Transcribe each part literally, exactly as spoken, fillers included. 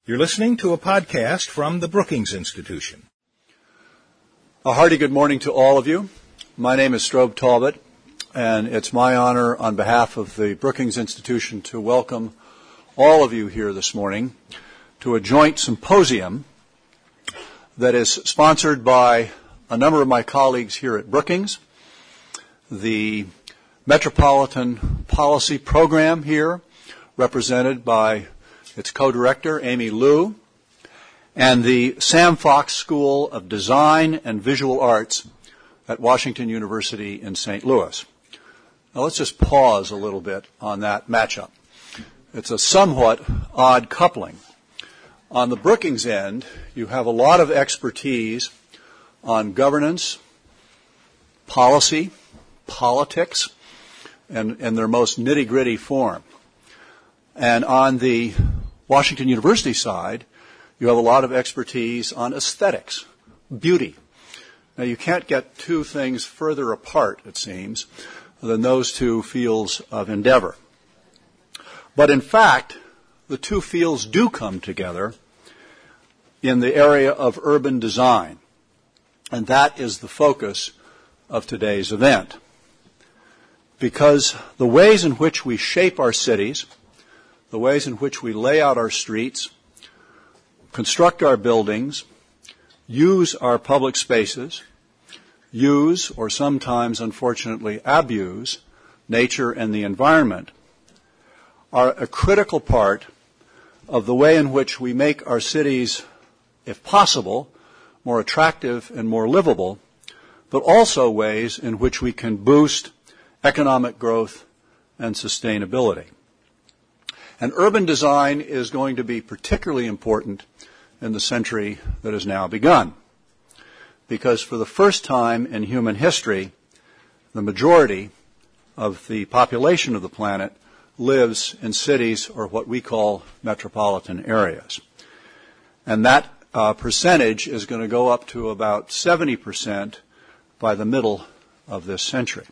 You're listening to a podcast from the Brookings Institution. A hearty good morning to all of you. My name is Strobe Talbot, and it's my honor on behalf of the Brookings Institution to welcome all of you here this morning to a joint symposium that is sponsored by a number of my colleagues here at Brookings, the Metropolitan Policy Program here, represented by its co-director, Amy Liu, and the Sam Fox School of Design and Visual Arts at Washington University in Saint Louis. Now let's just pause a little bit on that matchup. It's a somewhat odd coupling. On the Brookings end, you have a lot of expertise on governance, policy, politics, and in their most nitty-gritty form. And on the Washington University side, you have a lot of expertise on aesthetics, beauty. Now, you can't get two things further apart, it seems, than those two fields of endeavor. But in fact, the two fields do come together in the area of urban design, and that is the focus of today's event. Because the ways in which we shape our cities, the ways in which we lay out our streets, construct our buildings, use our public spaces, use, or sometimes, unfortunately, abuse, nature and the environment, are a critical part of the way in which we make our cities, if possible, more attractive and more livable, but also ways in which we can boost economic growth and sustainability. And urban design is going to be particularly important in the century that has now begun, because for the first time in human history, the majority of the population of the planet lives in cities or what we call metropolitan areas. And that uh, percentage is going to go up to about seventy percent by the middle of this century.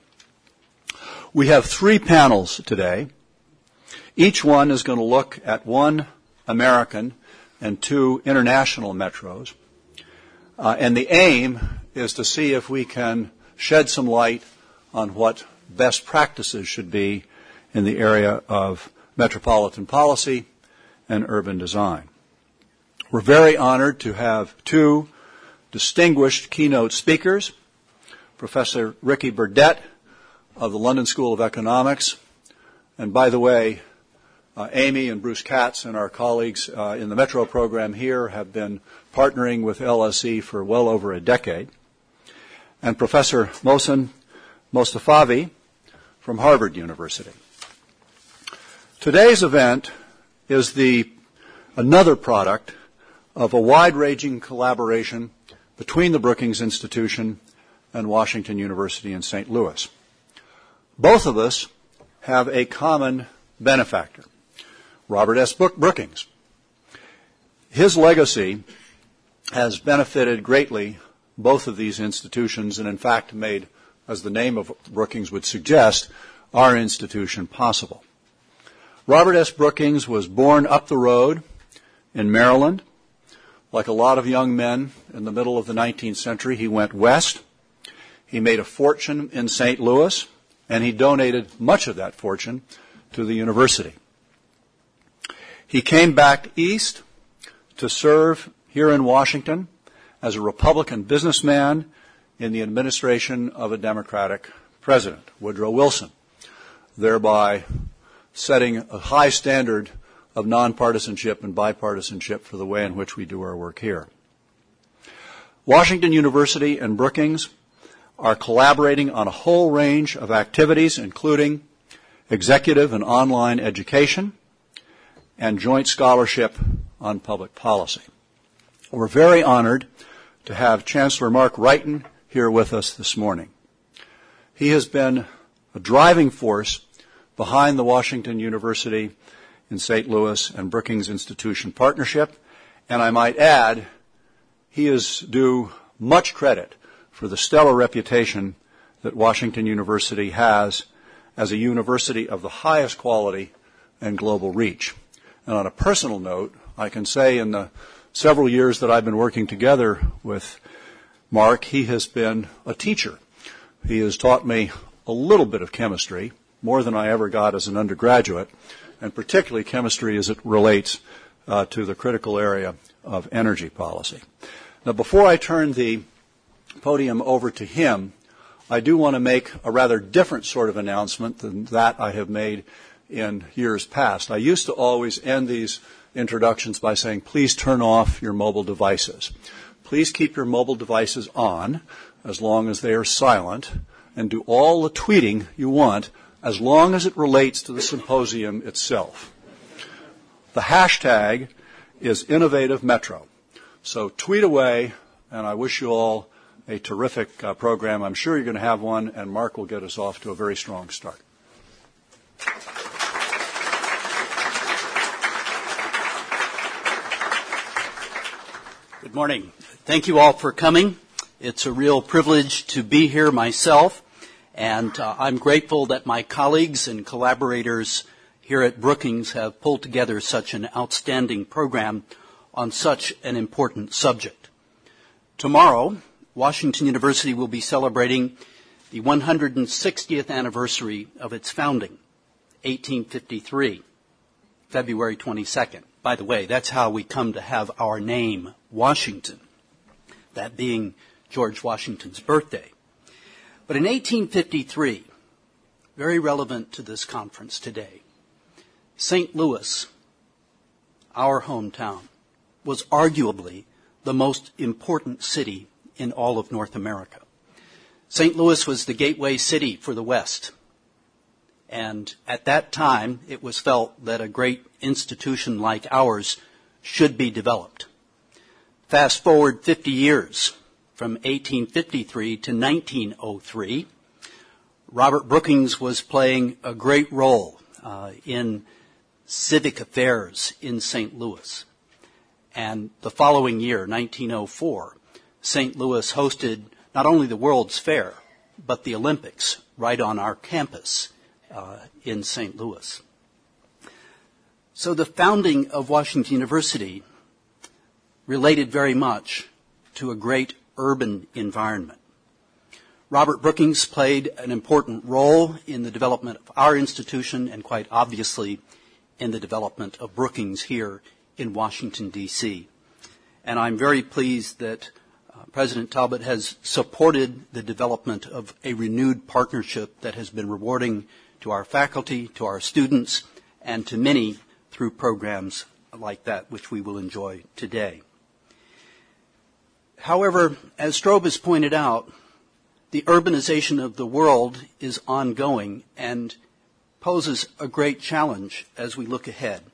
We have three panels today. Each one is going to look at one American and two international metros. Uh, and the aim is to see if we can shed some light on what best practices should be in the area of metropolitan policy and urban design. We're very honored to have two distinguished keynote speakers, Professor Ricky Burdett of the London School of Economics. And by the way, Uh, Amy and Bruce Katz and our colleagues uh, in the Metro program here have been partnering with L S E for well over a decade. And Professor Mohsen Mostafavi from Harvard University. Today's event is the another product of a wide-ranging collaboration between the Brookings Institution and Washington University in Saint Louis. Both of us have a common benefactor, Robert S. Brookings. His legacy has benefited greatly both of these institutions and, in fact, made, as the name of Brookings would suggest, our institution possible. Robert S. Brookings was born up the road in Maryland. Like a lot of young men in the middle of the nineteenth century, he went west. He made a fortune in Saint Louis, and he donated much of that fortune to the university. He came back east to serve here in Washington as a Republican businessman in the administration of a Democratic president, Woodrow Wilson, thereby setting a high standard of nonpartisanship and bipartisanship for the way in which we do our work here. Washington University and Brookings are collaborating on a whole range of activities, including executive and online education, and joint scholarship on public policy. We're very honored to have Chancellor Mark Wrighton here with us this morning. He has been a driving force behind the Washington University in Saint Louis and Brookings Institution partnership, and I might add, he is due much credit for the stellar reputation that Washington University has as a university of the highest quality and global reach. And on a personal note, I can say in the several years that I've been working together with Mark, he has been a teacher. He has taught me a little bit of chemistry, more than I ever got as an undergraduate, and particularly chemistry as it relates uh, to the critical area of energy policy. Now, before I turn the podium over to him, I do want to make a rather different sort of announcement than that I have made in years past. I used to always end these introductions by saying, please turn off your mobile devices. Please keep your mobile devices on as long as they are silent, and do all the tweeting you want as long as it relates to the symposium itself. The hashtag is Innovative Metro. So tweet away, and I wish you all a terrific uh, program. I'm sure you're going to have one, and Mark will get us off to a very strong start. Good morning. Thank you all for coming. It's a real privilege to be here myself, and uh, I'm grateful that my colleagues and collaborators here at Brookings have pulled together such an outstanding program on such an important subject. Tomorrow, Washington University will be celebrating the one hundred sixtieth anniversary of its founding, eighteen fifty-three, February twenty-second. By the way, that's how we come to have our name, Washington, that being George Washington's birthday. But in eighteen fifty-three, very relevant to this conference today, Saint Louis, our hometown, was arguably the most important city in all of North America. Saint Louis was the gateway city for the West. And at that time, it was felt that a great institution like ours should be developed. Fast forward fifty years, from eighteen fifty-three to nineteen oh three, Robert Brookings was playing a great role uh, in civic affairs in Saint Louis. And the following year, nineteen oh four, Saint Louis hosted not only the World's Fair, but the Olympics right on our campus uh, in Saint Louis. So the founding of Washington University related very much to a great urban environment. Robert Brookings played an important role in the development of our institution and quite obviously in the development of Brookings here in Washington, D C. And I'm very pleased that uh, President Talbot has supported the development of a renewed partnership that has been rewarding to our faculty, to our students, and to many through programs like that which we will enjoy today. However, as Strobe has pointed out, the urbanization of the world is ongoing and poses a great challenge as we look ahead.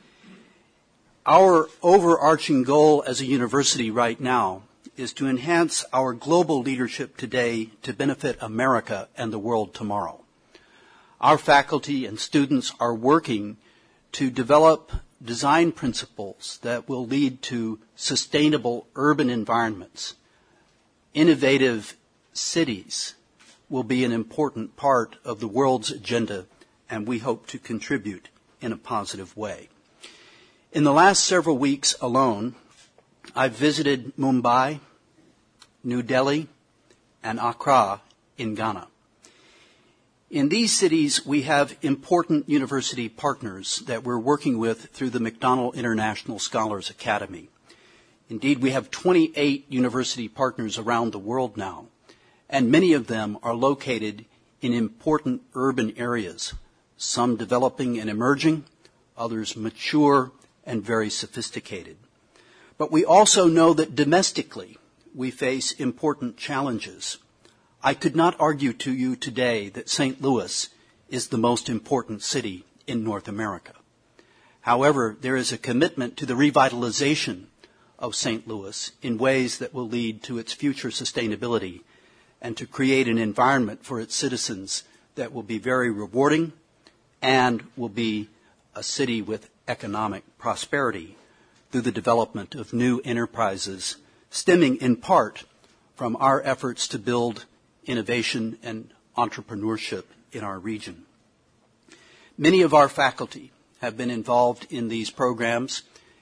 Our overarching goal as a university right now is to enhance our global leadership today to benefit America and the world tomorrow. Our faculty and students are working to develop design principles that will lead to sustainable urban environments. Innovative cities will be an important part of the world's agenda, and we hope to contribute in a positive way. In the last several weeks alone, I've visited Mumbai, New Delhi, and Accra in Ghana. In these cities, we have important university partners that we're working with through the McDonnell International Scholars Academy. Indeed, we have twenty-eight university partners around the world now, and many of them are located in important urban areas, some developing and emerging, others mature and very sophisticated. But we also know that domestically we face important challenges. I could not argue to you today that Saint Louis is the most important city in North America. However, there is a commitment to the revitalization of Saint Louis in ways that will lead to its future sustainability and to create an environment for its citizens that will be very rewarding and will be a city with economic prosperity through the development of new enterprises stemming in part from our efforts to build innovation and entrepreneurship in our region. Many of our faculty have been involved in these programs,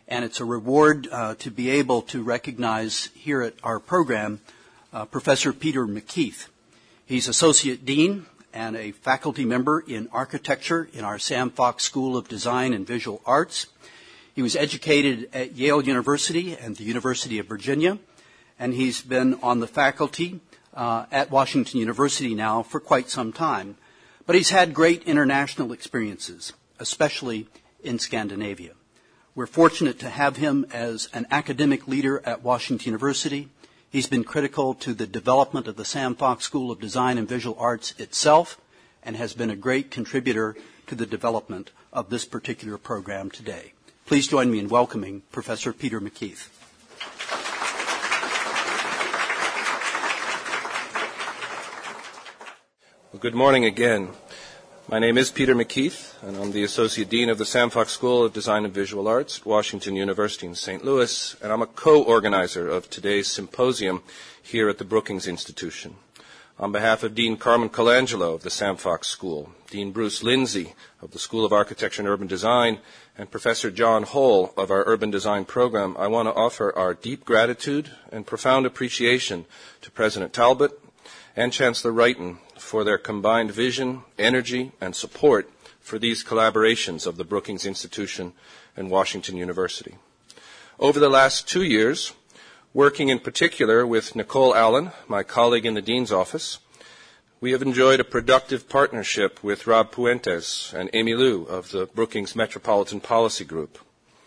and it's a reward uh, to be able to recognize here at our program uh, Professor Peter McKeith. He's Associate Dean and a faculty member in architecture in our Sam Fox School of Design and Visual Arts. He was educated at Yale University and the University of Virginia, and he's been on the faculty uh, at Washington University now for quite some time. But he's had great international experiences, especially in Scandinavia. We're fortunate to have him as an academic leader at Washington University. He's been critical to the development of the Sam Fox School of Design and Visual Arts itself, and has been a great contributor to the development of this particular program today. Please join me in welcoming Professor Peter McKeith. Well, good morning again. My name is Peter McKeith, and I'm the Associate Dean of the Sam Fox School of Design and Visual Arts at Washington University in Saint Louis, and I'm a co-organizer of today's symposium here at the Brookings Institution. On behalf of Dean Carmen Colangelo of the Sam Fox School, Dean Bruce Lindsay of the School of Architecture and Urban Design, and Professor John Hole of our Urban Design program, I want to offer our deep gratitude and profound appreciation to President Talbot and Chancellor Wrighton for their combined vision, energy, and support for these collaborations of the Brookings Institution and Washington University. Over the last two years, working in particular with Nicole Allen, my colleague in the Dean's office, we have enjoyed a productive partnership with Rob Puentes and Amy Liu of the Brookings Metropolitan Policy Group.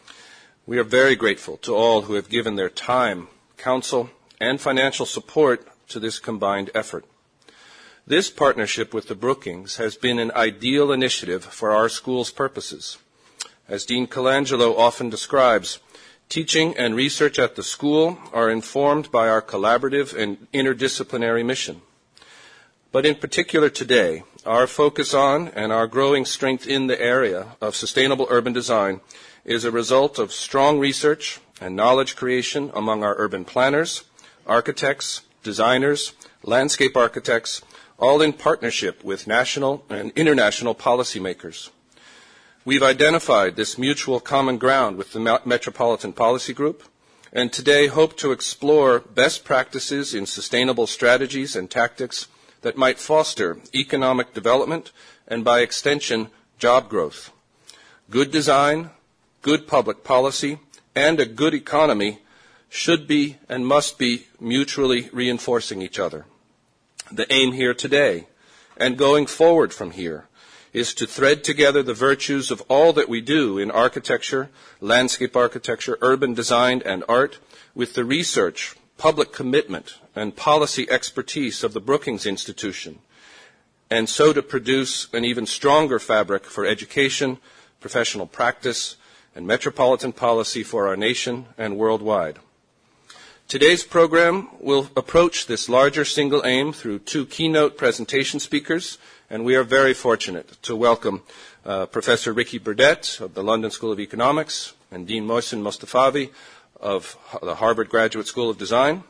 We are very grateful to all who have given their time, counsel, and financial support to this combined effort. This partnership with the Brookings has been an ideal initiative for our school's purposes. As Dean Colangelo often describes, teaching and research at the school are informed by our collaborative and interdisciplinary mission. But in particular today, our focus on and our growing strength in the area of sustainable urban design is a result of strong research and knowledge creation among our urban planners, architects, designers, landscape architects, all in partnership with national and international policymakers. We've identified this mutual common ground with the Metropolitan Policy Group, and today hope to explore best practices in sustainable strategies and tactics that might foster economic development and, by extension, job growth. Good design, good public policy, and a good economy should be and must be mutually reinforcing each other. The aim here today, and going forward from here, is to thread together the virtues of all that we do in architecture, landscape architecture, urban design, and art with the research, public commitment, and policy expertise of the Brookings Institution, and so to produce an even stronger fabric for education, professional practice, and metropolitan policy for our nation and worldwide. Today's program will approach this larger single aim through two keynote presentation speakers, and we are very fortunate to welcome uh, Professor Ricky Burdett of the London School of Economics and Dean Mohsin Mostafavi of the Harvard Graduate School of Design,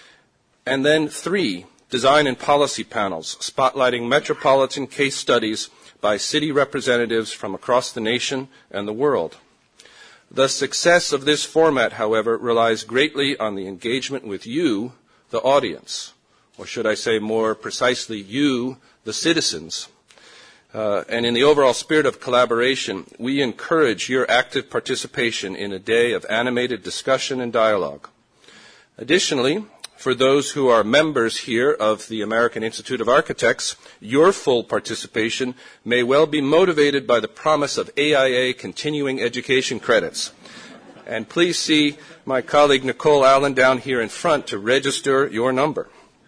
and then three design and policy panels spotlighting metropolitan case studies by city representatives from across the nation and the world. The success of this format, however, relies greatly on the engagement with you, the audience, or should I say more precisely, you, the citizens. Uh, and in the overall spirit of collaboration, we encourage your active participation in a day of animated discussion and dialogue. Additionally, for those who are members here of the American Institute of Architects, your full participation may well be motivated by the promise of A I A continuing education credits. And please see my colleague Nicole Allen down here in front to register your number.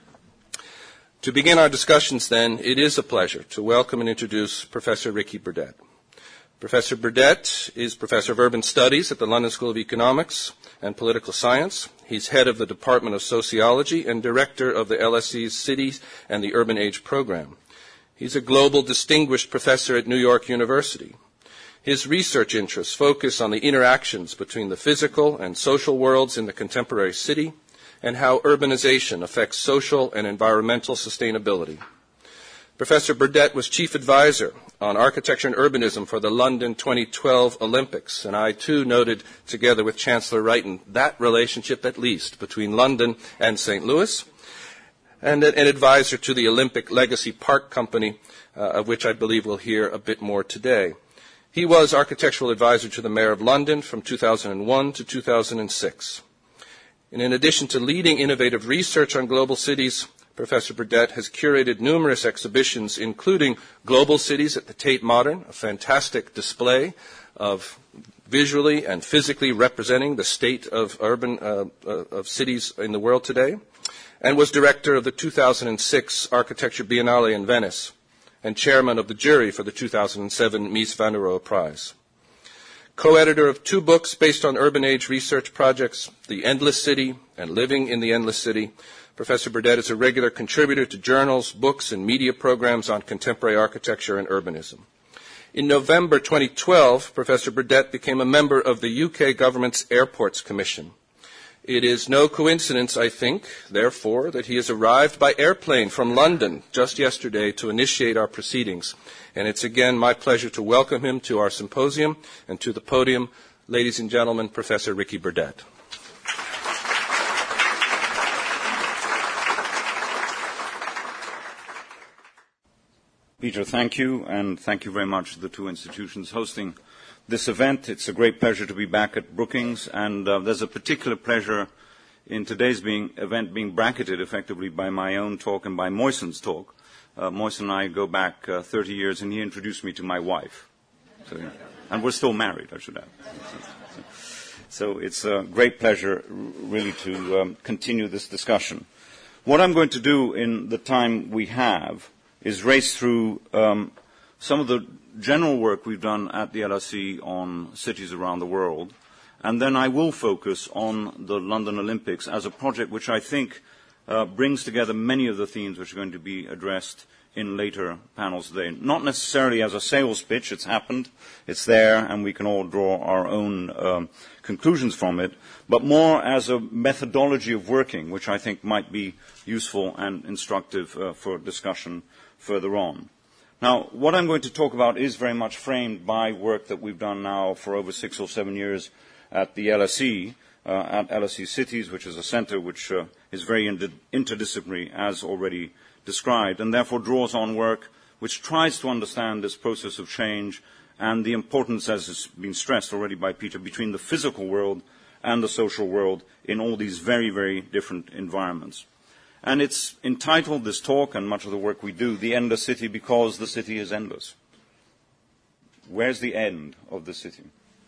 To begin our discussions, then, it is a pleasure to welcome and introduce Professor Ricky Burdett. Professor Burdett is Professor of Urban Studies at the London School of Economics and Political Science. He's head of the Department of Sociology and director of the L S E's Cities and the Urban Age program. He's a global distinguished professor at New York University. His research interests focus on the interactions between the physical and social worlds in the contemporary city and how urbanization affects social and environmental sustainability. Professor Burdett was chief advisor on architecture and urbanism for the London twenty twelve Olympics, and I too noted, together with Chancellor Wrighton, that relationship at least between London and Saint Louis, and an advisor to the Olympic Legacy Park Company, uh, of which I believe we'll hear a bit more today. He was architectural advisor to the Mayor of London from two thousand one to two thousand six. And in addition to leading innovative research on global cities, Professor Burdett has curated numerous exhibitions, including Global Cities at the Tate Modern, a fantastic display of visually and physically representing the state of urban uh, uh, of cities in the world today, and was director of the two thousand six Architecture Biennale in Venice, and chairman of the jury for the two thousand seven Mies van der Rohe Prize. Co-editor of two books based on urban age research projects, The Endless City and Living in the Endless City, Professor Burdett is a regular contributor to journals, books, and media programs on contemporary architecture and urbanism. In November twenty twelve, Professor Burdett became a member of the U K government's Airports Commission. It is no coincidence, I think, therefore, that he has arrived by airplane from London just yesterday to initiate our proceedings. And it's again my pleasure to welcome him to our symposium and to the podium. Ladies and gentlemen, Professor Ricky Burdett. Peter, thank you, and thank you very much to the two institutions hosting this event. It's a great pleasure to be back at Brookings, and uh, there's a particular pleasure in today's being, event being bracketed effectively by my own talk and by Moisen's talk. Uh, Moisen and I go back uh, thirty years, and he introduced me to my wife. So, and we're still married, I should add. So it's a great pleasure, really, to um, continue this discussion. What I'm going to do in the time we have is race through um, some of the general work we've done at the L S E on cities around the world, and then I will focus on the London Olympics as a project which I think uh, brings together many of the themes which are going to be addressed in later panels today. Not necessarily as a sales pitch, it's happened, it's there, and we can all draw our own um, conclusions from it, but more as a methodology of working, which I think might be useful and instructive uh, for discussion further on. Now, what I'm going to talk about is very much framed by work that we've done now for over six or seven years at the L S E, uh, at L S E Cities, which is a center which uh, is very inter- interdisciplinary, as already described, and therefore draws on work which tries to understand this process of change and the importance, as has been stressed already by Peter, between the physical world and the social world in all these very, very different environments. And it's entitled, this talk, and much of the work we do, The Endless City, because the city is endless. Where's the end of the city?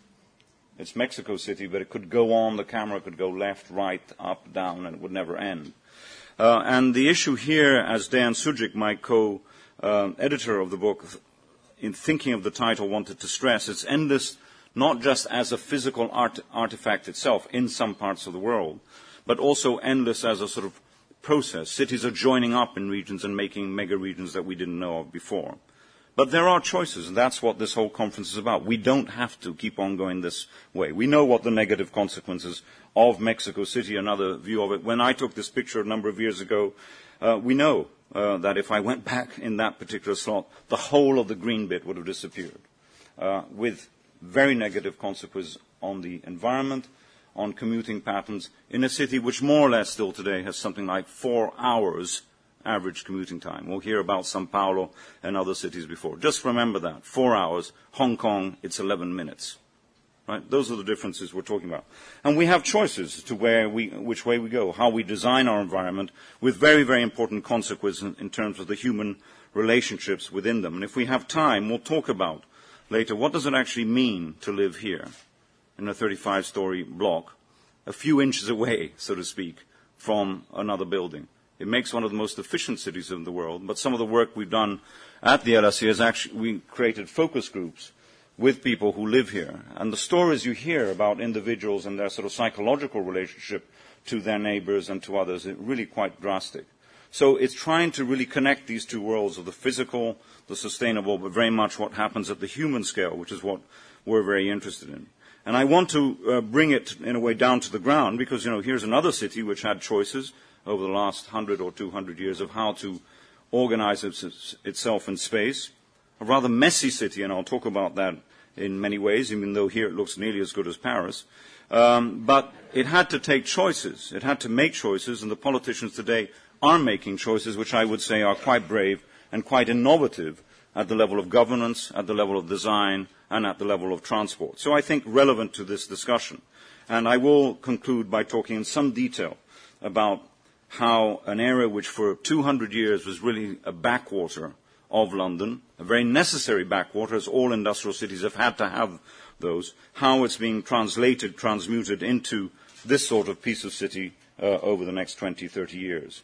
It's Mexico City, but it could go on, the camera could go left, right, up, down, and it would never end. Uh, and the issue here, as Dan Sujic, my co-editor uh, of the book, in thinking of the title, wanted to stress, it's endless not just as a physical art- artifact itself in some parts of the world, but also endless as a sort of process. Cities are joining up in regions and making mega regions that we didn't know of before. But there are choices, and that's what this whole conference is about. We don't have to keep on going this way. We know what the negative consequences of Mexico City, another view of it. When I took this picture a number of years ago, uh, we know uh, that if I went back in that particular slot, the whole of the green bit would have disappeared, uh, with very negative consequences on the environment, on commuting patterns, in a city which more or less still today has something like four hours average commuting time. We'll hear about Sao Paulo and other cities before. Just remember that. Four hours. Hong Kong, it's eleven minutes. Right? Those are the differences we're talking about. And we have choices to where we, which way we go, how we design our environment, with very, very important consequences in, in terms of the human relationships within them. And if we have time, we'll talk about later what does it actually mean to live here in a thirty-five story block, a few inches away, so to speak, from another building. It makes one of the most efficient cities in the world, but some of the work we've done at the L S E is actually, we created focus groups with people who live here. And the stories you hear about individuals and their sort of psychological relationship to their neighbors and to others are really quite drastic. So it's trying to really connect these two worlds of the physical, the sustainable, but very much what happens at the human scale, which is what we're very interested in. And I want to uh, bring it, in a way, down to the ground because, you know, here's another city which had choices over the last hundred or two hundred years of how to organizes itself in space. A rather messy city, and I'll talk about that in many ways, even though here it looks nearly as good as Paris. Um, but it had to take choices. It had to make choices, and the politicians today are making choices which I would say are quite brave and quite innovative at the level of governance, at the level of design, and at the level of transport. So I think relevant to this discussion. And I will conclude by talking in some detail about how an area which for two hundred years was really a backwater of London, a very necessary backwater, as all industrial cities have had to have those, how it's being translated, transmuted into this sort of piece of city uh, over the next twenty, thirty years.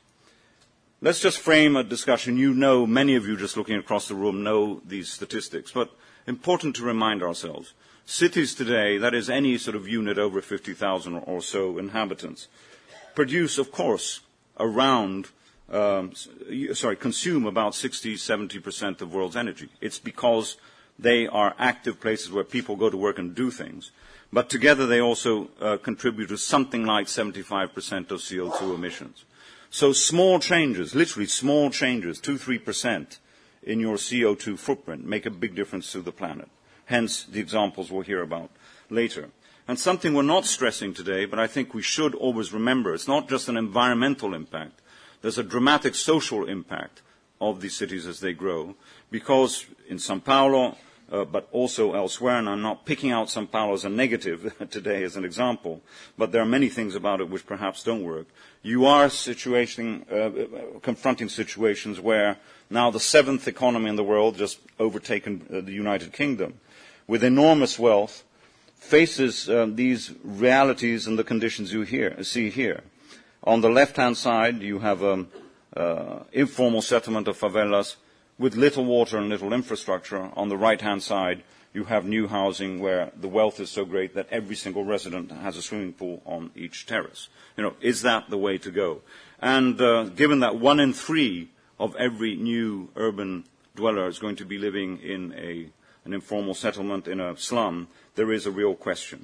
Let's just frame a discussion. You know, many of you just looking across the room know these statistics, but important to remind ourselves. Cities today, that is any sort of unit over fifty thousand or so inhabitants, produce, of course, around, um, sorry, consume about sixty, seventy percent of the world's energy. It's because they are active places where people go to work and do things. But together they also uh, contribute to something like seventy-five percent of C O two emissions. So small changes, literally small changes, two, three percent in your C O two footprint make a big difference to the planet. Hence the examples we'll hear about later. And something we're not stressing today, but I think we should always remember, it's not just an environmental impact. There's a dramatic social impact of these cities as they grow, because in São Paulo, uh, but also elsewhere, and I'm not picking out São Paulo as a negative today as an example, but there are many things about it which perhaps don't work. You are situating, uh, confronting situations where now the seventh economy in the world, just overtaken uh, the United Kingdom, with enormous wealth, faces uh, these realities and the conditions you hear, see here. On the left-hand side, you have an uh, informal settlement of favelas with little water and little infrastructure. On the right-hand side, you have new housing where the wealth is so great that every single resident has a swimming pool on each terrace. You know, is that the way to go? And uh, given that one in three of every new urban dweller is going to be living in a, an informal settlement, in a slum, there is a real question.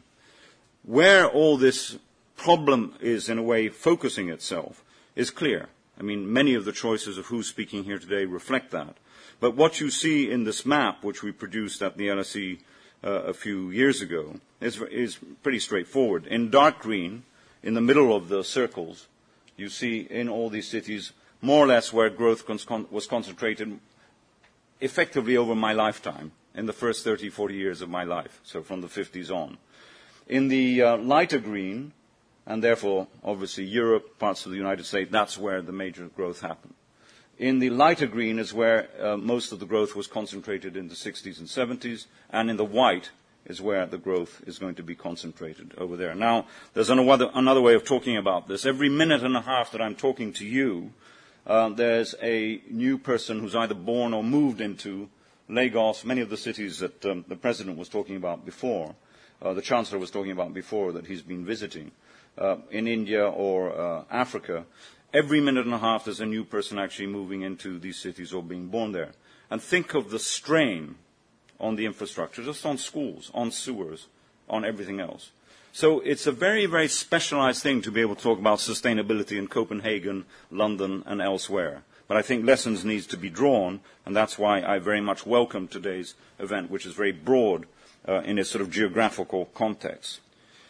Where all this problem is, in a way, focusing itself is clear. I mean, many of the choices of who's speaking here today reflect that. But what you see in this map, which we produced at the L S E uh, a few years ago, is, is pretty straightforward. In dark green, in the middle of the circles, you see in all these cities more or less where growth con- was concentrated effectively over my lifetime, in the first thirty, forty years of my life, so from the fifties on. In the uh, lighter green, and therefore, obviously, Europe, parts of the United States, that's where the major growth happened. In the lighter green is where uh, most of the growth was concentrated in the sixties and seventies, and in the white is where the growth is going to be concentrated over there. Now, there's another, another way of talking about this. Every minute and a half that I'm talking to you, uh, there's a new person who's either born or moved into Lagos, many of the cities that um, the President was talking about before, uh, the Chancellor was talking about before that he's been visiting, uh, in India or uh, Africa. Every minute and a half there's a new person actually moving into these cities or being born there. And think of the strain on the infrastructure, just on schools, on sewers, on everything else. So it's a very, very specialized thing to be able to talk about sustainability in Copenhagen, London, and elsewhere. But I think lessons need to be drawn, and that's why I very much welcome today's event, which is very broad uh, in its sort of geographical context.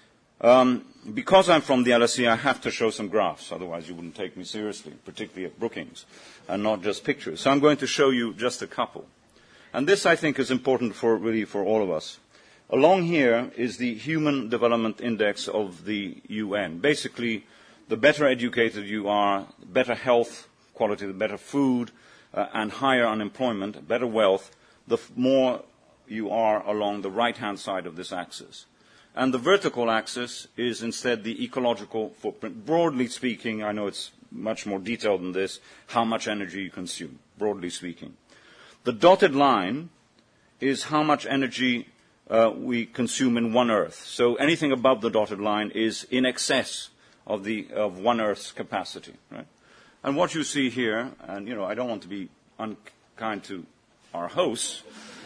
Um, because I'm from the L S E, I have to show some graphs, otherwise you wouldn't take me seriously, particularly at Brookings, and not just pictures. So I'm going to show you just a couple. And this, I think, is important for really for all of us. Along here is the Human Development Index of the U N. Basically, the better educated you are, better health quality, the better food, uh, and higher unemployment, better wealth, the f- more you are along the right-hand side of this axis. And the vertical axis is instead the ecological footprint. Broadly speaking, I know it's much more detailed than this, how much energy you consume, broadly speaking. The dotted line is how much energy uh, we consume in one Earth. So anything above the dotted line is in excess of, the, of one Earth's capacity, right? And what you see here, and you know, I don't want to be unkind to our hosts,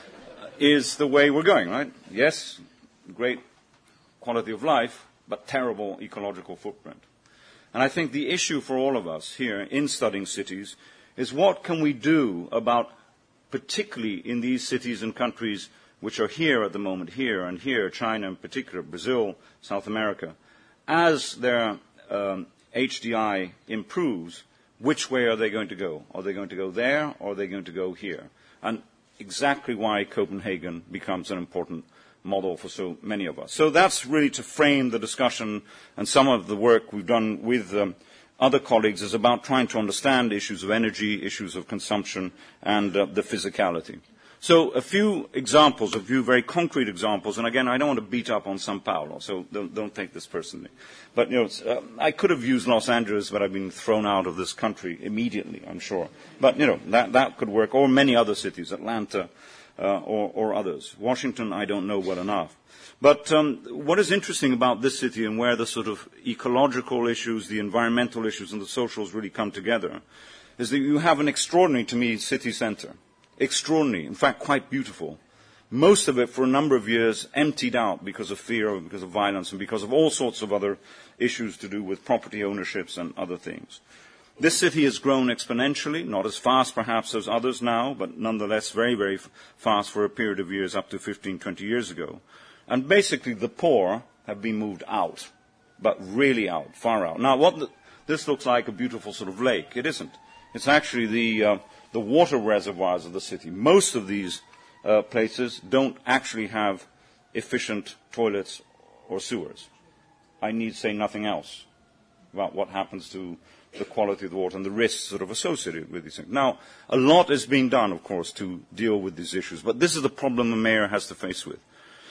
is the way we're going, right? Yes, great quality of life, but terrible ecological footprint. And I think the issue for all of us here in studying cities is what can we do about, particularly in these cities and countries which are here at the moment, here and here, China in particular, Brazil, South America, as their um, H D I improves, which way are they going to go? Are they going to go there, or are they going to go here? And exactly why Copenhagen becomes an important model for so many of us. So that's really to frame the discussion, and some of the work we've done with um, other colleagues is about trying to understand issues of energy, issues of consumption, and uh, the physicality. So a few examples, a few very concrete examples, and again, I don't want to beat up on São Paulo, so don't, don't take this personally. But, you know, it's, uh, I could have used Los Angeles, but I've been thrown out of this country immediately, I'm sure. But, you know, that, that could work, or many other cities, Atlanta, uh, or, or others. Washington, I don't know well enough. But um, what is interesting about this city and where the sort of ecological issues, the environmental issues, and the socials really come together is that you have an extraordinary, to me, city center. Extraordinary, in fact, quite beautiful. Most of it, for a number of years, emptied out because of fear, because of violence, and because of all sorts of other issues to do with property ownerships and other things. This city has grown exponentially, not as fast perhaps as others now, but nonetheless very, very fast for a period of years up to fifteen, twenty years ago. And basically the poor have been moved out, but really out, far out. Now, what the, this looks like a beautiful sort of lake. It isn't. It's actually the, uh, the water reservoirs of the city. Most of these uh, places don't actually have efficient toilets or sewers. I need say nothing else about what happens to the quality of the water and the risks sort of associated with these things. Now, a lot is being done, of course, to deal with these issues, but this is the problem the mayor has to face with.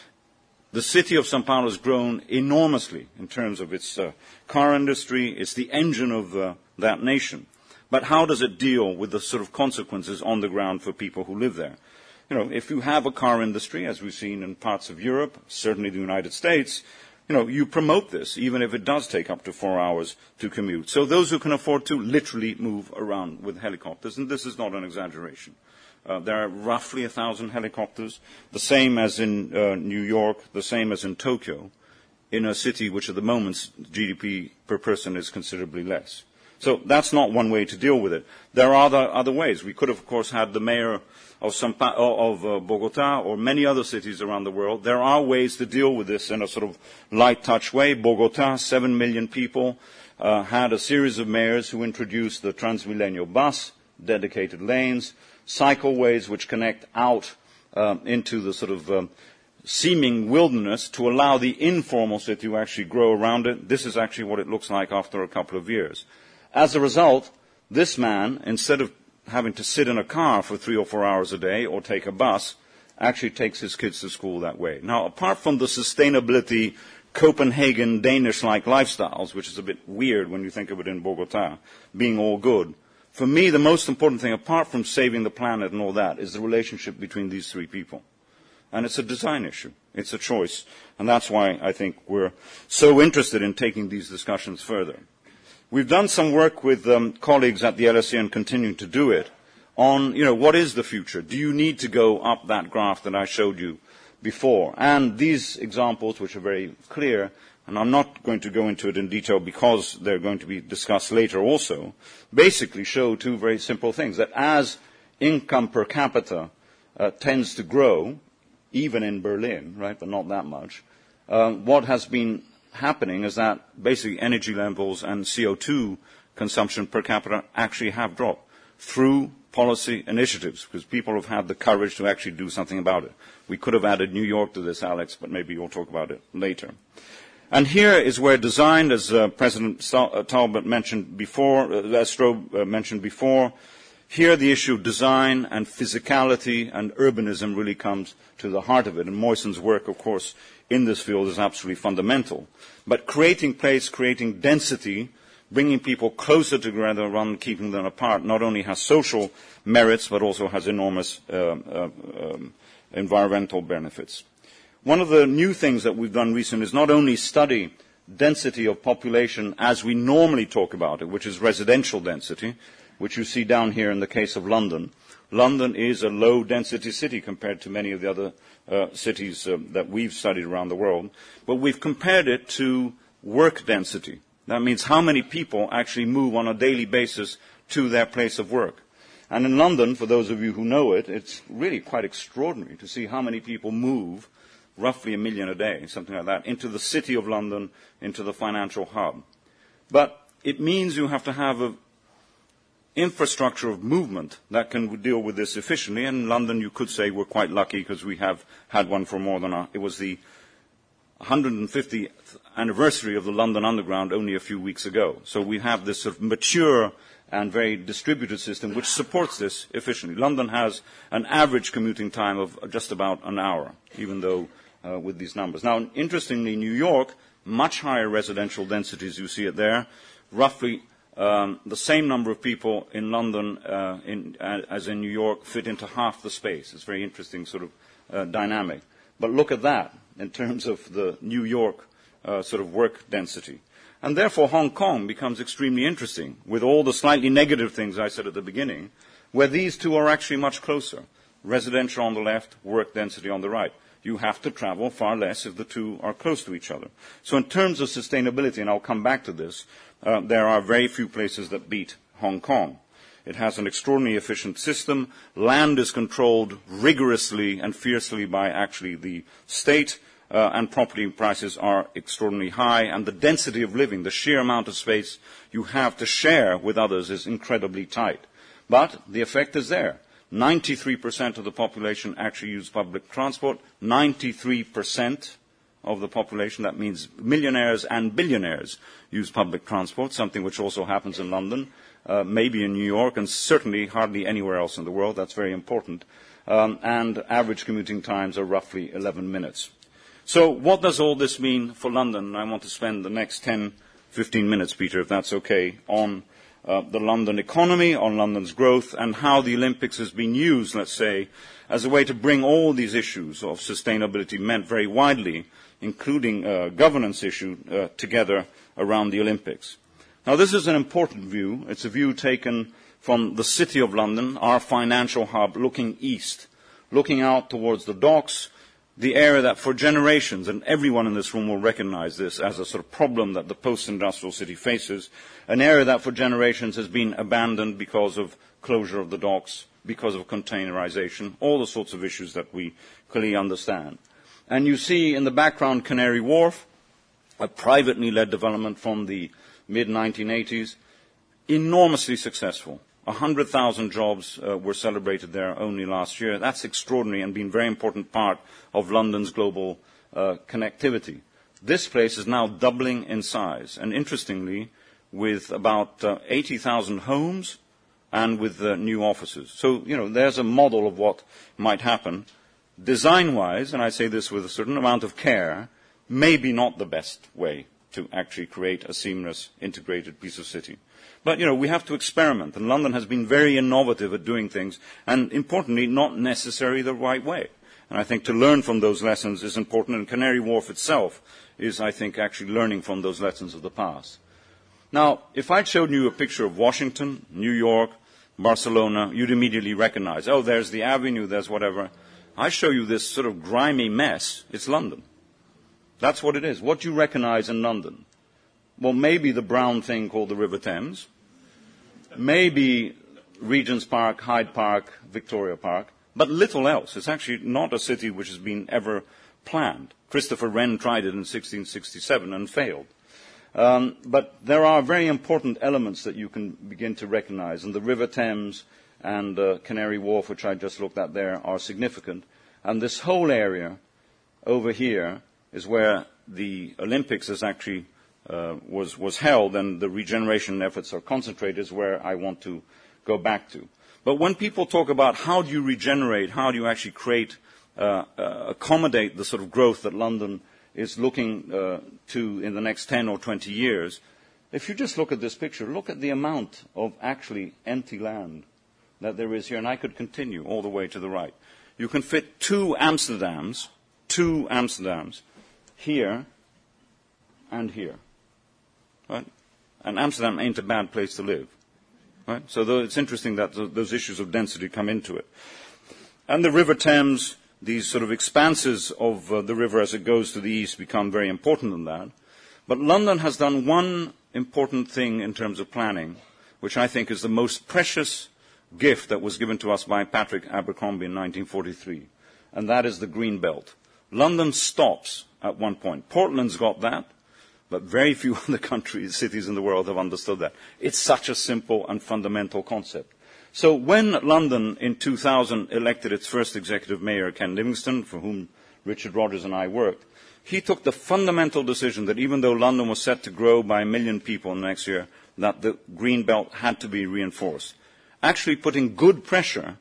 The city of São Paulo has grown enormously in terms of its uh, car industry. It's the engine of uh, that nation. But how does it deal with the sort of consequences on the ground for people who live there? You know, if you have a car industry, as we've seen in parts of Europe, certainly the United States, you know, you promote this, even if it does take up to four hours to commute. So those who can afford to literally move around with helicopters, and this is not an exaggeration. Uh, there are roughly a thousand helicopters, the same as in uh, New York, the same as in Tokyo, in a city which at the moment's G D P per person is considerably less. So that's not one way to deal with it. There are other, other ways. We could have, of course, had the mayor of, Sampa, of uh, Bogota or many other cities around the world. There are ways to deal with this in a sort of light touch way. Bogota, seven million people, uh, had a series of mayors who introduced the Transmilenio bus, dedicated lanes, cycleways which connect out um, into the sort of um, seeming wilderness to allow the informal city to actually grow around it. This is actually what it looks like after a couple of years. As a result, this man, instead of having to sit in a car for three or four hours a day or take a bus, actually takes his kids to school that way. Now, apart from the sustainability Copenhagen Danish-like lifestyles, which is a bit weird when you think of it in Bogota, being all good, for me, the most important thing, apart from saving the planet and all that, is the relationship between these three people. And it's a design issue. It's a choice. And that's why I think we're so interested in taking these discussions further. We've done some work with um, colleagues at the L S E and continuing to do it on, you know, what is the future? Do you need to go up that graph that I showed you before? And these examples, which are very clear, and I'm not going to go into it in detail because they're going to be discussed later also, basically show two very simple things. That as income per capita uh, tends to grow, even in Berlin, right, but not that much, uh, what has been happening is that basically energy levels and C O two consumption per capita actually have dropped through policy initiatives because people have had the courage to actually do something about it. We could have added New York to this, Alex, but maybe you'll talk about it later. And here is where design, as uh, President Talbot mentioned before, uh, as Strobe uh, mentioned before, here the issue of design and physicality and urbanism really comes to the heart of it. And Moysen's work, of course, in this field is absolutely fundamental. But creating place, creating density, bringing people closer together rather than keeping them apart, not only has social merits, but also has enormous uh, uh, um, environmental benefits. One of the new things that we've done recently is not only study density of population as we normally talk about it, which is residential density, which you see down here in the case of London. London is a low-density city compared to many of the other uh, cities uh, that we've studied around the world. But we've compared it to work density. That means how many people actually move on a daily basis to their place of work. And in London, for those of you who know it, it's really quite extraordinary to see how many people move, roughly a million a day, something like that, into the city of London, into the financial hub. But it means you have to have an infrastructure of movement that can deal with this efficiently. And in London, you could say we're quite lucky because we have had one for more than a, it was the one hundred fiftieth anniversary of the London Underground only a few weeks ago. So we have this sort of mature and very distributed system which supports this efficiently. London has an average commuting time of just about an hour, even though uh, with these numbers. Now, interestingly, New York, much higher residential densities, you see it there, roughly um, the same number of people in London uh, in, uh, as in New York fit into half the space. It's a very interesting sort of uh, dynamic. But look at that in terms of the New York uh, sort of work density. And therefore, Hong Kong becomes extremely interesting, with all the slightly negative things I said at the beginning, where these two are actually much closer. Residential on the left, work density on the right. You have to travel far less if the two are close to each other. So in terms of sustainability, and I'll come back to this, uh, there are very few places that beat Hong Kong. It has an extraordinarily efficient system. Land is controlled rigorously and fiercely by actually the state. Uh, and property prices are extraordinarily high, and the density of living, the sheer amount of space you have to share with others is incredibly tight. But the effect is there. ninety-three percent of the population actually use public transport. ninety-three percent of the population, that means millionaires and billionaires, use public transport, something which also happens in London, uh, maybe in New York, and certainly hardly anywhere else in the world. That's very important. Um, and average commuting times are roughly eleven minutes. So what does all this mean for London? I want to spend the next ten, fifteen minutes, Peter, if that's okay, on uh, the London economy, on London's growth, and how the Olympics has been used, let's say, as a way to bring all these issues of sustainability meant very widely, including uh, governance issue, uh, together around the Olympics. Now, this is an important view. It's a view taken from the City of London, our financial hub, looking east, looking out towards the docks, the area that for generations, and everyone in this room will recognize this as a sort of problem that the post-industrial city faces, an area that for generations has been abandoned because of closure of the docks, because of containerization, all the sorts of issues that we clearly understand. And you see in the background Canary Wharf, a privately led development from the mid nineteen eighties, enormously successful. one hundred thousand jobs uh, were celebrated there only last year. That's extraordinary and been a very important part of London's global uh, connectivity. This place is now doubling in size, and interestingly, with about uh, eighty thousand homes and with uh, new offices. So, you know, there's a model of what might happen. Design-wise, and I say this with a certain amount of care, maybe not the best way to actually create a seamless, integrated piece of city. But, you know, we have to experiment, and London has been very innovative at doing things, and importantly, not necessarily the right way. And I think to learn from those lessons is important, and Canary Wharf itself is, I think, actually learning from those lessons of the past. Now, if I'd shown you a picture of Washington, New York, Barcelona, you'd immediately recognize, oh, there's the avenue, there's whatever. I show you this sort of grimy mess, it's London. That's what it is. What do you recognize in London? Well, maybe the brown thing called the River Thames, maybe Regent's Park, Hyde Park, Victoria Park, but little else. It's actually not a city which has been ever planned. Christopher Wren tried it in sixteen sixty-seven and failed. Um, but there are very important elements that you can begin to recognize, and the River Thames and uh, Canary Wharf, which I just looked at there, are significant. And this whole area over here is where the Olympics is actually uh, was, was held, and the regeneration efforts are concentrated, is where I want to go back to. But when people talk about how do you regenerate, how do you actually create, uh, uh, accommodate the sort of growth that London is looking uh, to in the next ten or twenty years, if you just look at this picture, look at the amount of actually empty land that there is here, and I could continue all the way to the right. You can fit two Amsterdams, two Amsterdams, here and here. Right? And Amsterdam ain't a bad place to live. Right? So though it's interesting that th- those issues of density come into it. And the River Thames, these sort of expanses of uh, the river as it goes to the east become very important in that. But London has done one important thing in terms of planning, which I think is the most precious gift that was given to us by Patrick Abercrombie in nineteen forty-three, and that is the Green Belt. London stops at one point. Portland's got that, but very few other countries, cities in the world have understood that. It's such a simple and fundamental concept. So when London in two thousand elected its first executive mayor, Ken Livingstone, for whom Richard Rogers and I worked, he took the fundamental decision that even though London was set to grow by a million people next year, that the Green Belt had to be reinforced, actually putting good pressure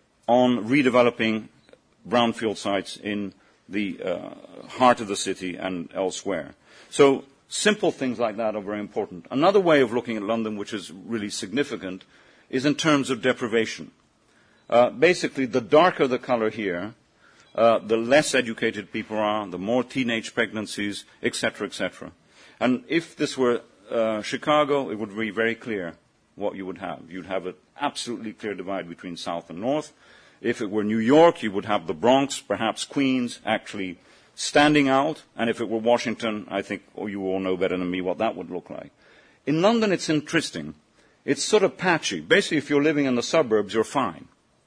on redeveloping brownfield sites in the uh, heart of the city and elsewhere. So simple things like that are very important. Another way of looking at London, which is really significant, is in terms of deprivation. Uh, basically, the darker the color here, uh, the less educated people are, the more teenage pregnancies, et cetera, et cetera. And if this were uh, Chicago, it would be very clear what you would have. You'd have an absolutely clear divide between South and North. If it were New York, you would have the Bronx, perhaps Queens, actually standing out. And if it were Washington, I think oh, you all know better than me what that would look like. In London, it's interesting. It's sort of patchy. Basically, if you're living in the suburbs, you're fine.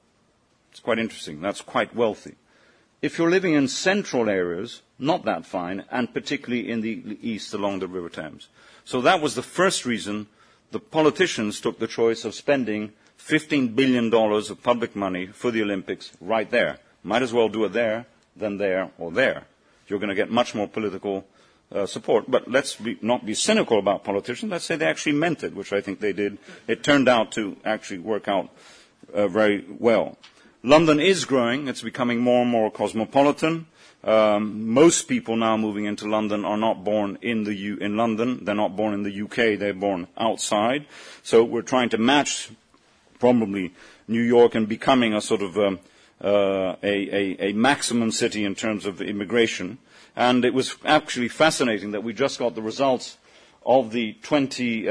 It's quite interesting. That's quite wealthy. If you're living in central areas, not that fine, and particularly in the east along the River Thames. So that was the first reason the politicians took the choice of spending fifteen billion dollars of public money for the Olympics right there. Might as well do it there than there or there. You're going to get much more political uh, support. But let's be, not be cynical about politicians. Let's say they actually meant it, which I think they did. It turned out to actually work out uh, very well. London is growing. It's becoming more and more cosmopolitan. Um, most people now moving into London are not born in the U- in London. They're not born in the U K. They're born outside. So we're trying to match probably New York and becoming a sort of um, uh, a, a, a maximum city in terms of immigration. And it was actually fascinating that we just got the results of the twenty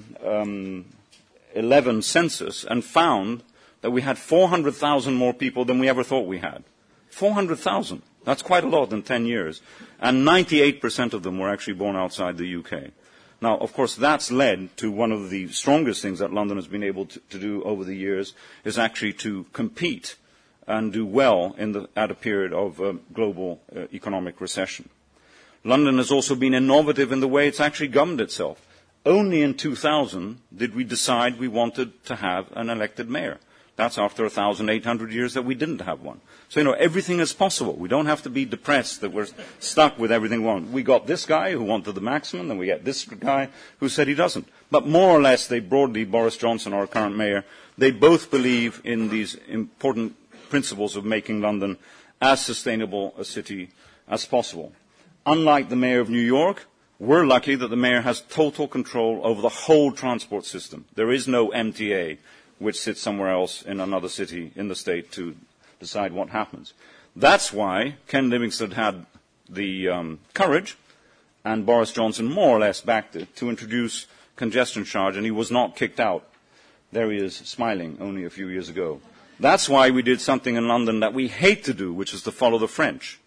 eleven census and found that we had four hundred thousand more people than we ever thought we had. four hundred thousand. That's quite a lot in ten years. And ninety-eight percent of them were actually born outside the U K. Now, of course, that's led to one of the strongest things that London has been able to, to do over the years is actually to compete and do well in the, at a period of uh, global uh, economic recession. London has also been innovative in the way it's actually governed itself. Only in two thousand did we decide we wanted to have an elected mayor. That's after one thousand eight hundred years that we didn't have one. So, you know, everything is possible. We don't have to be depressed that we're stuck with everything we want. We got this guy who wanted the maximum, and we get this guy who said he doesn't. But more or less, they broadly, Boris Johnson, our current mayor, they both believe in these important principles of making London as sustainable a city as possible. Unlike the mayor of New York, we're lucky that the mayor has total control over the whole transport system. There is no M T A, which sits somewhere else in another city in the state to decide what happens. That's why Ken Livingstone had the um, courage, and Boris Johnson more or less backed it, to introduce congestion charge, and he was not kicked out. There he is, smiling, only a few years ago. That's why we did something in London that we hate to do, which is to follow the French.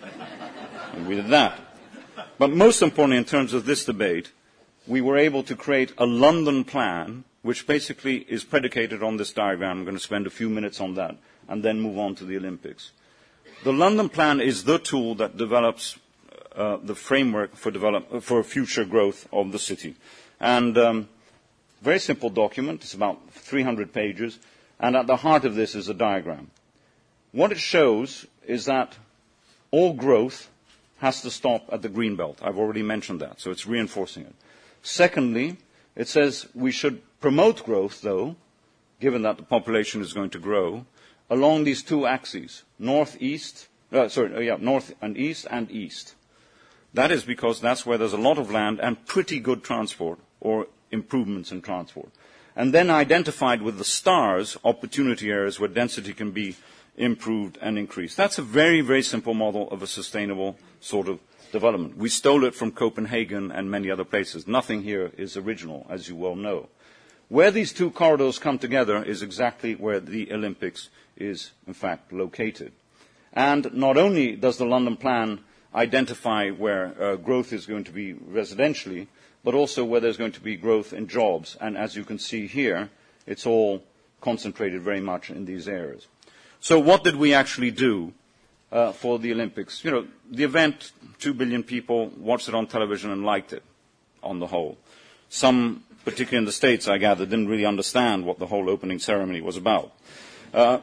And we did that. But most importantly, in terms of this debate, we were able to create a London plan which basically is predicated on this diagram. I'm going to spend a few minutes on that and then move on to the Olympics. The London plan is the tool that develops uh, the framework for, develop, for future growth of the city. And um, very simple document. It's about three hundred pages. And at the heart of this is a diagram. What it shows is that all growth has to stop at the green belt. I've already mentioned that, so it's reinforcing it. Secondly, it says we should promote growth, though, given that the population is going to grow, along these two axes, north-east, uh, sorry, uh, yeah, north and east and east. That is because that's where there's a lot of land and pretty good transport or improvements in transport. And then identified with the stars opportunity areas where density can be improved and increased. That's a very, very simple model of a sustainable sort of development. We stole it from Copenhagen and many other places. Nothing here is original, as you well know. Where these two corridors come together is exactly where the Olympics is, in fact, located. And not only does the London plan identify where uh, growth is going to be residentially, but also where there's going to be growth in jobs. And as you can see here, it's all concentrated very much in these areas. So what did we actually do uh, for the Olympics? You know, the event, two billion people watched it on television and liked it on the whole. Some, particularly in the States, I gather, didn't really understand what the whole opening ceremony was about. Uh,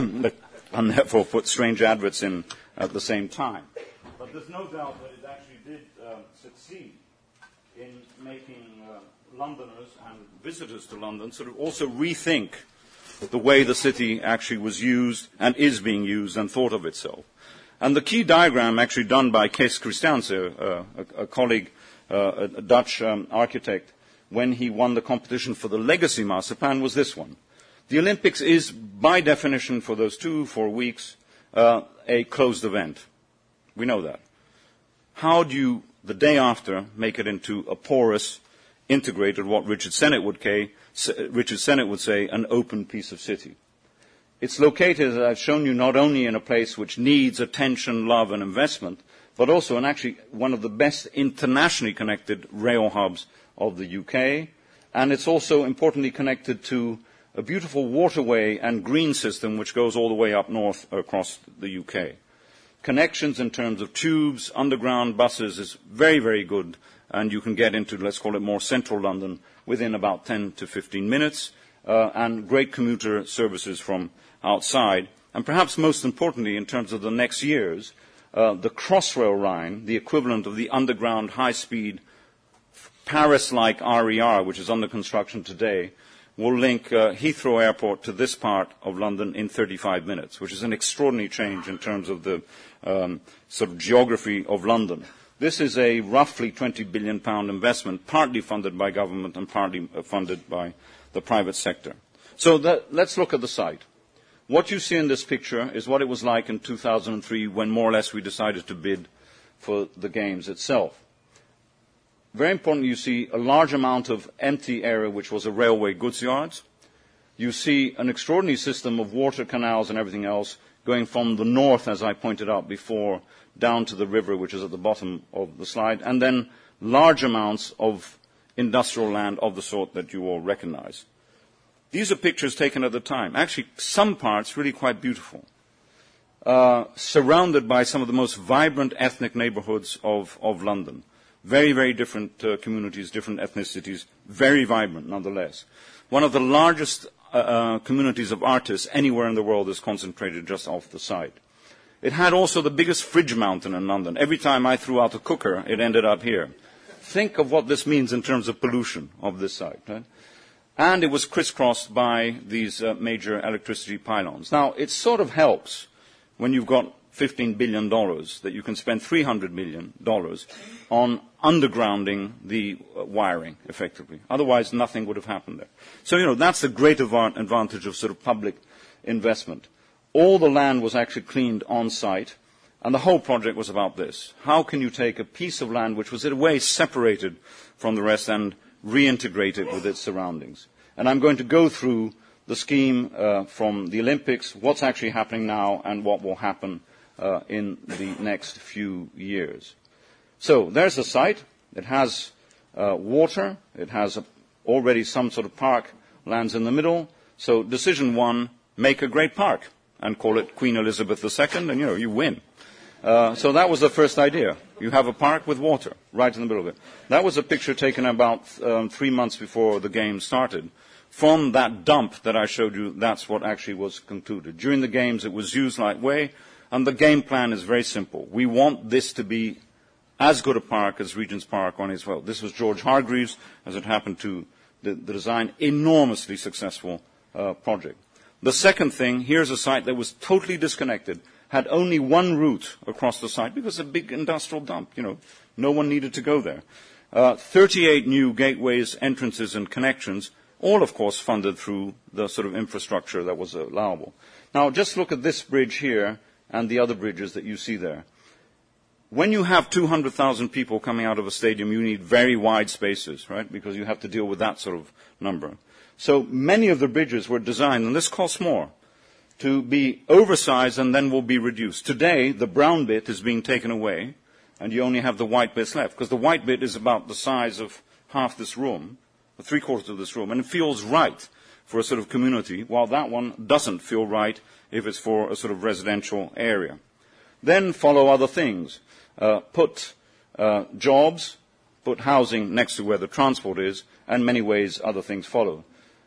and therefore put strange adverts in at the same time. But there's no doubt that it actually did uh, succeed in making uh, Londoners and visitors to London sort of also rethink the way the city actually was used and is being used and thought of itself. And the key diagram actually done by Kees Christianse, uh, a, a colleague, uh, a Dutch um, architect, when he won the competition for the Legacy Master Plan was this one. The Olympics is, by definition, for those two, four weeks, uh, a closed event. We know that. How do you, the day after, make it into a porous, integrated, what Richard Sennett would, say, Richard Sennett would say, an open piece of city? It's located, as I've shown you, not only in a place which needs attention, love, and investment, but also in actually one of the best internationally connected rail hubs of the U K, and it's also importantly connected to a beautiful waterway and green system which goes all the way up north across the U K. Connections in terms of tubes, underground buses is very, very good, and you can get into, let's call it more central London, within about ten to fifteen minutes, uh, and great commuter services from outside. And perhaps most importantly, in terms of the next years, uh, the Crossrail line, the equivalent of the underground high-speed Paris-like R E R, which is under construction today, will link uh, Heathrow Airport to this part of London in thirty-five minutes, which is an extraordinary change in terms of the um, sort of geography of London. This is a roughly twenty billion pound investment, partly funded by government and partly funded by the private sector. So that, let's look at the site. What you see in this picture is what it was like in two thousand three when more or less we decided to bid for the Games itself. Very importantly, you see a large amount of empty area, which was a railway goods yards. You see an extraordinary system of water canals and everything else going from the north, as I pointed out before, down to the river, which is at the bottom of the slide, and then large amounts of industrial land of the sort that you all recognize. These are pictures taken at the time. Actually, some parts really quite beautiful, uh, surrounded by some of the most vibrant ethnic neighborhoods of, of London. Very, very different uh, communities, different ethnicities, very vibrant nonetheless. One of the largest uh, uh, communities of artists anywhere in the world is concentrated just off the site. It had also the biggest fridge mountain in London. Every time I threw out a cooker, it ended up here. Think of what this means in terms of pollution of this site. Right? And it was crisscrossed by these uh, major electricity pylons. Now, it sort of helps when you've got fifteen billion dollars that you can spend three hundred million dollars on undergrounding the uh, wiring, effectively. Otherwise, nothing would have happened there. So, you know, that's the great advantage of sort of public investment. All the land was actually cleaned on site, and the whole project was about this. How can you take a piece of land which was in a way separated from the rest and reintegrate it with its surroundings? And I'm going to go through the scheme uh, from the Olympics, what's actually happening now, and what will happen uh, in the next few years. So there's the site. It has uh, water. It has a, already some sort of park lands in the middle. So decision one, make a great park and call it Queen Elizabeth the Second, and, you know, you win. Uh, so that was the first idea. You have a park with water right in the middle of it. That was a picture taken about um, three months before the Games started. From that dump that I showed you, that's what actually was concluded. During the Games, it was used like way, and the game plan is very simple. We want this to be as good a park as Regent's Park on its well. This was George Hargreaves, as it happened to the, the design, enormously successful uh, project. The second thing, here's a site that was totally disconnected, had only one route across the site because it's a big industrial dump. You know, no one needed to go there. Uh, thirty-eight new gateways, entrances, and connections, all, of course, funded through the sort of infrastructure that was allowable. Now, just look at this bridge here and the other bridges that you see there. When you have two hundred thousand people coming out of a stadium, you need very wide spaces, right, because you have to deal with that sort of number. So many of the bridges were designed, and this costs more, to be oversized and then will be reduced. Today, the brown bit is being taken away, and you only have the white bits left, because the white bit is about the size of half this room, or three quarters of this room, and it feels right for a sort of community, while that one doesn't feel right if it's for a sort of residential area. Then follow other things. Uh, put uh, jobs, put housing next to where the transport is, and many ways other things follow.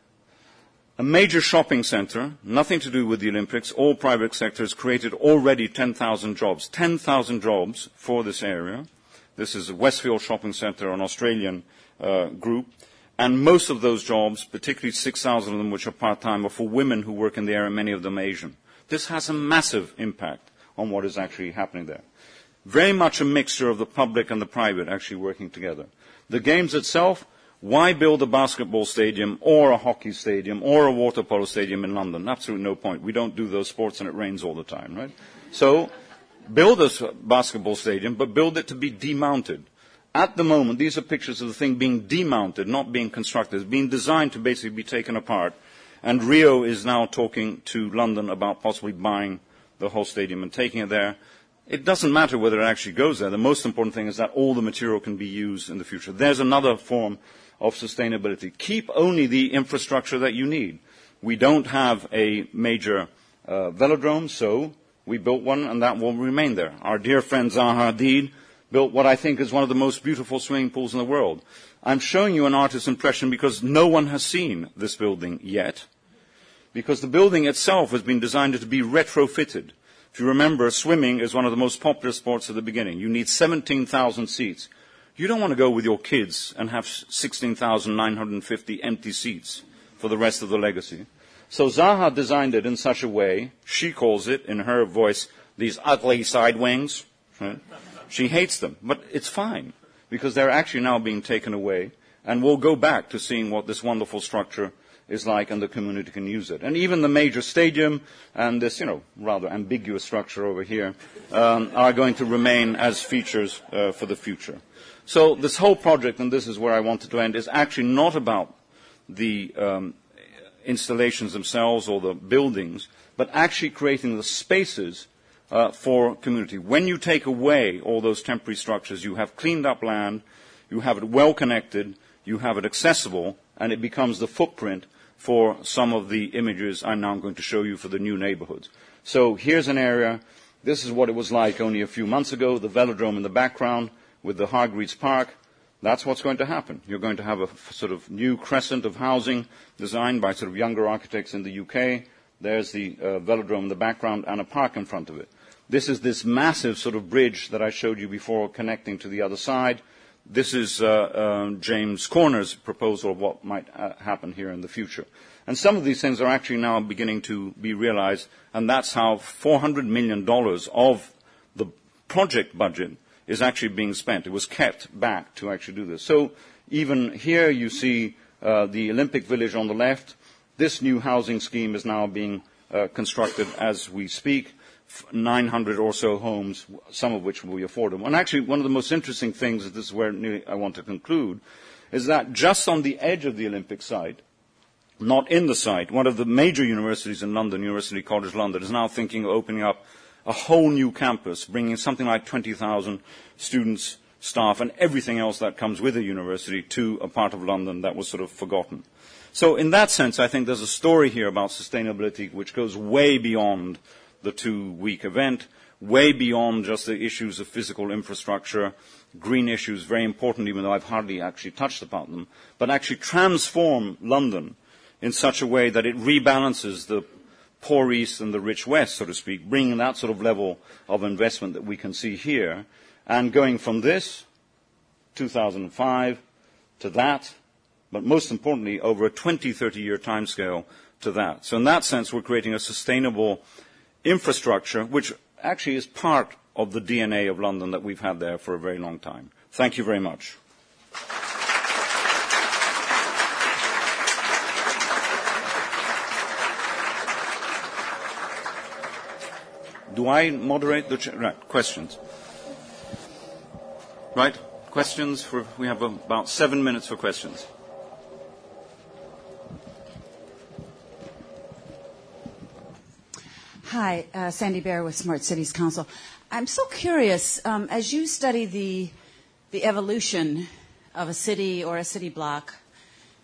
A major shopping center, nothing to do with the Olympics, all private sectors, created already ten thousand jobs. ten thousand jobs for this area. This is a Westfield Shopping Center, an Australian uh, group. And most of those jobs, particularly six thousand of them, which are part-time, are for women who work in the area, many of them Asian. This has a massive impact on what is actually happening there. Very much a mixture of the public and the private actually working together. The games itself, why build a basketball stadium or a hockey stadium or a water polo stadium in London? Absolutely no point. We don't do those sports and it rains all the time, right? So build a basketball stadium, but build it to be demounted. At the moment, these are pictures of the thing being demounted, not being constructed. It's being designed to basically be taken apart. And Rio is now talking to London about possibly buying the whole stadium and taking it there. It doesn't matter whether it actually goes there. The most important thing is that all the material can be used in the future. There's another form of sustainability. Keep only the infrastructure that you need. We don't have a major uh, velodrome, so we built one and that will remain there. Our dear friend Zaha Hadid built what I think is one of the most beautiful swimming pools in the world. I'm showing you an artist's impression because no one has seen this building yet, because the building itself has been designed to be retrofitted. If you remember, swimming is one of the most popular sports at the beginning. You need seventeen thousand seats. You don't want to go with your kids and have sixteen thousand nine hundred fifty empty seats for the rest of the legacy. So Zaha designed it in such a way, she calls it, in her voice, these ugly side wings. Right? She hates them, but it's fine, because they're actually now being taken away, and we'll go back to seeing what this wonderful structure is like, and the community can use it. And even the major stadium and this, you know, rather ambiguous structure over here um, are going to remain as features uh, for the future. So this whole project, and this is where I wanted to end, is actually not about the um, installations themselves or the buildings, but actually creating the spaces uh, for community. When you take away all those temporary structures, you have cleaned up land, you have it well connected, you have it accessible, and it becomes the footprint for some of the images I'm now going to show you for the new neighborhoods. So here's an area. This is what it was like only a few months ago, the velodrome in the background with the Hargreaves Park. That's what's going to happen. You're going to have a sort of new crescent of housing designed by sort of younger architects in the U K. There's the uh, velodrome in the background and a park in front of it. This is this massive sort of bridge that I showed you before connecting to the other side. This is uh, uh, James Corner's proposal of what might uh, happen here in the future. And some of these things are actually now beginning to be realized, and that's how four hundred million dollars of the project budget is actually being spent. It was kept back to actually do this. So even here you see uh, the Olympic Village on the left. This new housing scheme is now being uh, constructed as we speak. nine hundred or so homes, some of which will be affordable. And actually, one of the most interesting things, and this is where I want to conclude, is that just on the edge of the Olympic site, not in the site, one of the major universities in London, University College London, is now thinking of opening up a whole new campus, bringing something like twenty thousand students, staff, and everything else that comes with a university to a part of London that was sort of forgotten. So in that sense, I think there's a story here about sustainability which goes way beyond the two-week event, way beyond just the issues of physical infrastructure, green issues, very important, even though I've hardly actually touched upon them, but actually transform London in such a way that it rebalances the poor East and the rich West, so to speak, bringing that sort of level of investment that we can see here, and going from this, two thousand five, to that, but most importantly, over a twenty, thirty-year timescale to that. So in that sense, we're creating a sustainable infrastructure, which actually is part of the D N A of London that we've had there for a very long time. Thank you very much. Do I moderate the ch- right, questions? Right, questions for, we have about seven minutes for questions. Hi, uh, Sandy Bear with Smart Cities Council. I'm so curious, um, as you study the the evolution of a city or a city block,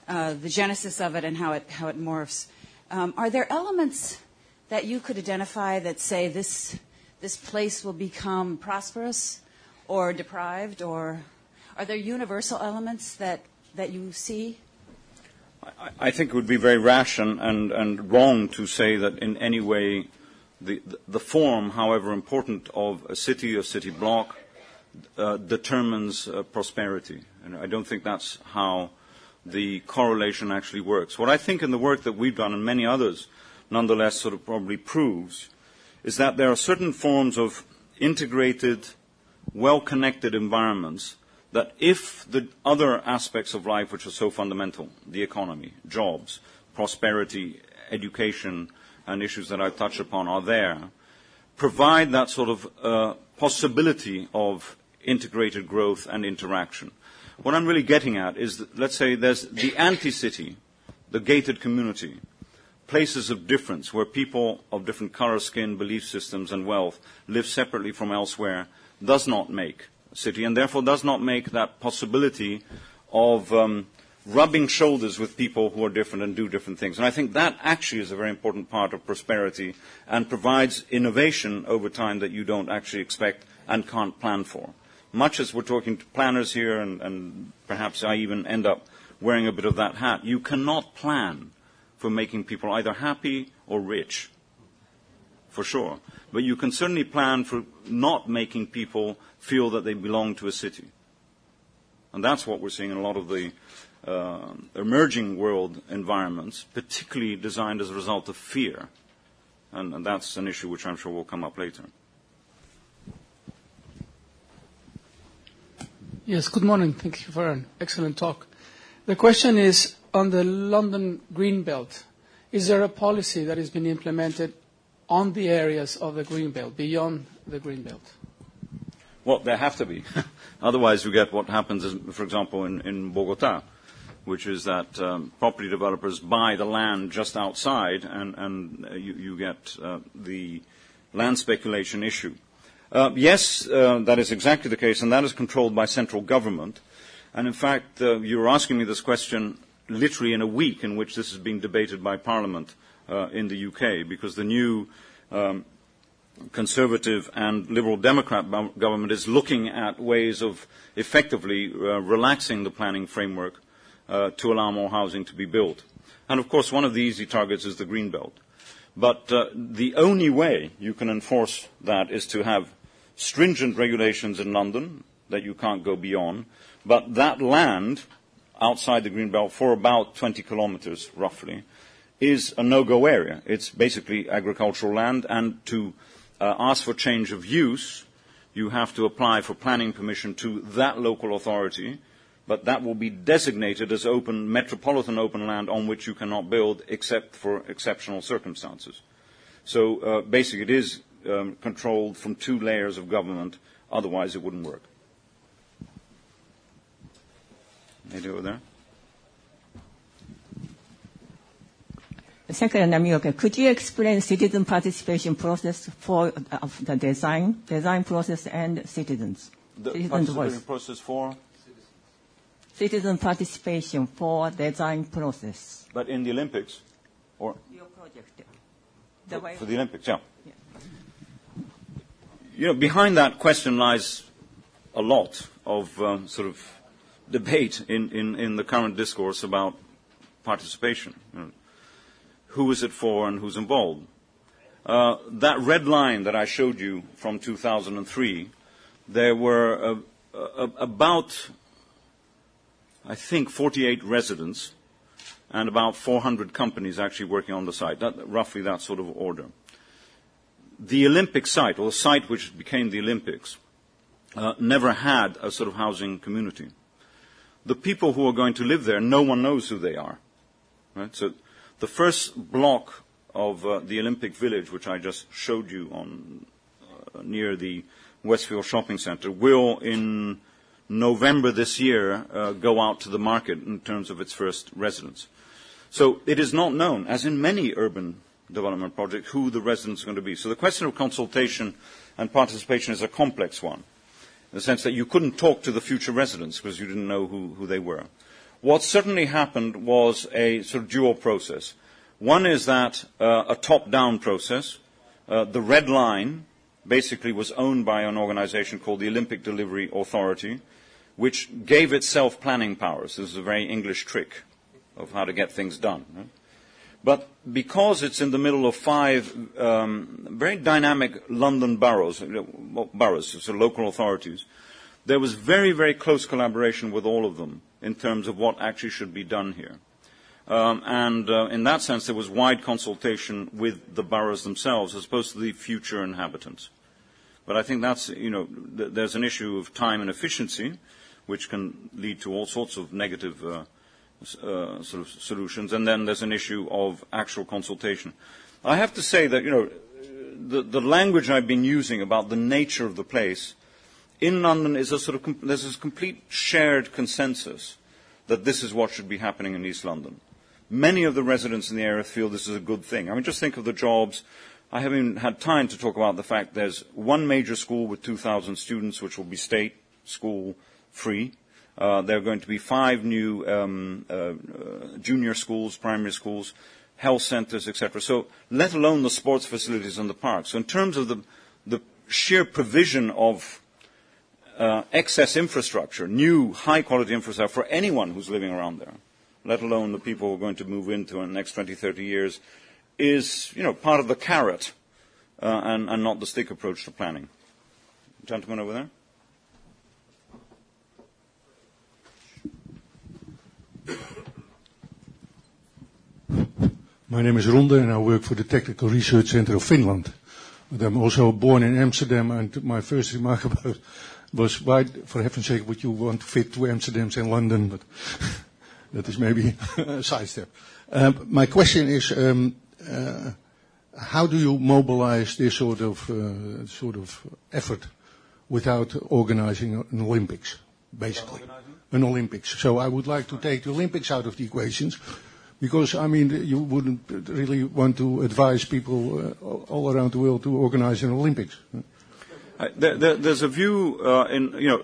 uh, the genesis of it and how it how it morphs. Um, are there elements that you could identify that say this this place will become prosperous or deprived, or are there universal elements that, that you see? I, I think it would be very rash and, and, and wrong to say that in any way the, the form, however important, of a city or city block uh, determines uh, prosperity. And I don't think that's how the correlation actually works. What I think in the work that we've done and many others nonetheless sort of probably proves is that there are certain forms of integrated, well-connected environments that if the other aspects of life which are so fundamental, the economy, jobs, prosperity, education, and issues that I've touched upon are there, provide that sort of uh, possibility of integrated growth and interaction. What I'm really getting at is that, let's say, there's the anti-city, the gated community, places of difference where people of different color, skin, belief systems, and wealth live separately from elsewhere, does not make a city, and therefore does not make that possibility of um, rubbing shoulders with people who are different and do different things. And I think that actually is a very important part of prosperity and provides innovation over time that you don't actually expect and can't plan for. Much as we're talking to planners here, and, and perhaps I even end up wearing a bit of that hat, you cannot plan for making people either happy or rich, for sure. But you can certainly plan for not making people feel that they belong to a city. And that's what we're seeing in a lot of the uh, emerging world environments, particularly designed as a result of fear. And, and that's an issue which I'm sure will come up later. Yes, good morning. Thank you for an excellent talk. The question is on the London Green Belt. Is there a policy that has been implemented on the areas of the Green Belt, beyond the Green Belt? Well, there have to be. Otherwise, you get what happens, is, for example, in, in Bogota, which is that um, property developers buy the land just outside, and, and uh, you, you get uh, the land speculation issue. Uh, yes, uh, that is exactly the case, and that is controlled by central government. And in fact, uh, you were asking me this question literally in a week in which this is being debated by Parliament uh, in the U K, because the new um, Conservative and Liberal Democrat government is looking at ways of effectively uh, relaxing the planning framework uh, to allow more housing to be built. And of course, one of the easy targets is the Green Belt. But uh, the only way you can enforce that is to have stringent regulations in London that you can't go beyond, but that land outside the Greenbelt for about twenty kilometers roughly is a no-go area. It's basically agricultural land, and to uh, ask for change of use, you have to apply for planning permission to that local authority, but that will be designated as open, metropolitan open land on which you cannot build except for exceptional circumstances. So uh, basically it is um, controlled from two layers of government, otherwise it wouldn't work. Lady over there. Secretary Namioka, could you explain citizen participation process for uh, the design, design process and citizens? The citizen participation voice. process for? Citizen participation for design process. But in the Olympics? Or? Your project. The For, way for the Olympics, yeah. yeah. You know, behind that question lies a lot of um, sort of debate in, in, in the current discourse about participation. You know, who is it for and who's involved? Uh, that red line that I showed you from two thousand three, there were uh, uh, about, I think, forty-eight residents and about four hundred companies actually working on the site, that, roughly that sort of order. The Olympic site, or the site which became the Olympics, uh, never had a sort of housing community. The people who are going to live there, no one knows who they are. Right? So the first block of uh, the Olympic Village, which I just showed you on uh, near the Westfield Shopping Centre, will in November this year uh, go out to the market in terms of its first residents. So it is not known, as in many urban development projects, who the residents are going to be. So the question of consultation and participation is a complex one, in the sense that you couldn't talk to the future residents because you didn't know who, who they were. What certainly happened was a sort of dual process. One is that uh, a top-down process. Uh, the Red Line basically was owned by an organization called the Olympic Delivery Authority, which gave itself planning powers. This is a very English trick of how to get things done. Right? But because it's in the middle of five um, very dynamic London boroughs, boroughs, so local authorities, there was very, very close collaboration with all of them in terms of what actually should be done here. Um, and uh, in that sense, there was wide consultation with the boroughs themselves as opposed to the future inhabitants. But I think that's, you know, th- there's an issue of time and efficiency, which can lead to all sorts of negative uh, uh, sort of solutions. And then there's an issue of actual consultation. I have to say that, you know, the, the language I've been using about the nature of the place in London is a sort of, com- there's this complete shared consensus that this is what should be happening in East London. Many of the residents in the area feel this is a good thing. I mean, just think of the jobs. I haven't even had time to talk about the fact there's one major school with two thousand students, which will be state school free. Uh, there are going to be five new um, uh, uh, junior schools, primary schools, health centres, et cetera. So, let alone the sports facilities and the parks. So, in terms of the, the sheer provision of uh, excess infrastructure, new high-quality infrastructure for anyone who's living around there, let alone the people who are going to move into in the next twenty, thirty years, is, you know, part of the carrot uh, and, and not the stick approach to planning. Gentleman over there. My name is Ronde and I work for the Technical Research Center of Finland. But I'm also born in Amsterdam, and my first remark about was, why, for heaven's sake, would you want to fit two Amsterdams in London? But that is maybe a sidestep. Um, my question is, um, uh, how do you mobilize this sort of uh, sort of effort without organizing an Olympics, basically? An Olympics. So I would like to take the Olympics out of the equations, because, I mean, you wouldn't really want to advise people uh, all around the world to organize an Olympics. Uh, there, there, there's a view uh, in, you know,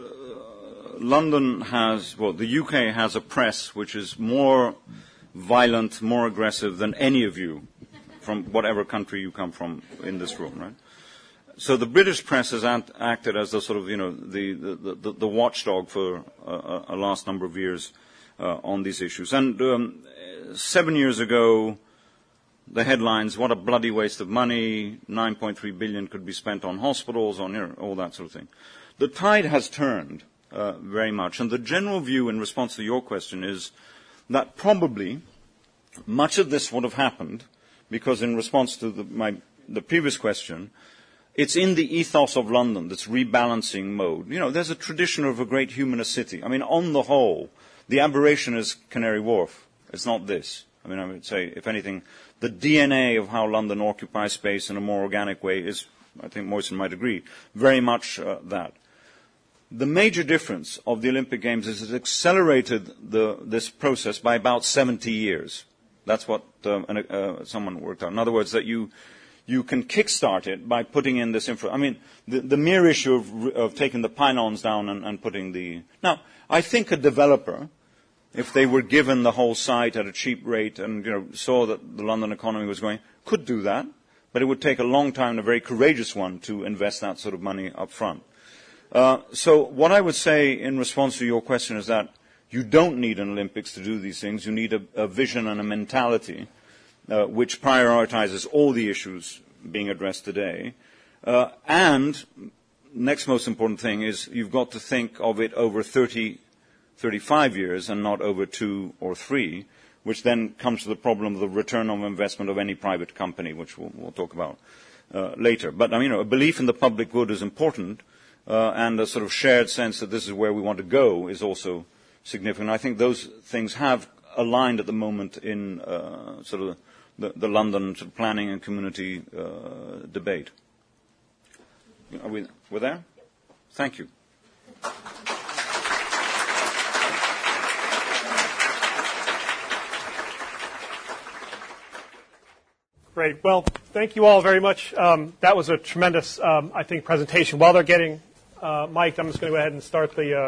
uh, London has, well, the U K has a press which is more violent, more aggressive than any of you from whatever country you come from in this room, right? So the British press has act, acted as the sort of, you know, the, the, the, the watchdog for a, a last number of years uh, on these issues. And um, seven years ago, the headlines, what a bloody waste of money, nine point three billion could be spent on hospitals, on, you know, all that sort of thing. The tide has turned uh, very much, and the general view in response to your question is that probably much of this would have happened because in response to the, my, the previous question, it's in the ethos of London, this rebalancing mode. You know, there's a tradition of a great humanist city. I mean, on the whole, the aberration is Canary Wharf. It's not this. I mean, I would say, if anything, the D N A of how London occupies space in a more organic way is, I think Moisen might agree, very much uh, that. The major difference of the Olympic Games is it accelerated the, this process by about seventy years. That's what um, uh, someone worked out. In other words, that you you can kickstart it by putting in this infra. I mean, the, the mere issue of, of taking the pylons down and, and putting the. Now, I think a developer, if they were given the whole site at a cheap rate and, you know, saw that the London economy was going, could do that, but it would take a long time and a very courageous one to invest that sort of money up front. Uh, so what I would say in response to your question is that you don't need an Olympics to do these things. You need a, a vision and a mentality uh, which prioritizes all the issues being addressed today. Uh, and next most important thing is you've got to think of it over thirty, thirty-five years and not over two or three, which then comes to the problem of the return on investment of any private company, which we'll, we'll talk about uh, later. But, I mean, you know, a belief in the public good is important, uh, and a sort of shared sense that this is where we want to go is also significant. I think those things have aligned at the moment in uh, sort of the, the London sort of planning and community uh, debate. Are we we're there? Thank you. Great. Well, thank you all very much. Um, that was a tremendous, um, I think, presentation. While they're getting uh, mic'd, I'm just going to go ahead and start the uh,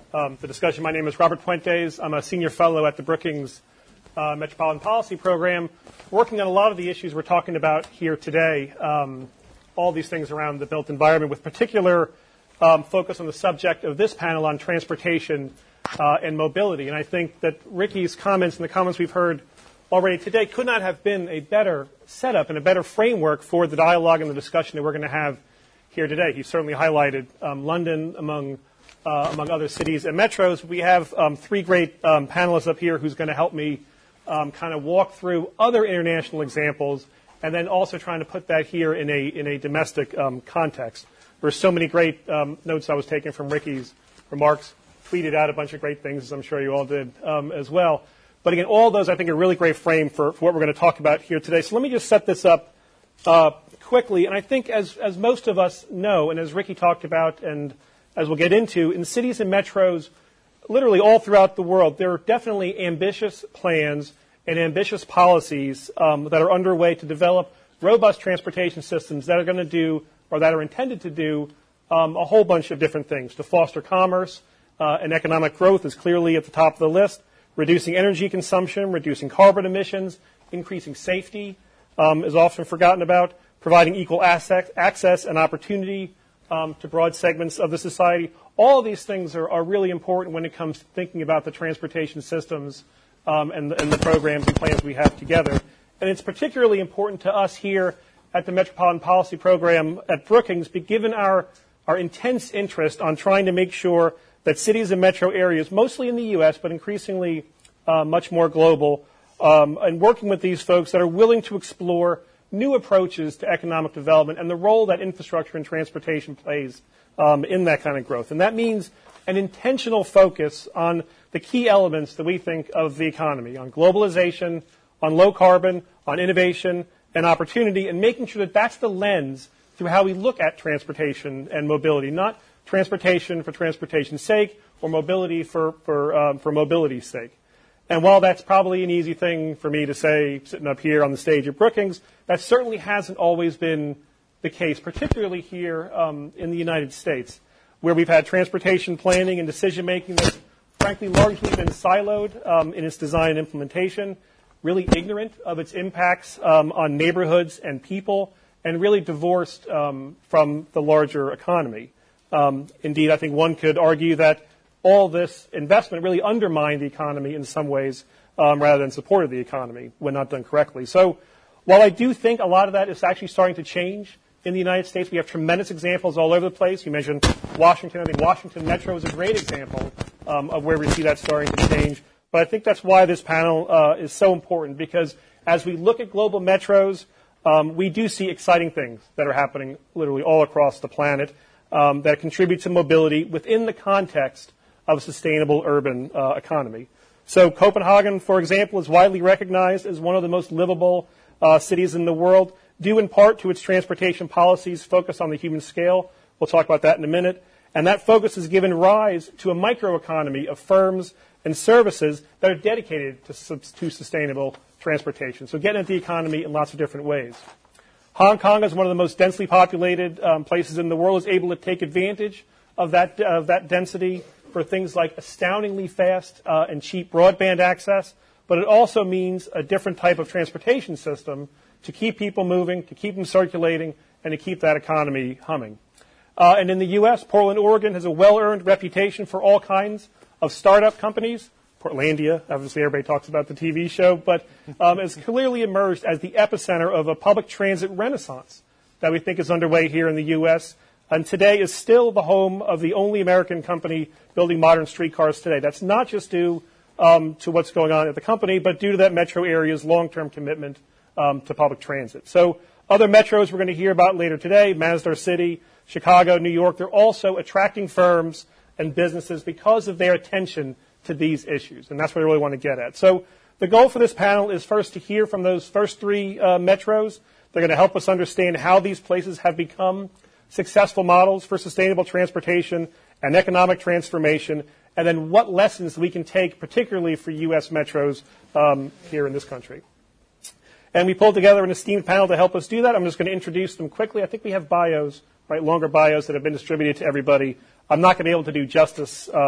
um, the discussion. My name is Robert Puentes. I'm a senior fellow at the Brookings uh, Metropolitan Policy Program, working on a lot of the issues we're talking about here today, um, all these things around the built environment, with particular um, focus on the subject of this panel on transportation uh, and mobility. And I think that Ricky's comments and the comments we've heard already today could not have been a better setup and a better framework for the dialogue and the discussion that we're going to have here today. He certainly highlighted um, London among uh, among other cities and metros. We have um, three great um, panelists up here who's going to help me um, kind of walk through other international examples, and then also trying to put that here in a in a domestic um, context. There were so many great um, notes I was taking from Ricky's remarks. Tweeted out a bunch of great things, as I'm sure you all did um, as well. But again, all those I think are a really great frame for, for what we're going to talk about here today. So let me just set this up uh, quickly. And I think as, as most of us know, and as Ricky talked about, and as we'll get into, in cities and metros, literally all throughout the world, there are definitely ambitious plans and ambitious policies um, that are underway to develop robust transportation systems that are going to do, or that are intended to do, um, a whole bunch of different things. To foster commerce uh, and economic growth is clearly at the top of the list. Reducing energy consumption, reducing carbon emissions, increasing safety um, is often forgotten about, providing equal access, access and opportunity um, to broad segments of the society. All of these things are, are really important when it comes to thinking about the transportation systems um, and, the, and the programs and plans we have together. And it's particularly important to us here at the Metropolitan Policy Program at Brookings, given our, our intense interest on trying to make sure that cities and metro areas, mostly in the U S, but increasingly uh, much more global, um, and working with these folks that are willing to explore new approaches to economic development and the role that infrastructure and transportation plays um, in that kind of growth. And that means an intentional focus on the key elements that we think of the economy, on globalization, on low carbon, on innovation and opportunity, and making sure that that's the lens through how we look at transportation and mobility, not transportation for transportation's sake, or mobility for for, um, for mobility's sake. And while that's probably an easy thing for me to say sitting up here on the stage at Brookings, that certainly hasn't always been the case, particularly here um, in the United States, where we've had transportation planning and decision-making that's frankly largely been siloed um, in its design and implementation, really ignorant of its impacts um, on neighborhoods and people, and really divorced um, from the larger economy. Um, indeed, I think one could argue that all this investment really undermined the economy in some ways um, rather than supported the economy when not done correctly. So while I do think a lot of that is actually starting to change in the United States, we have tremendous examples all over the place. You mentioned Washington. I think Washington Metro is a great example um, of where we see that starting to change. But I think that's why this panel uh, is so important, because as we look at global metros, um, we do see exciting things that are happening literally all across the planet. Um, that contribute to mobility within the context of a sustainable urban uh, economy. So Copenhagen, for example, is widely recognized as one of the most livable uh, cities in the world, due in part to its transportation policies focused on the human scale. We'll talk about that in a minute. And that focus has given rise to a microeconomy of firms and services that are dedicated to, to sustainable transportation. So getting at the economy in lots of different ways. Hong Kong is one of the most densely populated um, places in the world, is able to take advantage of that, uh, that density for things like astoundingly fast uh, and cheap broadband access, but it also means a different type of transportation system to keep people moving, to keep them circulating, and to keep that economy humming. Uh, and in the U S, Portland, Oregon has a well-earned reputation for all kinds of startup companies. Portlandia, obviously everybody talks about the T V show, but um, has clearly emerged as the epicenter of a public transit renaissance that we think is underway here in the U S, and today is still the home of the only American company building modern streetcars today. That's not just due um, to what's going on at the company, but due to that metro area's long-term commitment um, to public transit. So other metros we're going to hear about later today, Masdar City, Chicago, New York, they're also attracting firms and businesses because of their attention to these issues, and that's what I really want to get at. So the goal for this panel is first to hear from those first three uh, metros. They're going to help us understand how these places have become successful models for sustainable transportation and economic transformation, and then what lessons we can take, particularly for U S metros um, here in this country. And we pulled together an esteemed panel to help us do that. I'm just going to introduce them quickly. I think we have bios, right, longer bios that have been distributed to everybody. I'm not going to be able to do justice um,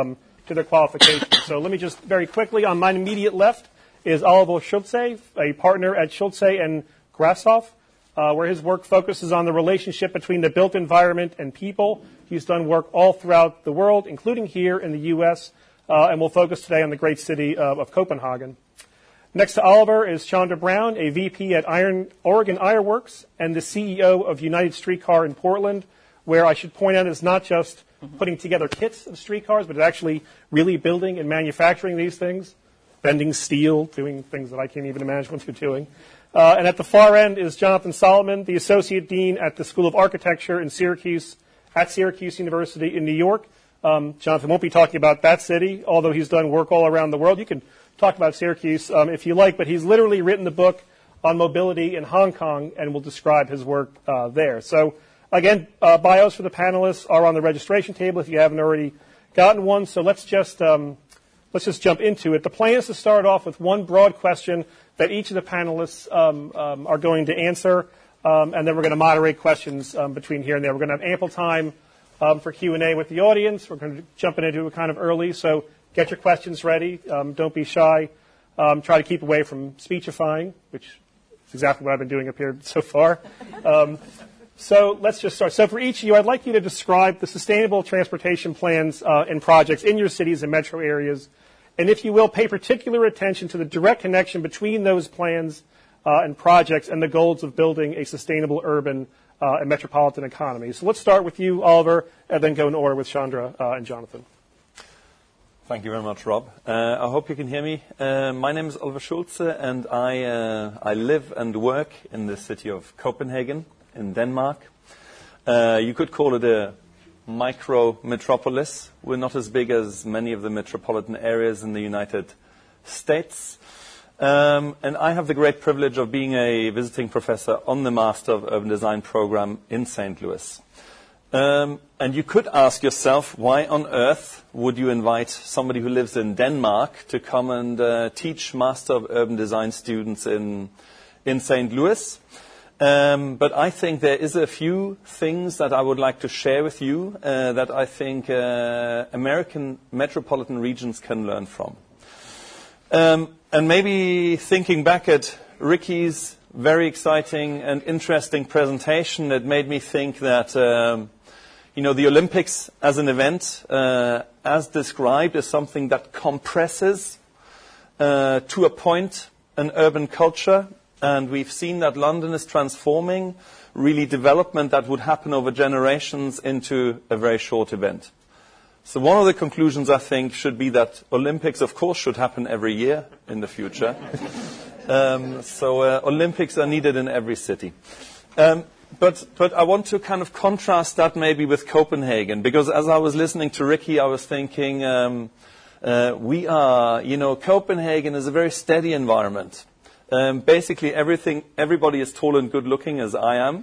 to their qualifications. So let me just very quickly, on my immediate left is Oliver Schulze, a partner at Schulze and Grashoff, uh, where his work focuses on the relationship between the built environment and people. He's done work all throughout the world, including here in the U S, uh, and we'll focus today on the great city of, of Copenhagen. Next to Oliver is Chandra Brown, a V P at Iron, Oregon Ironworks and the C E O of United Streetcar in Portland, where I should point out is not just putting together kits of streetcars, but actually really building and manufacturing these things, bending steel, doing things that I can't even imagine what they're doing. Uh, and at the far end is Jonathan Solomon, the Associate Dean at the School of Architecture in Syracuse, at Syracuse University in New York. Um, Jonathan won't be talking about that city, although he's done work all around the world. You can talk about Syracuse um, if you like, but he's literally written the book on mobility in Hong Kong and will describe his work uh, there. So, again, uh, bios for the panelists are on the registration table if you haven't already gotten one. So let's just um, let's just jump into it. The plan is to start off with one broad question that each of the panelists um, um, are going to answer, um, and then we're going to moderate questions um, between here and there. We're going to have ample time um, for Q and A with the audience. We're going to jump into it kind of early, so get your questions ready. Um, don't be shy. Um, try to keep away from speechifying, which is exactly what I've been doing up here so far. Um, so let's just start. So for each of you, I'd like you to describe the sustainable transportation plans uh, and projects in your cities and metro areas. And if you will, pay particular attention to the direct connection between those plans uh, and projects and the goals of building a sustainable urban uh, and metropolitan economy. So let's start with you, Oliver, and then go in order with Chandra uh, and Jonathan. Thank you very much, Rob. Uh, I hope you can hear me. Uh, my name is Oliver Schulze, and I, uh, I live and work in the city of Copenhagen in Denmark. Uh, you could call it a micro metropolis. We're not as big as many of the metropolitan areas in the United States. Um, and I have the great privilege of being a visiting professor on the Master of Urban Design program in Saint Louis. Um, and you could ask yourself, why on earth would you invite somebody who lives in Denmark to come and uh, teach Master of Urban Design students in, in Saint Louis? Um, but I think there is a few things that I would like to share with you uh, that I think uh, American metropolitan regions can learn from. Um, and maybe thinking back at Ricky's very exciting and interesting presentation, it made me think that, um, you know, the Olympics as an event, uh, as described, is something that compresses uh, to a point an urban culture. And we've seen that London is transforming really development that would happen over generations into a very short event. So one of the conclusions, I think, should be that Olympics, of course, should happen every year in the future. um, so uh, Olympics are needed in every city. Um, but, but I want to kind of contrast that maybe with Copenhagen, because as I was listening to Ricky, I was thinking, um, uh, we are, you know, Copenhagen is a very steady environment. Um, basically, everything, everybody is tall and good-looking, as I am.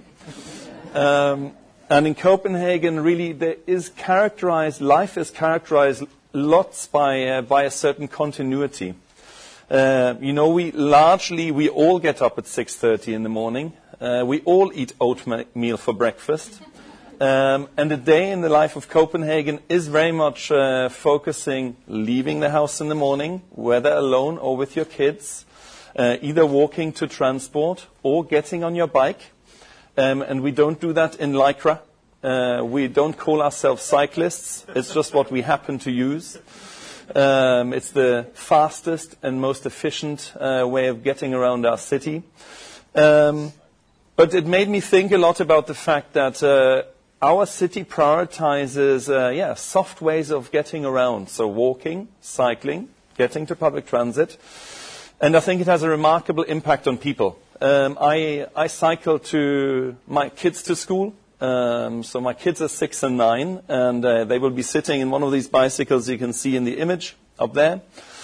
Um, and in Copenhagen, really, there is characterized, life is characterized lots by uh, by a certain continuity. Uh, you know, we largely we all get up at six thirty in the morning. Uh, we all eat oatmeal for breakfast. Um, and the day in the life of Copenhagen is very much uh, focusing leaving the house in the morning, whether alone or with your kids. Uh, either walking to transport or getting on your bike. Um, and we don't do that in Lycra. Uh, we don't call ourselves cyclists. It's just what we happen to use. Um, it's the fastest and most efficient uh, way of getting around our city. Um, but it made me think a lot about the fact that uh, our city prioritizes uh, yeah, soft ways of getting around. So walking, cycling, getting to public transit. And I think it has a remarkable impact on people. Um, I, I cycle to my kids to school. Um, so my kids are six and nine, and uh, they will be sitting in one of these bicycles you can see in the image up there.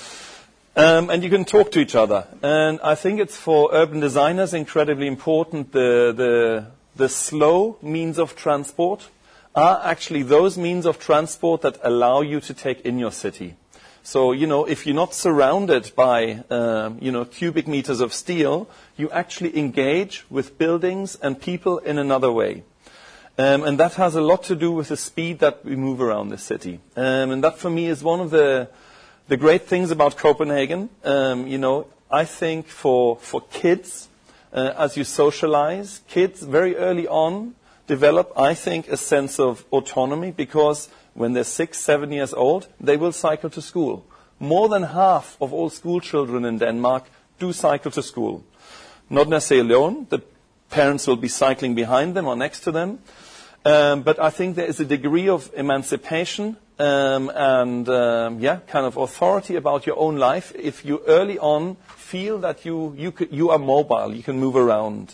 Um, and you can talk to each other. And I think it's for urban designers incredibly important. The, the, the slow means of transport are actually those means of transport that allow you to take in your city. So, you know, if you're not surrounded by, um, you know, cubic meters of steel, you actually engage with buildings and people in another way. Um, and that has a lot to do with the speed that we move around the city. Um, and that, for me, is one of the the great things about Copenhagen. Um, you know, I think for for kids, uh, as you socialize, kids very early on develop, I think, a sense of autonomy, because when they're six, seven years old, they will cycle to school. More than half of all school children in Denmark do cycle to school. Not necessarily alone. The parents will be cycling behind them or next to them. Um, but I think there is a degree of emancipation um, and, um, yeah, kind of authority about your own life if you early on feel that you you, could, you are mobile, you can move around.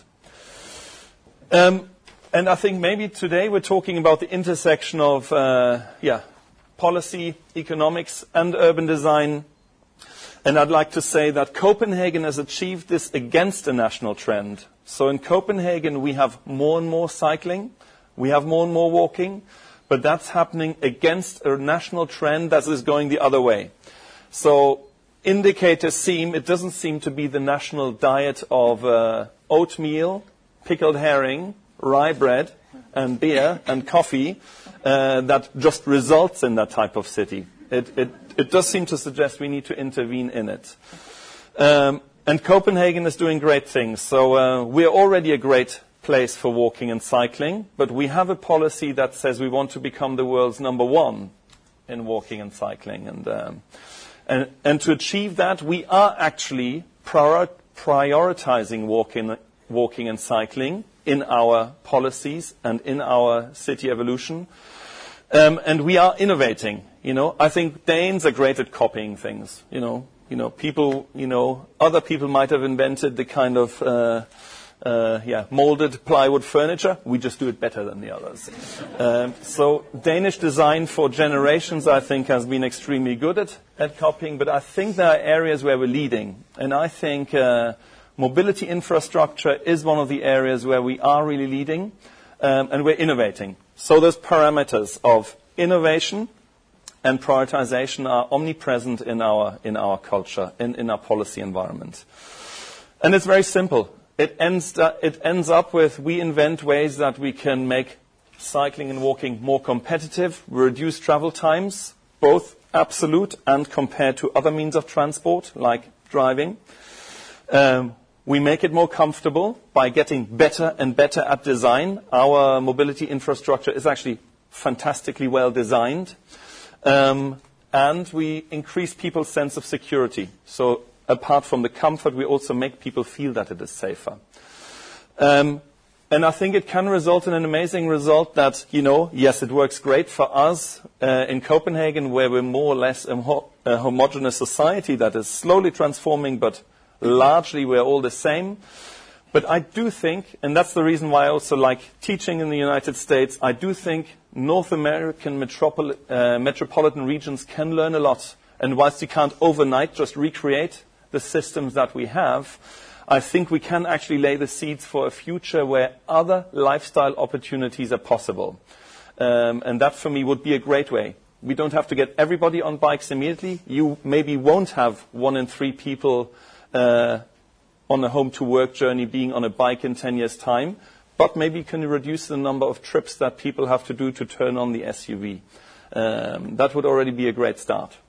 Um, and I think maybe today we're talking about the intersection of, uh, yeah, policy, economics, and urban design. And I'd like to say that Copenhagen has achieved this against a national trend. So in Copenhagen, we have more and more cycling, we have more and more walking, but that's happening against a national trend that is going the other way. So indicators seem, it doesn't seem to be the national diet of uh, oatmeal, pickled herring, rye bread, and beer and coffee uh, that just results in that type of city. It, it, it does seem to suggest we need to intervene in it. Um, and Copenhagen is doing great things. So uh, we're already a great place for walking and cycling, but we have a policy that says we want to become the world's number one in walking and cycling. And, um, and, and to achieve that, we are actually prior- prioritizing walking, walking and cycling in our policies and in our city evolution. Um, and we are innovating. You know, I think Danes are great at copying things. You know, you know, people, you know, other people might have invented the kind of, uh, uh, yeah, molded plywood furniture. We just do it better than the others. um, so Danish design for generations, I think, has been extremely good at, at copying. But I think there are areas where we're leading, and I think uh, mobility infrastructure is one of the areas where we are really leading, um, and we're innovating. So those parameters of innovation and prioritization are omnipresent in our in our culture, in, in our policy environment. And it's very simple. It ends uh, it ends up with we invent ways that we can make cycling and walking more competitive, reduce travel times, both absolute and compared to other means of transport, like driving. Um, We make it more comfortable by getting better and better at design. Our mobility infrastructure is actually fantastically well designed. Um, and we increase people's sense of security. So apart from the comfort, we also make people feel that it is safer. Um, and I think it can result in an amazing result that, you know, yes, it works great for us uh, in Copenhagen, where we're more or less a, ho- a homogeneous society that is slowly transforming, but largely we're all the same. But I do think, and that's the reason why I also like teaching in the United States, I do think North American metropol- uh, metropolitan regions can learn a lot. And whilst you can't overnight just recreate the systems that we have, I think we can actually lay the seeds for a future where other lifestyle opportunities are possible. Um, and that for me would be a great way. We don't have to get everybody on bikes immediately. You maybe won't have one in three people Uh, on a home-to-work journey being on a bike in ten years' time, but maybe you can reduce the number of trips that people have to do to turn on the S U V. Um, that would already be a great start.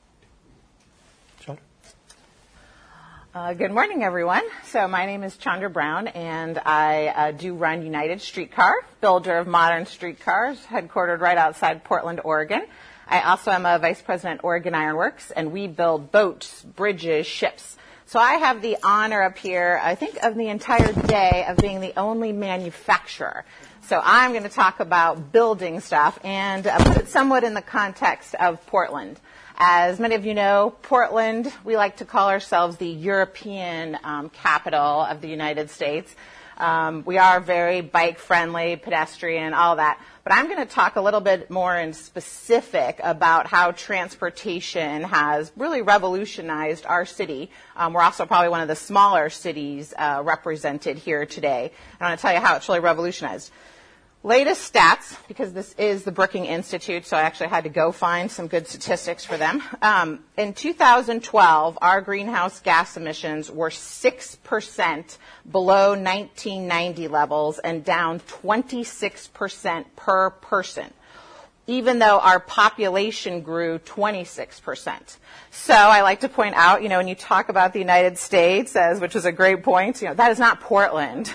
Uh, good morning, everyone. So my name is Chandra Brown, and I uh, do run United Streetcar, builder of modern streetcars, headquartered right outside Portland, Oregon. I also am a vice president at Oregon Iron Works, and we build boats, bridges, ships. So I have the honor up here, I think, of the entire day of being the only manufacturer. So I'm going to talk about building stuff and uh, put it somewhat in the context of Portland. As many of you know, Portland, we like to call ourselves the European um, capital of the United States. Um, we are very bike-friendly, pedestrian, all that. But I'm going to talk a little bit more in specific about how transportation has really revolutionized our city. Um, we're also probably one of the smaller cities uh, represented here today. I want to tell you how it's really revolutionized. Latest stats, because this is the Brookings Institute, so I actually had to go find some good statistics for them. Um, in two thousand twelve, our greenhouse gas emissions were six percent below nineteen ninety levels and down twenty-six percent per person, even though our population grew twenty-six percent. So I like to point out, you know, when you talk about the United States, as which was a great point, you know, that is not Portland.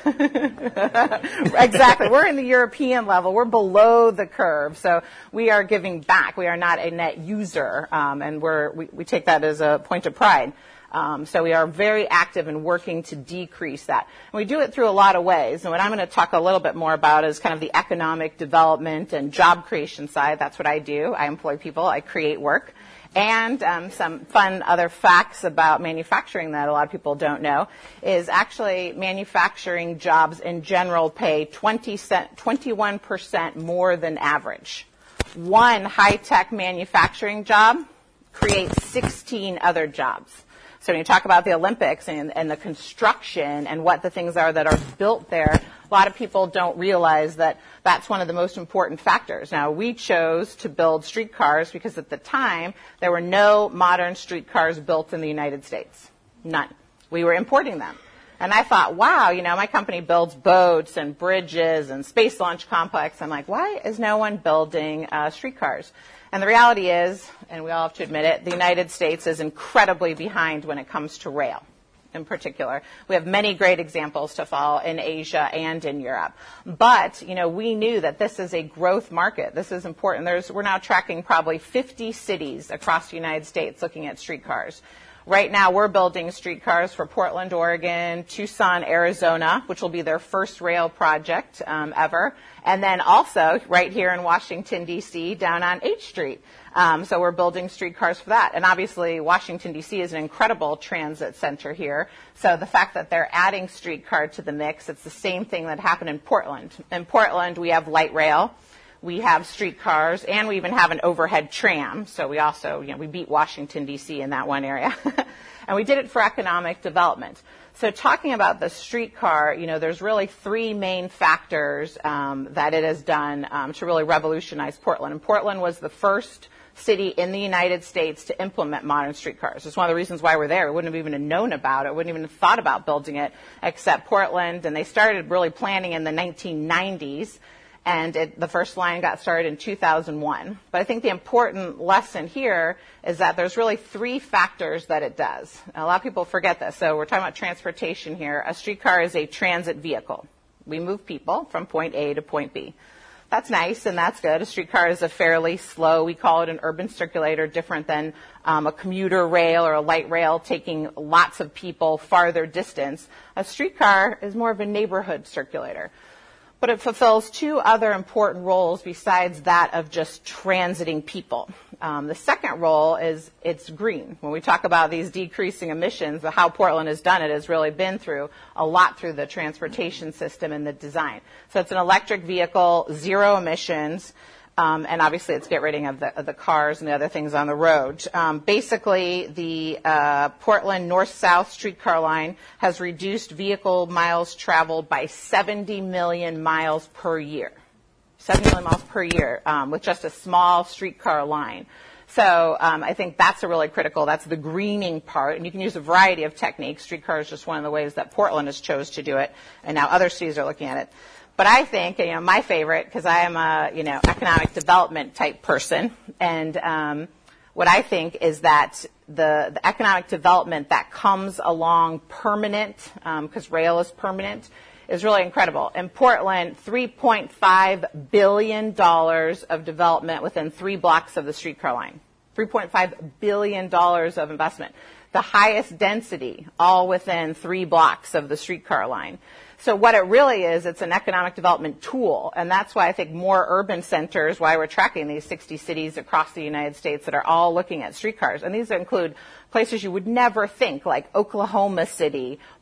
Exactly. We're in the European level. We're below the curve. So we are giving back. We are not a net user, um, and we're, we, we take that as a point of pride. Um, so we are very active in working to decrease that. And we do it through a lot of ways. And what I'm going to talk a little bit more about is kind of the economic development and job creation side. That's what I do. I employ people. I create work. And um, some fun other facts about manufacturing that a lot of people don't know is actually manufacturing jobs in general pay twenty cent, twenty-one percent more than average. One high-tech manufacturing job creates sixteen other jobs. So when you talk about the Olympics and, and the construction and what the things are that are built there, a lot of people don't realize that that's one of the most important factors. Now, we chose to build streetcars because at the time, there were no modern streetcars built in the United States. None. We were importing them. And I thought, wow, you know, my company builds boats and bridges and space launch complex. I'm like, why is no one building uh, streetcars? And the reality is, and we all have to admit it, the United States is incredibly behind when it comes to rail in particular. We have many great examples to follow in Asia and in Europe. But, you know, we knew that this is a growth market. This is important. There's, we're now tracking probably fifty cities across the United States looking at streetcars. Right now, we're building streetcars for Portland, Oregon, Tucson, Arizona, which will be their first rail project um, ever. And then also right here in Washington, D C, down on H Street. Um, so we're building streetcars for that. And obviously, Washington, D C is an incredible transit center here. So the fact that they're adding streetcar to the mix, it's the same thing that happened in Portland. In Portland, we have light rail. We have streetcars, and we even have an overhead tram. So we also, you know, we beat Washington, D C in that one area. And we did it for economic development. So talking about the streetcar, you know, there's really three main factors um, that it has done um, to really revolutionize Portland. And Portland was the first city in the United States to implement modern streetcars. It's one of the reasons why we're there. We wouldn't have even known about it. Wouldn't even have thought about building it except Portland. And they started really planning in the nineteen nineties. And it, the first line got started in two thousand one. But I think the important lesson here is that there's really three factors that it does. Now, a lot of people forget this. So we're talking about transportation here. A streetcar is a transit vehicle. We move people from point A to point B. That's nice and that's good. A streetcar is a fairly slow, we call it an urban circulator, different than um, a commuter rail or a light rail taking lots of people farther distance. A streetcar is more of a neighborhood circulator. But it fulfills two other important roles besides that of just transiting people. Um, the second role is it's green. When we talk about these decreasing emissions, how Portland has done it has really been through a lot through the transportation system and the design. So it's an electric vehicle, zero emissions, um, and obviously it's get rid of the, of the cars and the other things on the road. Um, basically, the uh, Portland north-south streetcar line has reduced vehicle miles traveled by seventy million miles per year. seventy million miles per year um, with just a small streetcar line. So um, I think that's a really critical. That's the greening part. And you can use a variety of techniques. Streetcar is just one of the ways that Portland has chose to do it. And now other cities are looking at it. But I think, you know, my favorite, because I am a, you know, economic development type person, and um, what I think is that the, the economic development that comes along permanent, because um, rail is permanent, is really incredible. In Portland, three point five billion dollars of development within three blocks of the streetcar line. three point five billion dollars of investment. The highest density, all within three blocks of the streetcar line. So what it really is, it's an economic development tool, and that's why I think more urban centers, why we're tracking these sixty cities across the United States that are all looking at streetcars. And these include places you would never think, like Oklahoma City,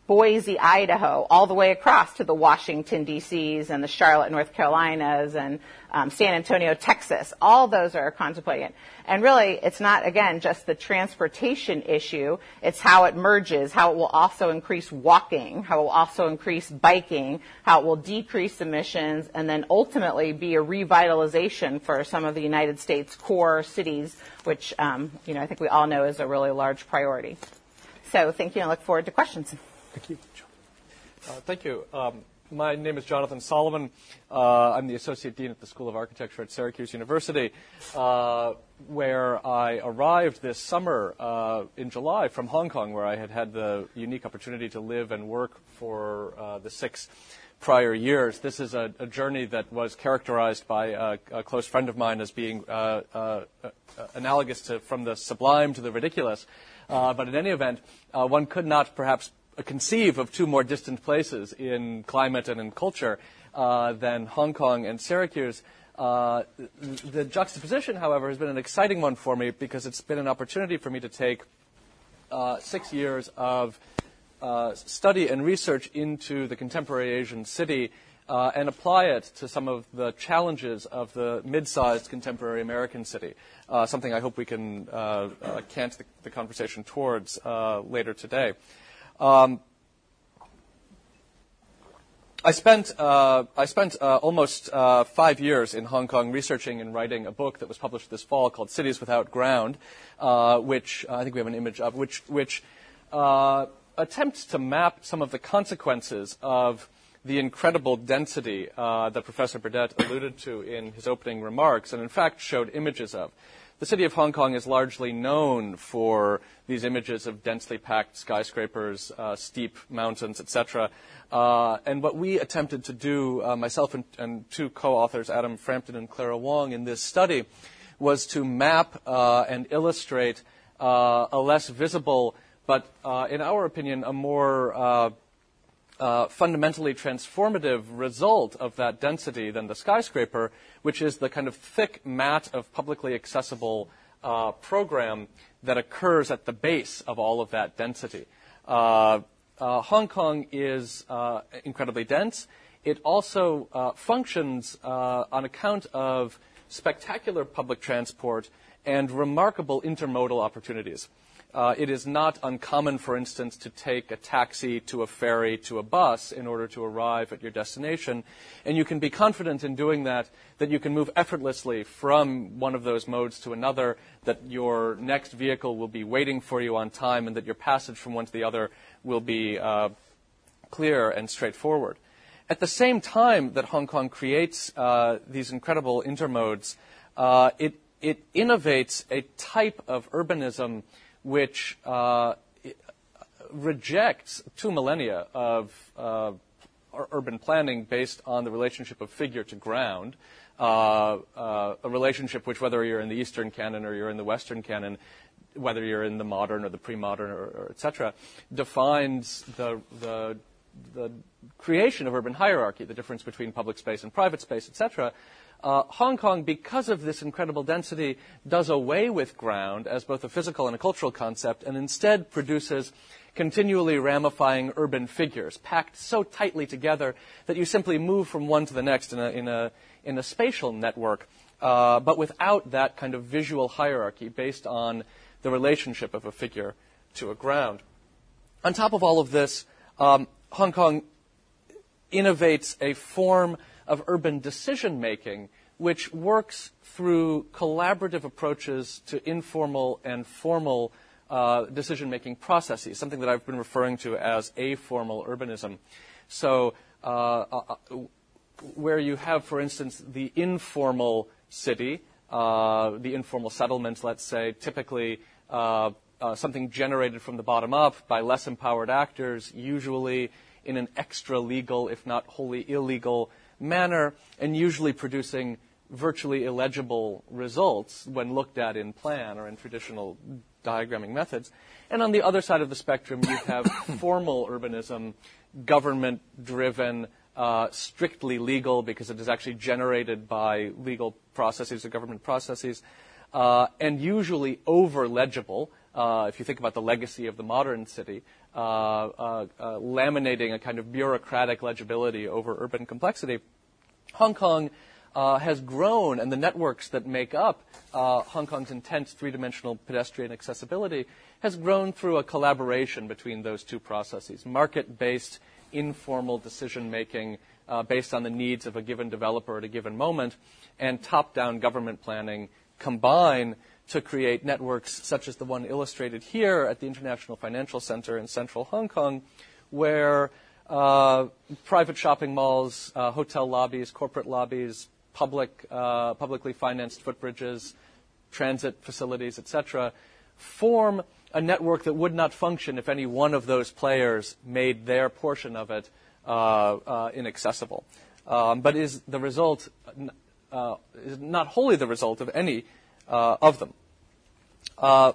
Boise, Idaho, all the way across to the Washington, D C's and the Charlotte, North Carolinas, and um, San Antonio, Texas. All those are contemplating it. And really, it's not, again, just the transportation issue. It's how it merges, how it will also increase walking, how it will also increase biking, how it will decrease emissions, and then ultimately be a revitalization for some of the United States core cities, which, um, you know, I think we all know is a really large priority. So thank you, and I look forward to questions. Thank you. Uh, thank you. Um, my name is Jonathan Solomon. Uh, I'm the Associate Dean at the School of Architecture at Syracuse University, uh, where I arrived this summer uh, in July from Hong Kong, where I had had the unique opportunity to live and work for uh, the six prior years. This is a, a journey that was characterized by a, a close friend of mine as being uh, uh, uh, analogous to from the sublime to the ridiculous. Uh, but in any event, uh, one could not perhaps conceive of two more distant places in climate and in culture uh, than Hong Kong and Syracuse. Uh, the juxtaposition, however, has been an exciting one for me because it's been an opportunity for me to take uh, six years of uh, study and research into the contemporary Asian city uh, and apply it to some of the challenges of the mid-sized contemporary American city, uh, something I hope we can uh, uh, cant the, the conversation towards uh, later today. Um, I spent uh, I spent uh, almost uh, five years in Hong Kong researching and writing a book that was published this fall called Cities Without Ground, uh, which uh, I think we have an image of, which which uh, attempts to map some of the consequences of the incredible density uh, that Professor Burdett alluded to in his opening remarks, and in fact showed images of. The city of Hong Kong is largely known for these images of densely packed skyscrapers, uh, steep mountains, et cetera. Uh, and what we attempted to do, uh, myself and, and two co-authors, Adam Frampton and Clara Wong, in this study, was to map uh, and illustrate uh, a less visible, but uh, in our opinion, a more uh, Uh, fundamentally transformative result of that density than the skyscraper, which is the kind of thick mat of publicly accessible uh, program that occurs at the base of all of that density. Uh, uh, Hong Kong is uh, incredibly dense. It also uh, functions uh, on account of spectacular public transport and remarkable intermodal opportunities. Uh, it is not uncommon, for instance, to take a taxi to a ferry to a bus in order to arrive at your destination. And you can be confident in doing that, that you can move effortlessly from one of those modes to another, that your next vehicle will be waiting for you on time, and that your passage from one to the other will be uh, clear and straightforward. At the same time that Hong Kong creates uh, these incredible intermodes, uh, it, it innovates a type of urbanism which uh, rejects two millennia of uh, urban planning based on the relationship of figure to ground, uh, uh, a relationship which, whether you're in the Eastern canon or you're in the Western canon, whether you're in the modern or the pre-modern or, or et cetera, defines the, the, the creation of urban hierarchy, the difference between public space and private space, et cetera. Uh, Hong Kong, because of this incredible density, does away with ground as both a physical and a cultural concept, and instead produces continually ramifying urban figures, packed so tightly together that you simply move from one to the next in a, in a, in a spatial network, uh, but without that kind of visual hierarchy based on the relationship of a figure to a ground. On top of all of this, um, Hong Kong innovates a form of urban decision-making, which works through collaborative approaches to informal and formal uh, decision-making processes, something that I've been referring to as aformal urbanism. So uh, uh, where you have, for instance, the informal city, uh, the informal settlements, let's say, typically uh, uh, something generated from the bottom up by less empowered actors, usually in an extra-legal, if not wholly illegal, manner, and usually producing virtually illegible results when looked at in plan or in traditional diagramming methods. And on the other side of the spectrum, you have formal urbanism, government-driven, uh, strictly legal because it is actually generated by legal processes or government processes, uh, and usually over-legible. Uh, if you think about the legacy of the modern city, uh, uh, uh, laminating a kind of bureaucratic legibility over urban complexity, Hong Kong uh, has grown, and the networks that make up uh, Hong Kong's intense three-dimensional pedestrian accessibility has grown through a collaboration between those two processes, market-based, informal decision-making uh, based on the needs of a given developer at a given moment, and top-down government planning combine to create networks such as the one illustrated here at the International Financial Center in central Hong Kong, where uh, private shopping malls, uh, hotel lobbies, corporate lobbies, public, uh, publicly financed footbridges, transit facilities, et cetera, form a network that would not function if any one of those players made their portion of it uh, uh, inaccessible, um, but is the result, uh, is not wholly the result of any uh, of them. Uh,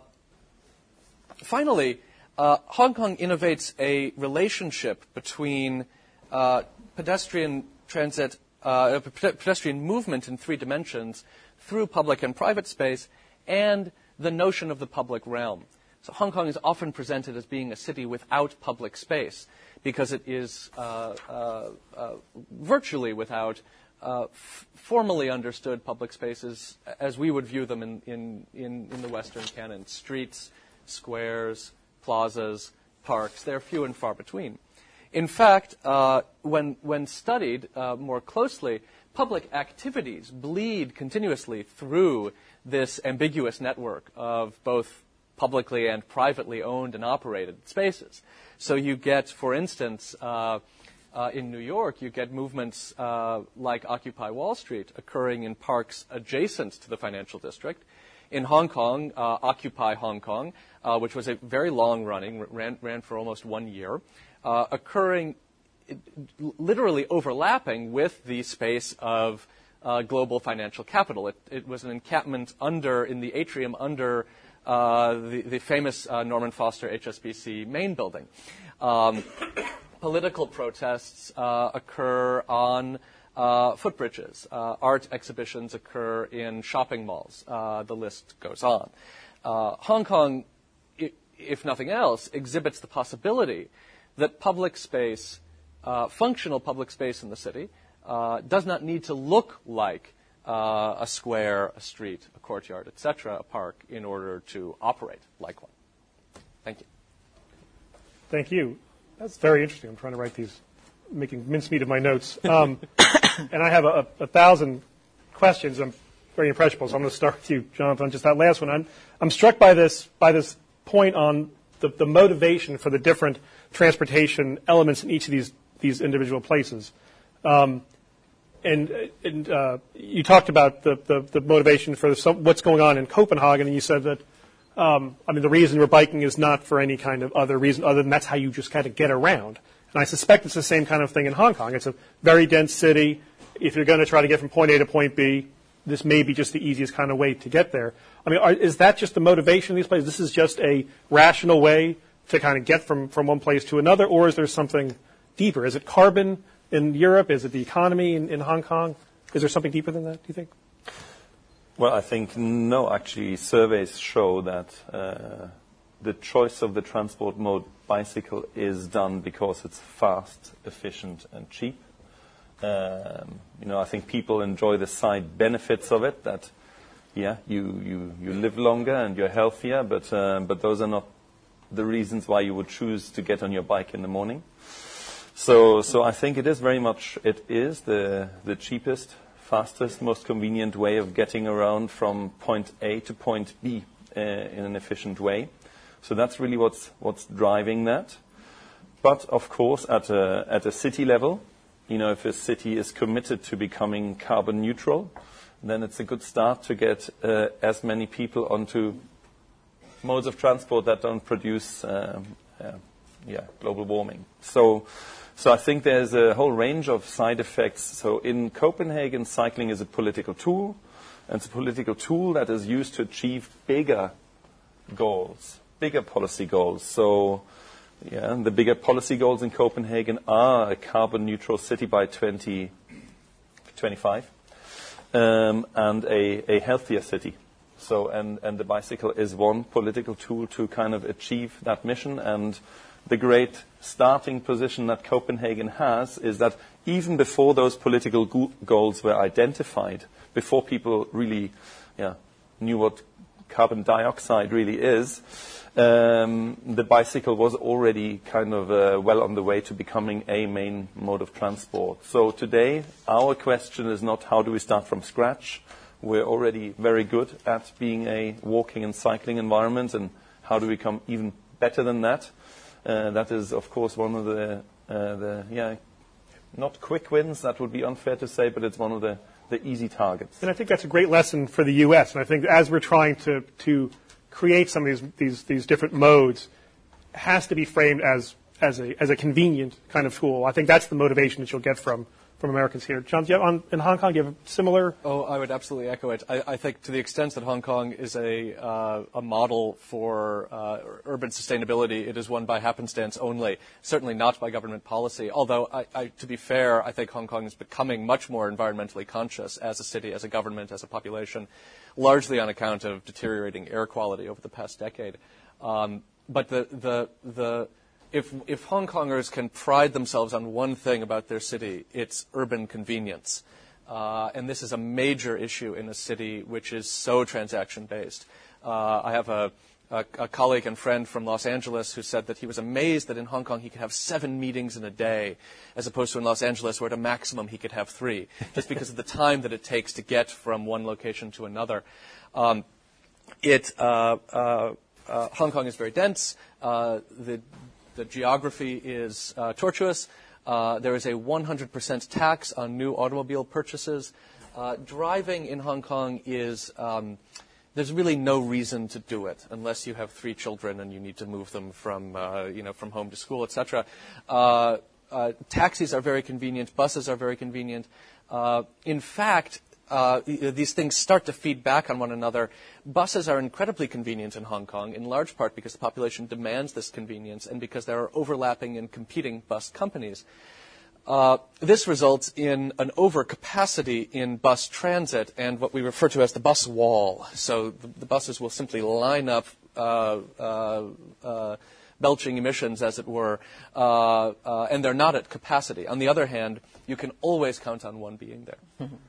finally, uh, Hong Kong innovates a relationship between uh, pedestrian transit, uh, pedestrian movement in three dimensions through public and private space and the notion of the public realm. So Hong Kong is often presented as being a city without public space because it is uh, uh, uh, virtually without uh, f- formally understood public spaces as we would view them in, in, in, in the Western canon. Streets, squares, plazas, parks, they're few and far between. In fact, uh, when, when studied uh, more closely, public activities bleed continuously through this ambiguous network of both publicly and privately owned and operated spaces. So you get, for instance, uh, uh, in New York, you get movements uh, like Occupy Wall Street occurring in parks adjacent to the financial district. In Hong Kong, uh, Occupy Hong Kong, uh, which was a very long-running, ran, ran for almost one year, uh, occurring it, literally overlapping with the space of uh, global financial capital. It, it was an encampment under, in the atrium under Uh, the, the famous uh, Norman Foster H S B C main building. Um, political protests uh, occur on uh, footbridges. Uh, art exhibitions occur in shopping malls. Uh, the list goes on. Uh, Hong Kong, I- if nothing else, exhibits the possibility that public space, uh, functional public space in the city, uh, does not need to look like Uh, a square, a street, a courtyard, et cetera, a park, in order to operate like one. Thank you. Thank you. That's very interesting. I'm trying to write these, making mincemeat of my notes. Um, and I have a, a thousand questions. I'm very impressionable, so I'm going to start with you, Jonathan, just that last one. I'm, I'm struck by this, by this point on the, the motivation for the different transportation elements in each of these, these individual places. Um, And, and uh, you talked about the, the, the motivation for some, what's going on in Copenhagen, and you said that, um, I mean, the reason we're biking is not for any kind of other reason other than that's how you just kind of get around. And I suspect it's the same kind of thing in Hong Kong. It's a very dense city. If you're going to try to get from point A to point B, this may be just the easiest kind of way to get there. I mean, are, is that just the motivation of these places? This is just a rational way to kind of get from, from one place to another, or is there something deeper? Is it carbon in Europe? Is it the economy in, in Hong Kong? Is there something deeper than that, do you think? Well, I think no. Actually, surveys show that uh, the choice of the transport mode bicycle is done because it's fast, efficient, and cheap. Um, you know, I think people enjoy the side benefits of it. That, yeah, you you, you live longer and you're healthier, but uh, but those are not the reasons why you would choose to get on your bike in the morning. So, so I think it is very much, it is the, the cheapest, fastest, most convenient way of getting around from point A to point B uh, in an efficient way. So that's really what's, what's driving that. But of course, at a, at a city level, you know, if a city is committed to becoming carbon neutral, then it's a good start to get uh, as many people onto modes of transport that don't produce um, uh, yeah, global warming. So, So I think there's a whole range of side effects. So in Copenhagen, cycling is a political tool, and it's a political tool that is used to achieve bigger goals, bigger policy goals. So yeah, the bigger policy goals in Copenhagen are a carbon neutral city by twenty twenty-five um, and a, a healthier city. So and, and the bicycle is one political tool to kind of achieve that mission, and the great starting position that Copenhagen has is that even before those political go- goals were identified, before people really yeah, knew what carbon dioxide really is, um, the bicycle was already kind of uh, well on the way to becoming a main mode of transport. So today, our question is not how do we start from scratch. We're already very good at being a walking and cycling environment, and how do we become even better than that? Uh, that is, of course, one of the, uh, the yeah, not quick wins, that would be unfair to say, but it's one of the, the easy targets. And I think that's a great lesson for the U S. And I think as we're trying to, to create some of these, these, these different modes, it has to be framed as, as, a, as a convenient kind of tool. I think that's the motivation that you'll get from from Americans here. John, do you have on, in Hong Kong, do you have a similar? Oh, I would absolutely echo it. I, I think to the extent that Hong Kong is a, uh, a model for uh, urban sustainability, it is one by happenstance only, certainly not by government policy. Although, I, I, to be fair, I think Hong Kong is becoming much more environmentally conscious as a city, as a government, as a population, largely on account of deteriorating air quality over the past decade. Um, but the, the, the If, if Hong Kongers can pride themselves on one thing about their city, it's urban convenience. Uh, and this is a major issue in a city which is so transaction-based. Uh, I have a, a, a colleague and friend from Los Angeles who said that he was amazed that in Hong Kong he could have seven meetings in a day, as opposed to in Los Angeles where at a maximum he could have three, just because of the time that it takes to get from one location to another. Um, it, uh, uh, uh, Hong Kong is very dense. Uh, the The geography is uh, tortuous. Uh, there is a one hundred percent tax on new automobile purchases. Uh, driving in Hong Kong is, um, there's really no reason to do it unless you have three children and you need to move them from, uh, you know, from home to school, et cetera. Uh, uh, taxis are very convenient. Buses are very convenient. Uh, in fact, Uh, these things start to feed back on one another. Buses are incredibly convenient in Hong Kong, in large part because the population demands this convenience and because there are overlapping and competing bus companies. Uh, this results in an overcapacity in bus transit and what we refer to as the bus wall. So the, the buses will simply line up uh, uh, uh, belching emissions, as it were, uh, uh, and they're not at capacity. On the other hand, you can always count on one being there. Mm-hmm.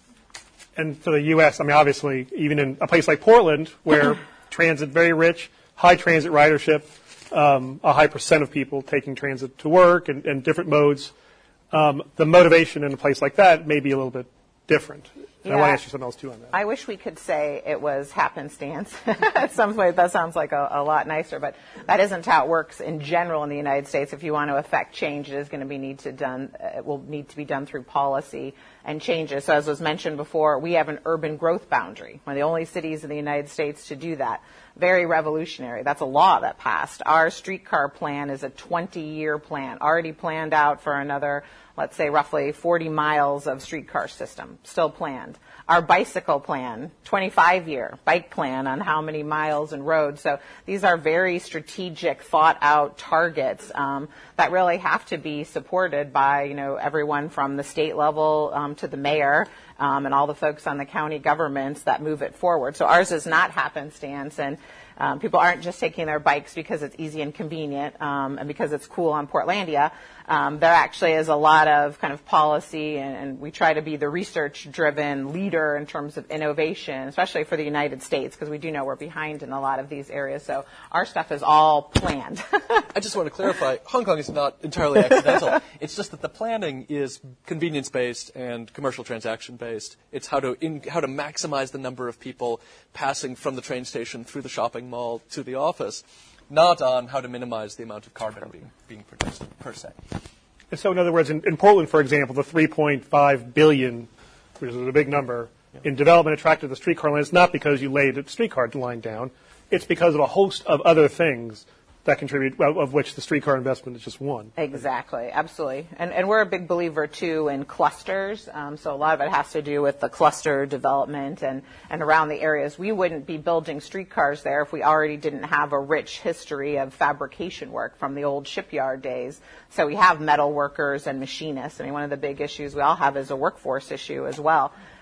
And for the U S, I mean, obviously, even in a place like Portland, where transit very rich, high transit ridership, um, a high percent of people taking transit to work and, and different modes, um, the motivation in a place like that may be a little bit different. And Yeah. I want to ask you something else, too, on that. I wish we could say it was happenstance. At some point, that sounds like a, a lot nicer, but that isn't how it works in general in the United States. If you want to affect change, it is going to be need to done. It will need to be done through policy and changes. So, as was mentioned before, we have an urban growth boundary. We're the only cities in the United States to do that. Very revolutionary. That's a law that passed. Our streetcar plan is a twenty-year plan, already planned out for another, let's say, roughly forty miles of streetcar system, still planned. Our bicycle plan, twenty-five-year bike plan on how many miles and roads. So these are very strategic, thought-out targets um, that really have to be supported by, you know, everyone from the state level um, to the mayor um, and all the folks on the county governments that move it forward. So ours is not happenstance, and um, people aren't just taking their bikes because it's easy and convenient um, and because it's cool on Portlandia. Um, there actually is a lot of kind of policy, and, and we try to be the research-driven leader in terms of innovation, especially for the United States, because we do know we're behind in a lot of these areas. So our stuff is all planned. I just want to clarify, Hong Kong is not entirely accidental. It's just that the planning is convenience-based and commercial transaction-based. It's how to in, how to maximize the number of people passing from the train station through the shopping mall to the office, not on how to minimize the amount of carbon being, being produced per se. And so, in other words, in, in Portland, for example, the three point five billion dollars, which is a big number, yeah. in development attracted the streetcar line, it's not because you laid a streetcar line down. It's because of a host of other things that contribute, well, of which the streetcar investment is just one. Exactly, absolutely. And, and we're a big believer, too, in clusters. Um, so a lot of it has to do with the cluster development and, and around the areas. We wouldn't be building streetcars there if we already didn't have a rich history of fabrication work from the old shipyard days. So we have metal workers and machinists. I mean, one of the big issues we all have is a workforce issue as well.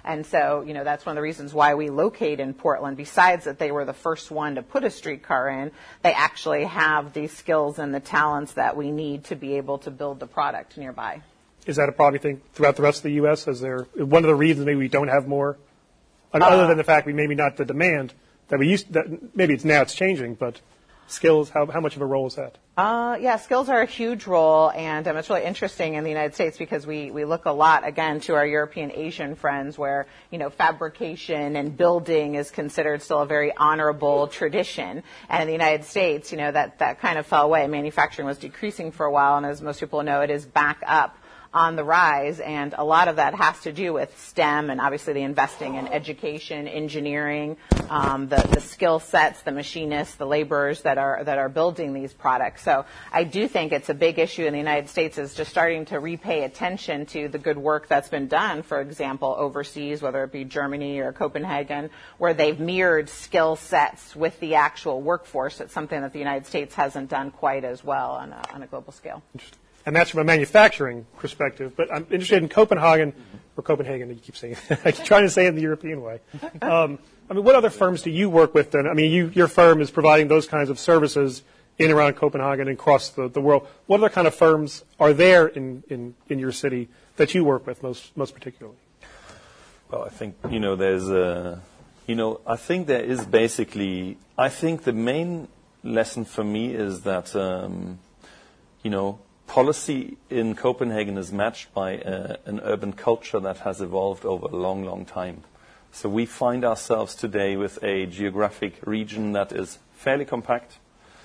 And so, you know, that's one of the reasons why we locate in Portland. Besides that they were the first one to put a streetcar in, they actually have the skills and the talents that we need to be able to build the product nearby. Is that a problem, you think, throughout the rest of the U S? Is there one of the reasons maybe we don't have more, I mean, uh, other than the fact we maybe not the demand that we used, that maybe it's now it's changing, but skills, how, how much of a role is that? Uh, yeah, skills are a huge role, and um, it's really interesting in the United States because we, we look a lot, again, to our European Asian friends where, you know, fabrication and building is considered still a very honorable tradition. And in the United States, you know, that, that kind of fell away. Manufacturing was decreasing for a while, and as most people know, it is back up on the rise, and a lot of that has to do with STEM and obviously the investing in education, engineering, um, the, the skill sets, the machinists, the laborers that are that are building these products. So I do think it's a big issue in the United States is just starting to repay attention to the good work that's been done, for example, overseas, whether it be Germany or Copenhagen, where they've mirrored skill sets with the actual workforce. It's something that the United States hasn't done quite as well on a, on a global scale. Interesting. And that's from a manufacturing perspective. But I'm interested in Copenhagen, or Copenhagen, you keep saying it. I keep trying to say it in the European way. Um, I mean, what other firms do you work with then? I mean, you, your firm is providing those kinds of services in and around Copenhagen and across the, the world. What other kind of firms are there in, in, in your city that you work with most, most particularly? Well, I think, you know, there's a, you know, I think there is basically, I think the main lesson for me is that, um, you know, policy in Copenhagen is matched by uh, an urban culture that has evolved over a long, long time. So we find ourselves today with a geographic region that is fairly compact.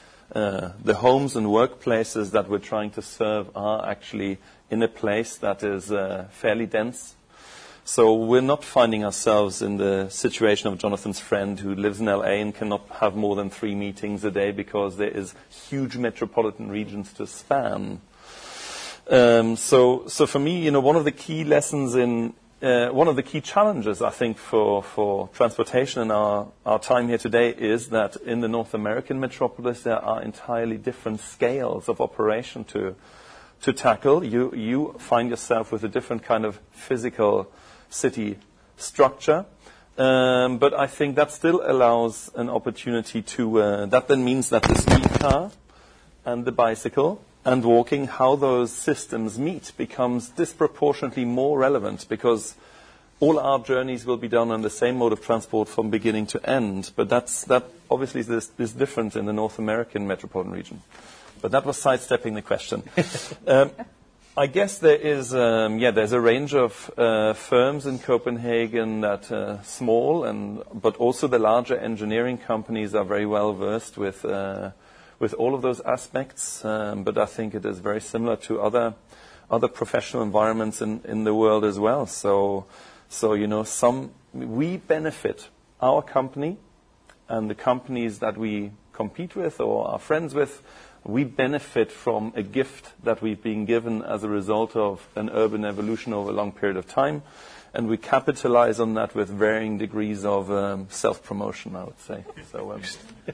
Uh, the homes and workplaces that we're trying to serve are actually in a place that is uh, fairly dense. So we're not finding ourselves in the situation of Jonathan's friend who lives in L A and cannot have more than three meetings a day because there is huge metropolitan regions to span. Um, so, so for me, you know, one of the key lessons in, uh, one of the key challenges, I think, for, for transportation in our, our time here today is that in the North American metropolis, there are entirely different scales of operation to, to tackle. You, you find yourself with a different kind of physical city structure. Um, but I think that still allows an opportunity to, uh, that then means that the streetcar and the bicycle and walking, how those systems meet becomes disproportionately more relevant because all our journeys will be done on the same mode of transport from beginning to end. But that's, that obviously is, is different in the North American metropolitan region. But that was sidestepping the question. um, I guess there is, um, yeah, there's a range of uh, firms in Copenhagen that are small, and but also the larger engineering companies are very well versed with uh, with all of those aspects. Um, but I think it is very similar to other other professional environments in, in the world as well. So, so you know, some we benefit, our company and the companies that we compete with or are friends with. We benefit from a gift that we've been given as a result of an urban evolution over a long period of time, and we capitalize on that with varying degrees of um, self-promotion, I would say. So, um,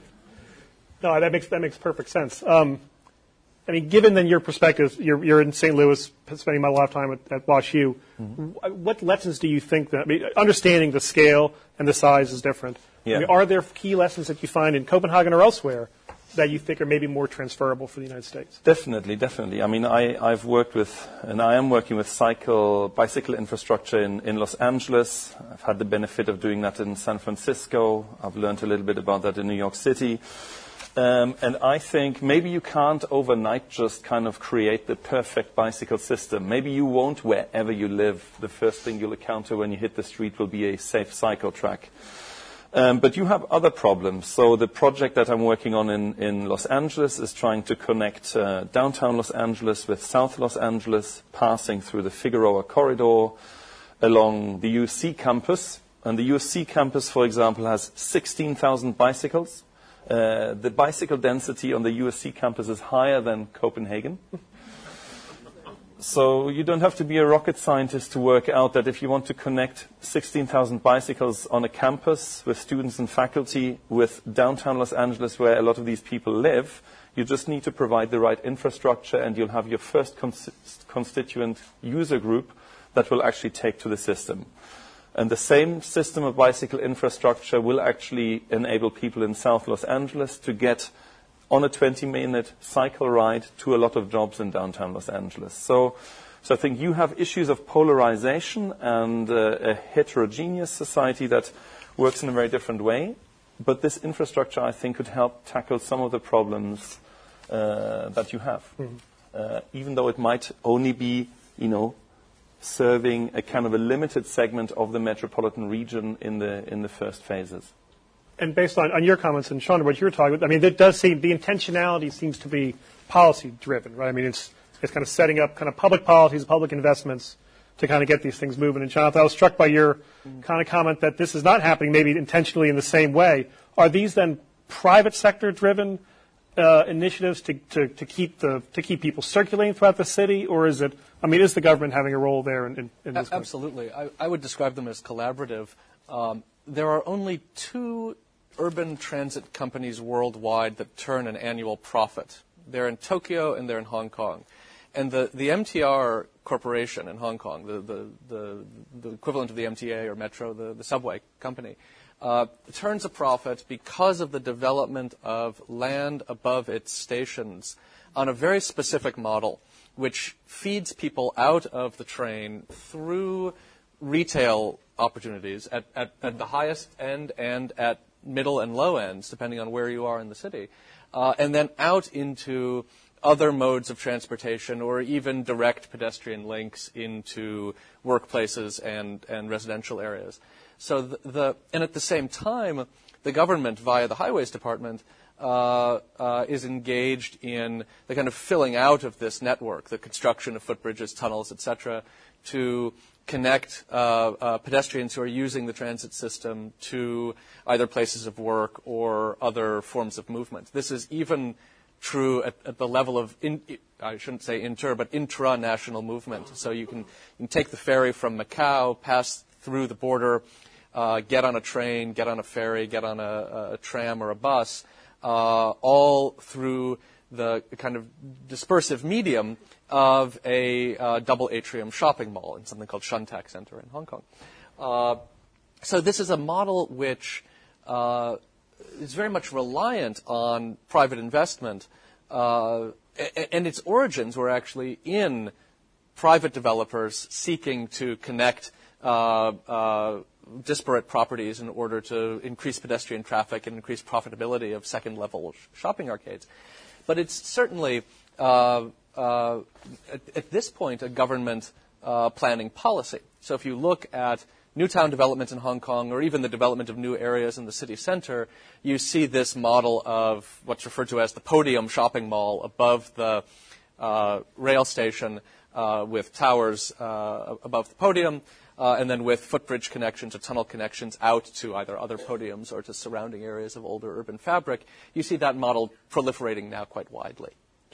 no, that makes that makes perfect sense. Um, I mean, given then your perspective, you're, you're in Saint Louis, spending a lot of time at, at Wash U. Mm-hmm. What lessons do you think that? I mean, understanding the scale and the size is different. Yeah. I mean, are there key lessons that you find in Copenhagen or elsewhere that you think are maybe more transferable for the United States? Definitely, definitely. I mean, I, I've worked with, and I am working with cycle, bicycle infrastructure in, in Los Angeles. I've had the benefit of doing that in San Francisco. I've learned a little bit about that in New York City. Um, and I think maybe you can't overnight just kind of create the perfect bicycle system. Maybe you won't wherever you live. The first thing you'll encounter when you hit the street will be a safe cycle track. Um, but you have other problems. So the project that I'm working on in, in Los Angeles is trying to connect uh, downtown Los Angeles with South Los Angeles, passing through the Figueroa corridor along the U C campus. And the U C campus, for example, has sixteen thousand bicycles. Uh, the bicycle density on the U S C campus is higher than Copenhagen. So you don't have to be a rocket scientist to work out that if you want to connect sixteen thousand bicycles on a campus with students and faculty with downtown Los Angeles where a lot of these people live, you just need to provide the right infrastructure and you'll have your first cons- constituent user group that will actually take to the system. And the same system of bicycle infrastructure will actually enable people in South Los Angeles to get on a twenty-minute cycle ride to a lot of jobs in downtown Los Angeles. So, so I think you have issues of polarization and uh, a heterogeneous society that works in a very different way. But this infrastructure, I think, could help tackle some of the problems uh, that you have, mm-hmm. uh, even though it might only be, you know, serving a kind of a limited segment of the metropolitan region in the in the first phases. And based on, on your comments and Sean, what you were talking about, I mean, it does seem the intentionality seems to be policy driven, right? I mean, it's it's kind of setting up kind of public policies, public investments to kind of get these things moving. And Jonathan, I was struck by your mm-hmm. kind of comment that this is not happening maybe intentionally in the same way. Are these then private sector driven uh, initiatives to, to, to keep the to keep people circulating throughout the city, or is it? I mean, is the government having a role there in, in, in this? A- absolutely, I, I would describe them as collaborative. Um, there are only two urban transit companies worldwide that turn an annual profit. They're in Tokyo and they're in Hong Kong. And the, the M T R Corporation in Hong Kong, the, the, the, the equivalent of the M T A or Metro, the, the subway company, uh, turns a profit because of the development of land above its stations on a very specific model, which feeds people out of the train through retail opportunities at, at, at the highest end and at middle and low ends, depending on where you are in the city, uh, and then out into other modes of transportation or even direct pedestrian links into workplaces and, and residential areas. So the, the and at the same time, the government, via the Highways Department, uh, uh, is engaged in the kind of filling out of this network, the construction of footbridges, tunnels, et cetera, to connect uh, uh, pedestrians who are using the transit system to either places of work or other forms of movement. This is even true at, at the level of, in, I shouldn't say inter, but intra-national movement. So you can, you can take the ferry from Macau, pass through the border, uh, get on a train, get on a ferry, get on a, a tram or a bus, uh, all through the kind of dispersive medium of a uh, double atrium shopping mall in something called Shuntak Center in Hong Kong. Uh, so this is a model which uh, is very much reliant on private investment, uh, and its origins were actually in private developers seeking to connect uh, uh, disparate properties in order to increase pedestrian traffic and increase profitability of second-level sh- shopping arcades. But it's certainly, uh, uh, at, at this point, a government uh, planning policy. So if you look at new town development in Hong Kong or even the development of new areas in the city center, you see this model of what's referred to as the podium shopping mall above the uh, rail station uh, with towers uh, above the podium, uh, and then with footbridge connections or tunnel connections out to either other podiums or to surrounding areas of older urban fabric. You see that model proliferating now quite widely.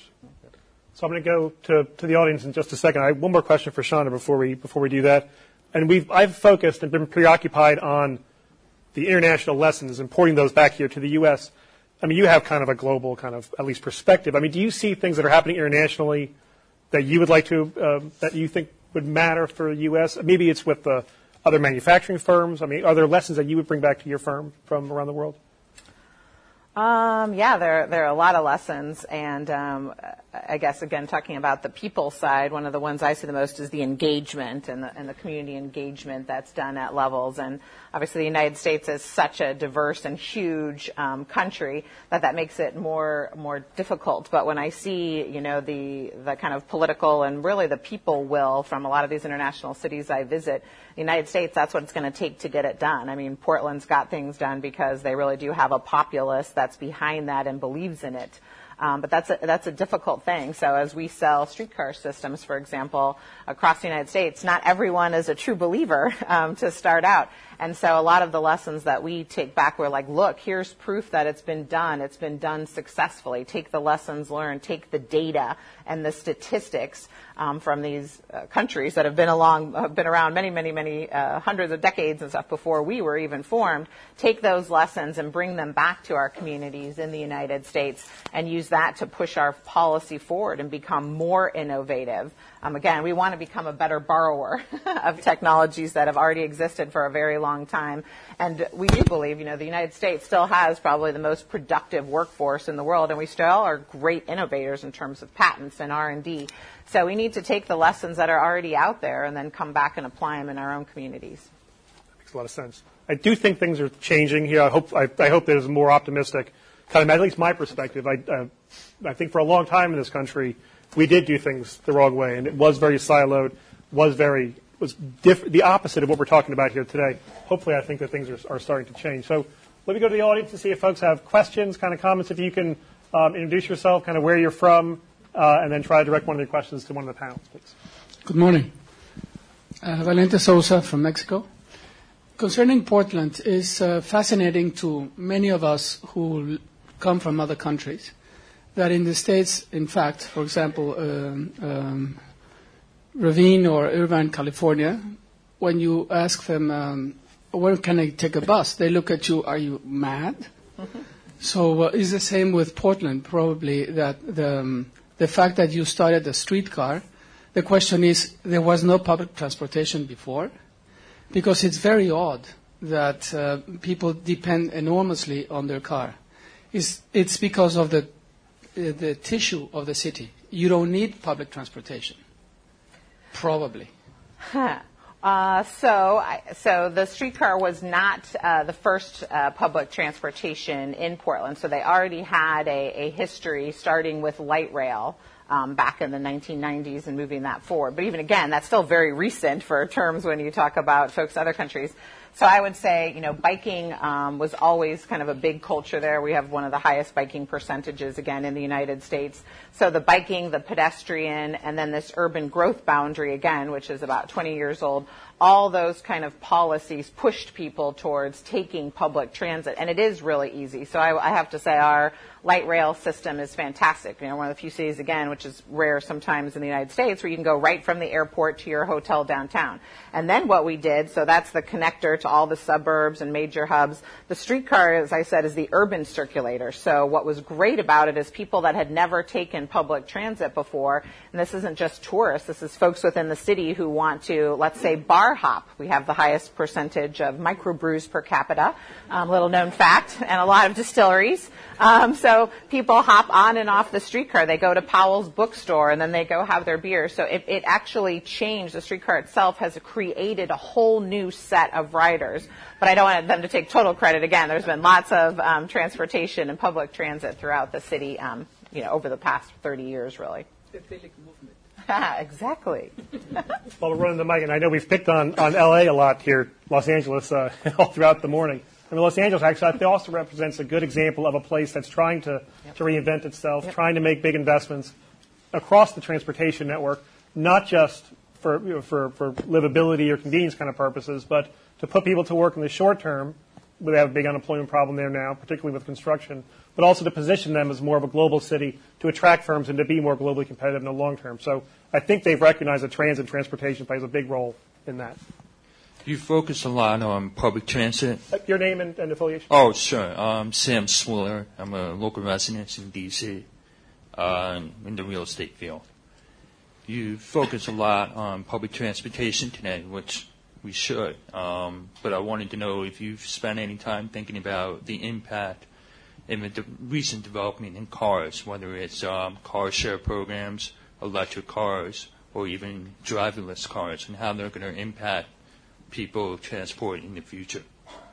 So I'm going to go to, to the audience in just a second. I have one more question for Shonda before we before we do that. And we've I've focused and been preoccupied on the international lessons, importing those back here to the U S. I mean, you have kind of a global kind of at least perspective. I mean, do you see things that are happening internationally that you would like to um, that you think would matter for the U S? Maybe it's with the other manufacturing firms. I mean, are there lessons that you would bring back to your firm from around the world? Um, yeah, there there are a lot of lessons, and um, I guess again talking about the people side, one of the ones I see the most is the engagement and the and the community engagement that's done at levels. And obviously, the United States is such a diverse and huge um, country that that makes it more more difficult. But when I see, you know, the the kind of political and really the people will from a lot of these international cities I visit, the United States, that's what it's going to take to get it done. I mean, Portland's got things done because they really do have a populace that's behind that and believes in it. Um, but that's a, that's a difficult thing. So as we sell streetcar systems, for example, across the United States, not everyone is a true believer um, to start out. And so a lot of the lessons that we take back, we're like, look, here's proof that it's been done. It's been done successfully. Take the lessons learned, take the data, and the statistics um, from these uh, countries that have been along, have been around many, many, many uh, hundreds of decades and stuff before we were even formed, take those lessons and bring them back to our communities in the United States and use that to push our policy forward and become more innovative. Um, again, we want to become a better borrower of technologies that have already existed for a very long time. And we do believe, you know, the United States still has probably the most productive workforce in the world, and we still are great innovators in terms of patents and R and D. So we need to take the lessons that are already out there and then come back and apply them in our own communities. That makes a lot of sense. I do think things are changing here. I hope I, I hope there's a more optimistic, kind of, at least my perspective. I, uh, I think for a long time in this country, we did do things the wrong way, and it was very siloed, was very was diff- the opposite of what we're talking about here today. Hopefully, I think that things are, are starting to change. So let me go to the audience and see if folks have questions, kind of comments. If you can um, introduce yourself, kind of where you're from, uh, and then try to direct one of your questions to one of the panels, please. Good morning. Uh, Valente Sousa from Mexico. Concerning Portland, is uh, fascinating to many of us who come from other countries that in the States, in fact, for example, um, um, Ravine or Irvine, California, when you ask them, um, where can I take a bus? They look at you, are you mad? Mm-hmm. So uh, it's the same with Portland, probably, that the, um, the fact that you started a streetcar, the question is, there was no public transportation before, because it's very odd that uh, people depend enormously on their car. It's, it's because of the, uh, the tissue of the city. You don't need public transportation. Probably. Huh. Uh, so, I, so the streetcar was not uh, the first uh, public transportation in Portland. So they already had a, a history starting with light rail um, back in the nineteen nineties and moving that forward. But even again, that's still very recent for terms when you talk about folks in other countries. So I would say, you know, biking um, was always kind of a big culture there. We have one of the highest biking percentages, again, in the United States. So the biking, the pedestrian, and then this urban growth boundary, again, which is about twenty years old, all those kind of policies pushed people towards taking public transit. And it is really easy. So I, I have to say our light rail system is fantastic. You know, one of the few cities, again, which is rare sometimes in the United States, where you can go right from the airport to your hotel downtown. And then what we did, so that's the connector to all the suburbs and major hubs. The streetcar, as I said, is the urban circulator. So what was great about it is people that had never taken public transit before, and this isn't just tourists, this is folks within the city who want to, let's say, bar hop. We have the highest percentage of microbrews per capita, um, little known fact, and a lot of distilleries. Um, so people hop on and off the streetcar. They go to Powell's bookstore, and then they go have their beer. So it, it actually changed. The streetcar itself has created a whole new set of riders. But I don't want them to take total credit. Again, there's been lots of um, transportation and public transit throughout the city, um, you know, over the past thirty years, really. The Philip movement. Exactly. Well, we're running the mic, and I know we've picked on, on L A a lot here, Los Angeles, uh, all throughout the morning. I mean, Los Angeles actually also represents a good example of a place that's trying to, yep. to reinvent itself, yep. trying to make big investments across the transportation network, not just for, you know, for, for livability or convenience kind of purposes, but to put people to work in the short term. We have a big unemployment problem there now, particularly with construction, but also to position them as more of a global city, to attract firms and to be more globally competitive in the long term. So I think they've recognized that transit and transportation plays a big role in that. You focus a lot on public transit. Uh, your name and, and affiliation? Oh, sure. Um, Sam Swiller. I'm a local resident in D C uh, in the real estate field. You focus a lot on public transportation today, which we should. Um, but I wanted to know if you've spent any time thinking about the impact in the de- recent development in cars, whether it's um, car share programs, electric cars, or even driverless cars, and how they're going to impact people transport in the future.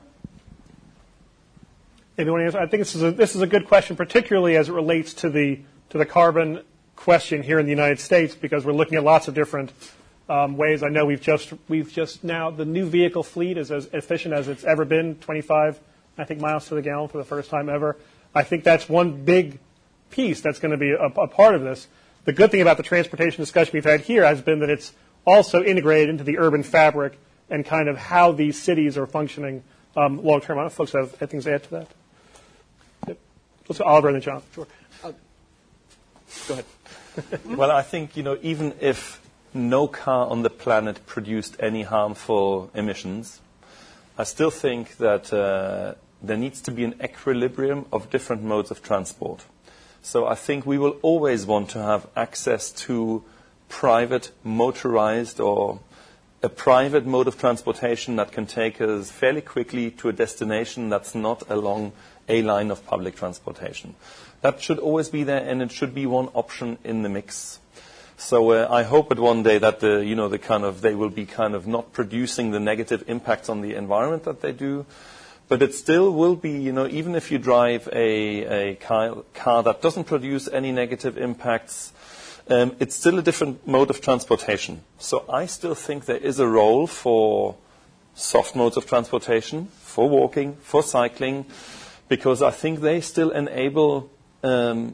Anyone answer? I think this is a, this is a good question, particularly as it relates to the to the carbon question here in the United States, because we're looking at lots of different um, ways. I know we've just we've just now the new vehicle fleet is as efficient as it's ever been, twenty-five, I think, miles to the gallon for the first time ever. I think that's one big piece that's going to be a, a part of this. The good thing about the transportation discussion we've had here has been that it's also integrated into the urban fabric and kind of how these cities are functioning um, long term. I don't know if folks have anything to add to that. Yep. Let's go Oliver and then John. Sure. Uh, go ahead. Well, I think, you know, even if no car on the planet produced any harmful emissions, I still think that uh, there needs to be an equilibrium of different modes of transport. So I think we will always want to have access to private motorized or a private mode of transportation that can take us fairly quickly to a destination that's not along a line of public transportation. That should always be there, and it should be one option in the mix. So uh, I hope that one day that the, you know, the kind of they will be kind of not producing the negative impacts on the environment that they do, but it still will be, you know, even if you drive a, a car, car that doesn't produce any negative impacts, um, it's still a different mode of transportation. So I still think there is a role for soft modes of transportation, for walking, for cycling, because I think they still enable. Um,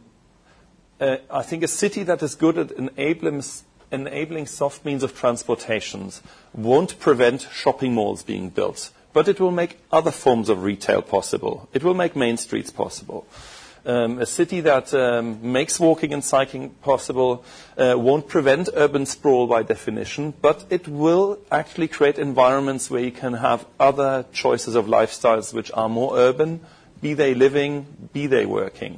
uh, I think a city that is good at enabling, enabling soft means of transportations won't prevent shopping malls being built, but it will make other forms of retail possible. It will make main streets possible. Um, a city that um, makes walking and cycling possible uh, won't prevent urban sprawl by definition, but it will actually create environments where you can have other choices of lifestyles which are more urban, be they living, be they working.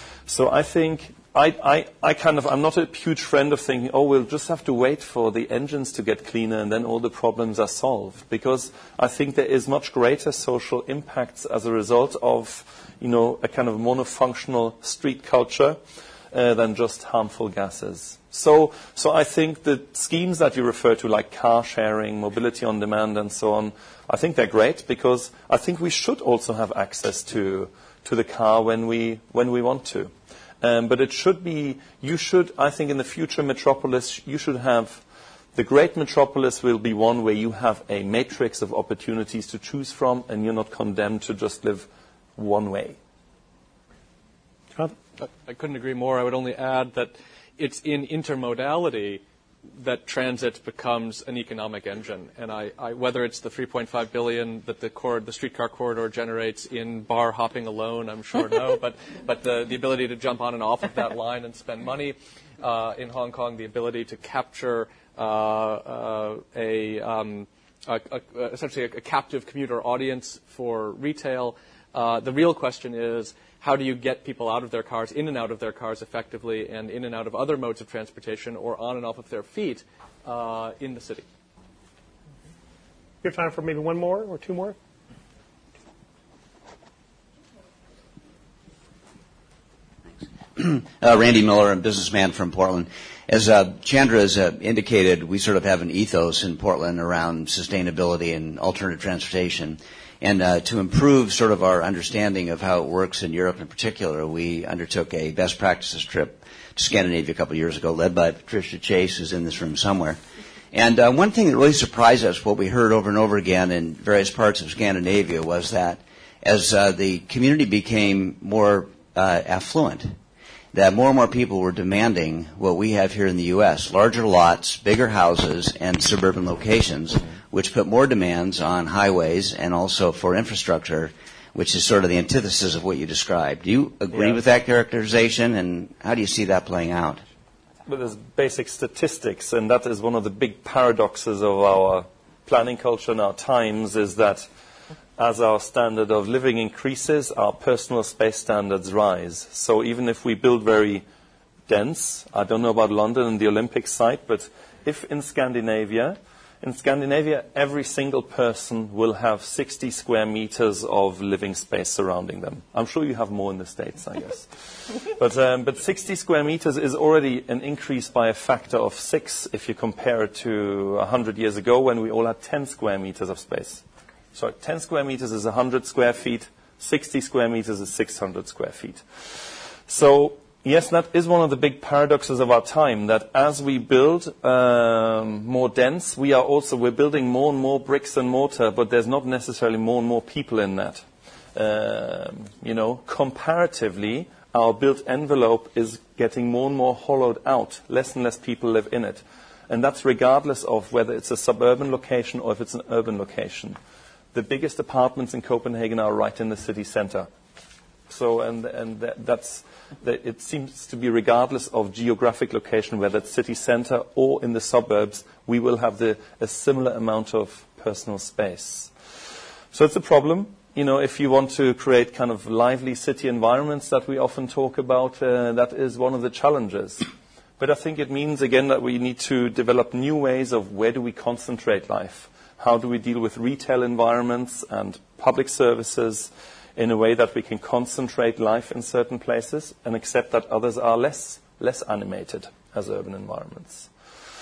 So I think I, I, I kind of, I'm not a huge friend of thinking, oh, we'll just have to wait for the engines to get cleaner and then all the problems are solved. Because I think there is much greater social impacts as a result of, you know, a kind of monofunctional street culture uh, than just harmful gases. So, so I think the schemes that you refer to, like car sharing, mobility on demand and so on, I think they're great because I think we should also have access to, to the car when we, when we want to. Um, but it should be, you should, I think in the future metropolis, you should have, the great metropolis will be one where you have a matrix of opportunities to choose from and you're not condemned to just live one way. John? I couldn't agree more. I would only add that it's in intermodality that transit becomes an economic engine. And I, I, whether it's the three point five billion dollars that the, cord, the streetcar corridor generates in bar hopping alone, I'm sure no, but, but the, the ability to jump on and off of that line and spend money uh, in Hong Kong, the ability to capture uh, uh, a, um, a, a, essentially a, a captive commuter audience for retail. Uh, the real question is, how do you get people out of their cars, in and out of their cars effectively, and in and out of other modes of transportation, or on and off of their feet uh, in the city? We have time for maybe one more or two more. uh, Randy Miller, a businessman from Portland. As uh, Chandra has uh, indicated, we sort of have an ethos in Portland around sustainability and alternative transportation. And uh, to improve sort of our understanding of how it works in Europe in particular, we undertook a best practices trip to Scandinavia a couple of years ago, led by Patricia Chase, who's in this room somewhere. And uh, one thing that really surprised us, what we heard over and over again in various parts of Scandinavia, was that as uh, the community became more uh, affluent, that more and more people were demanding what we have here in the U S, larger lots, bigger houses, and suburban locations, which put more demands on highways and also for infrastructure, which is sort of the antithesis of what you described. Do you agree yeah. with that characterization, and how do you see that playing out? But there's basic statistics, and that is one of the big paradoxes of our planning culture in our times, is that as our standard of living increases, our personal space standards rise. So even if we build very dense, I don't know about London and the Olympic site, but if in Scandinavia, in Scandinavia, every single person will have sixty square meters of living space surrounding them. I'm sure you have more in the States, I guess. but, um, but sixty square meters is already an increase by a factor of six if you compare it to one hundred years ago when we all had ten square meters of space. So ten square meters is one hundred square feet, sixty square meters is six hundred square feet. So, yes, that is one of the big paradoxes of our time, that as we build um, more dense, we are also, we're building more and more bricks and mortar, but there's not necessarily more and more people in that. Um, you know, comparatively, our built envelope is getting more and more hollowed out. Less and less people live in it. And that's regardless of whether it's a suburban location or if it's an urban location. The biggest apartments in Copenhagen are right in the city center. So, and and that, that's that it seems to be regardless of geographic location, whether it's city center or in the suburbs, we will have the, a similar amount of personal space. So it's a problem. You know, if you want to create kind of lively city environments that we often talk about, uh, that is one of the challenges. But I think it means, again, that we need to develop new ways of where do we concentrate life? How do we deal with retail environments and public services in a way that we can concentrate life in certain places and accept that others are less less animated as urban environments.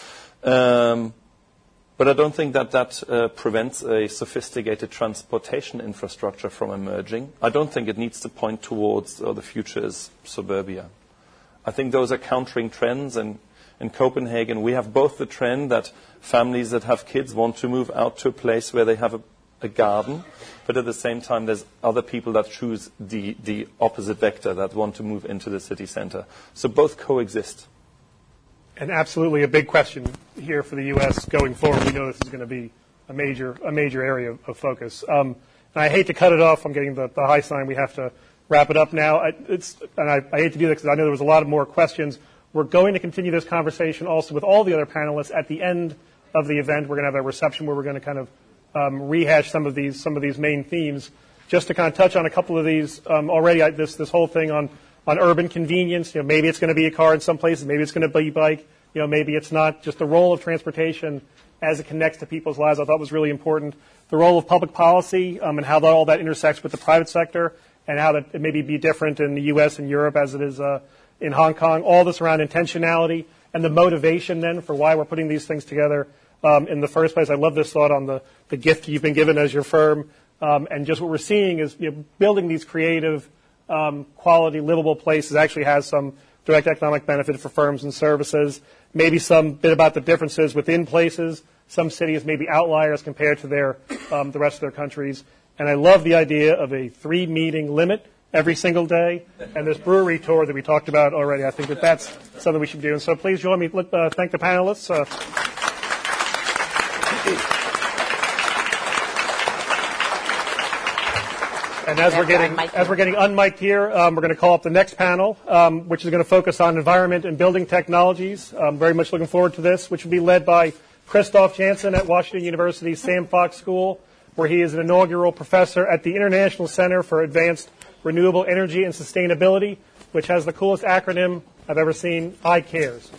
Um, but I don't think that that uh, prevents a sophisticated transportation infrastructure from emerging. I don't think it needs to point towards, oh, the future is suburbia. I think those are countering trends, and in Copenhagen we have both the trend that families that have kids want to move out to a place where they have a, a garden, but at the same time there's other people that choose the, the opposite vector, that want to move into the city center. So both coexist. And absolutely a big question here for the U S going forward. We know this is going to be a major a major area of, of focus. Um, and I hate to cut it off. I'm getting the, the high sign. We have to wrap it up now. I, it's, and I, I hate to do this because I know there was a lot of more questions. We're going to continue this conversation also with all the other panelists at the end of the event. We're going to have a reception where we're going to kind of um, rehash some of these some of these main themes. Just to kind of touch on a couple of these um, already, I, this this whole thing on on urban convenience. You know, maybe it's going to be a car in some places, maybe it's going to be a bike. You know, maybe it's not. Just the role of transportation as it connects to people's lives, I thought was really important. The role of public policy um, and how that, all that intersects with the private sector, and how that it maybe be different in the U S and Europe as it is uh, in Hong Kong. All this around intentionality and the motivation then for why we're putting these things together um, in the first place. I love this thought on the, the gift you've been given as your firm. Um, and just what we're seeing is, you know, building these creative, um, quality, livable places actually has some direct economic benefit for firms and services. Maybe some bit about the differences within places. Some cities may be outliers compared to their um, the rest of their countries. And I love the idea of a three-meeting limit every single day. And this brewery tour that we talked about already, I think that that's something we should do. And so please join me. Let, uh, thank the panelists. Uh, And as we're getting as we're getting unmiked here, um, we're going to call up the next panel, um, which is going to focus on environment and building technologies. I'm very much looking forward to this, which will be led by Christoph Jansen at Washington University's Sam Fox School, where he is an inaugural professor at the International Center for Advanced Renewable Energy and Sustainability, which has the coolest acronym I've ever seen, I CARES.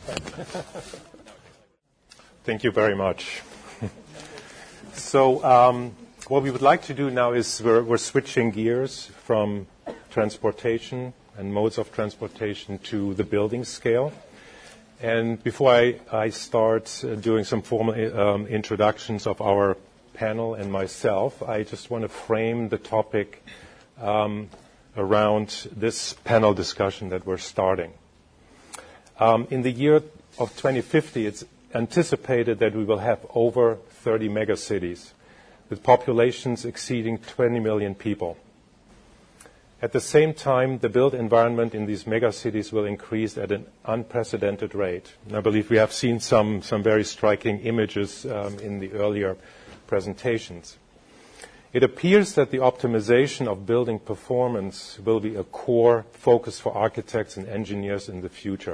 Thank you very much. So. Um, What we would like to do now is we're, we're switching gears from transportation and modes of transportation to the building scale. And before I, I start uh, doing some formal um, introductions of our panel and myself, I just want to frame the topic um, around this panel discussion that we're starting. Um, in the year of twenty fifty, it's anticipated that we will have over thirty megacities, with populations exceeding twenty million people. At the same time, the built environment in these megacities will increase at an unprecedented rate. And I believe we have seen some, some very striking images um, in the earlier presentations. It appears that the optimization of building performance will be a core focus for architects and engineers in the future.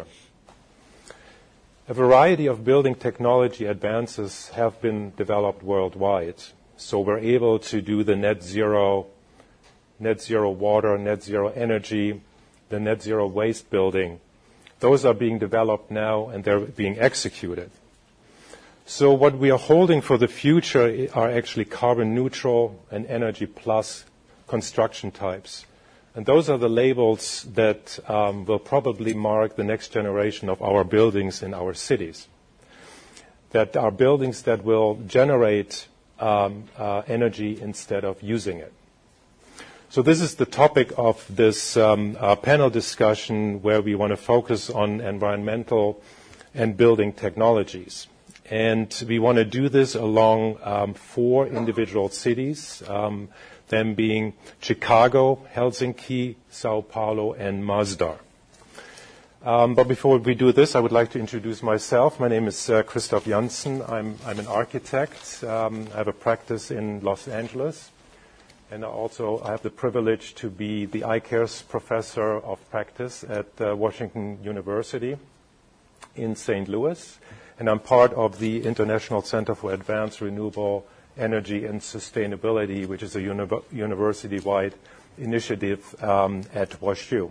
A variety of building technology advances have been developed worldwide. So we're able to do the net zero, net zero water, net zero energy, the net zero waste building. Those are being developed now and they're being executed. So what we are holding for the future are actually carbon neutral and energy plus construction types. And those are the labels that um, will probably mark the next generation of our buildings in our cities. That are buildings that will generate Um, uh, energy instead of using it. So this is the topic of this um, uh, panel discussion, where we want to focus on environmental and building technologies. And we want to do this along um, four individual cities, um, them being Chicago, Helsinki, Sao Paulo, and Masdar. Um, but before we do this, I would like to introduce myself. My name is uh, Christoph Jansen. I'm, I'm an architect. Um, I have a practice in Los Angeles. and I also have the privilege to be the I CARES Professor of Practice at uh, Washington University in Saint Louis, and I'm part of the International Center for Advanced Renewable Energy and Sustainability, which is a uni- university-wide initiative um, at WashU.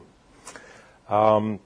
Um,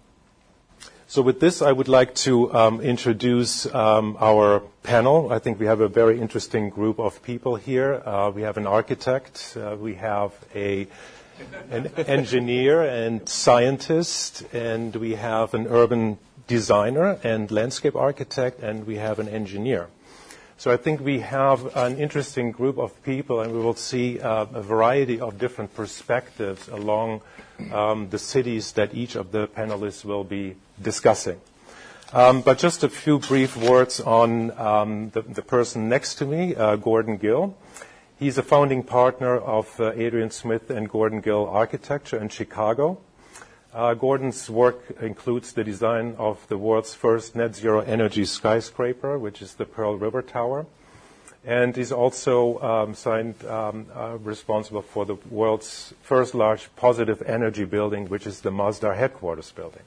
So with this, I would like to um, introduce um, our panel. I think we have a very interesting group of people here. Uh, we have an architect, uh, we have a, an engineer and scientist, and we have an urban designer and landscape architect, and we have an engineer. So I think we have an interesting group of people, and we will see uh, a variety of different perspectives along um, the cities that each of the panelists will be discussing. Um, but just a few brief words on um, the, the person next to me, uh, Gordon Gill. He's a founding partner of uh, Adrian Smith and Gordon Gill Architecture in Chicago. Uh, Gordon's work includes the design of the world's first net zero energy skyscraper, which is the Pearl River Tower. And he's also um, signed, um, uh, responsible for the world's first large positive energy building, which is the Mazda headquarters building.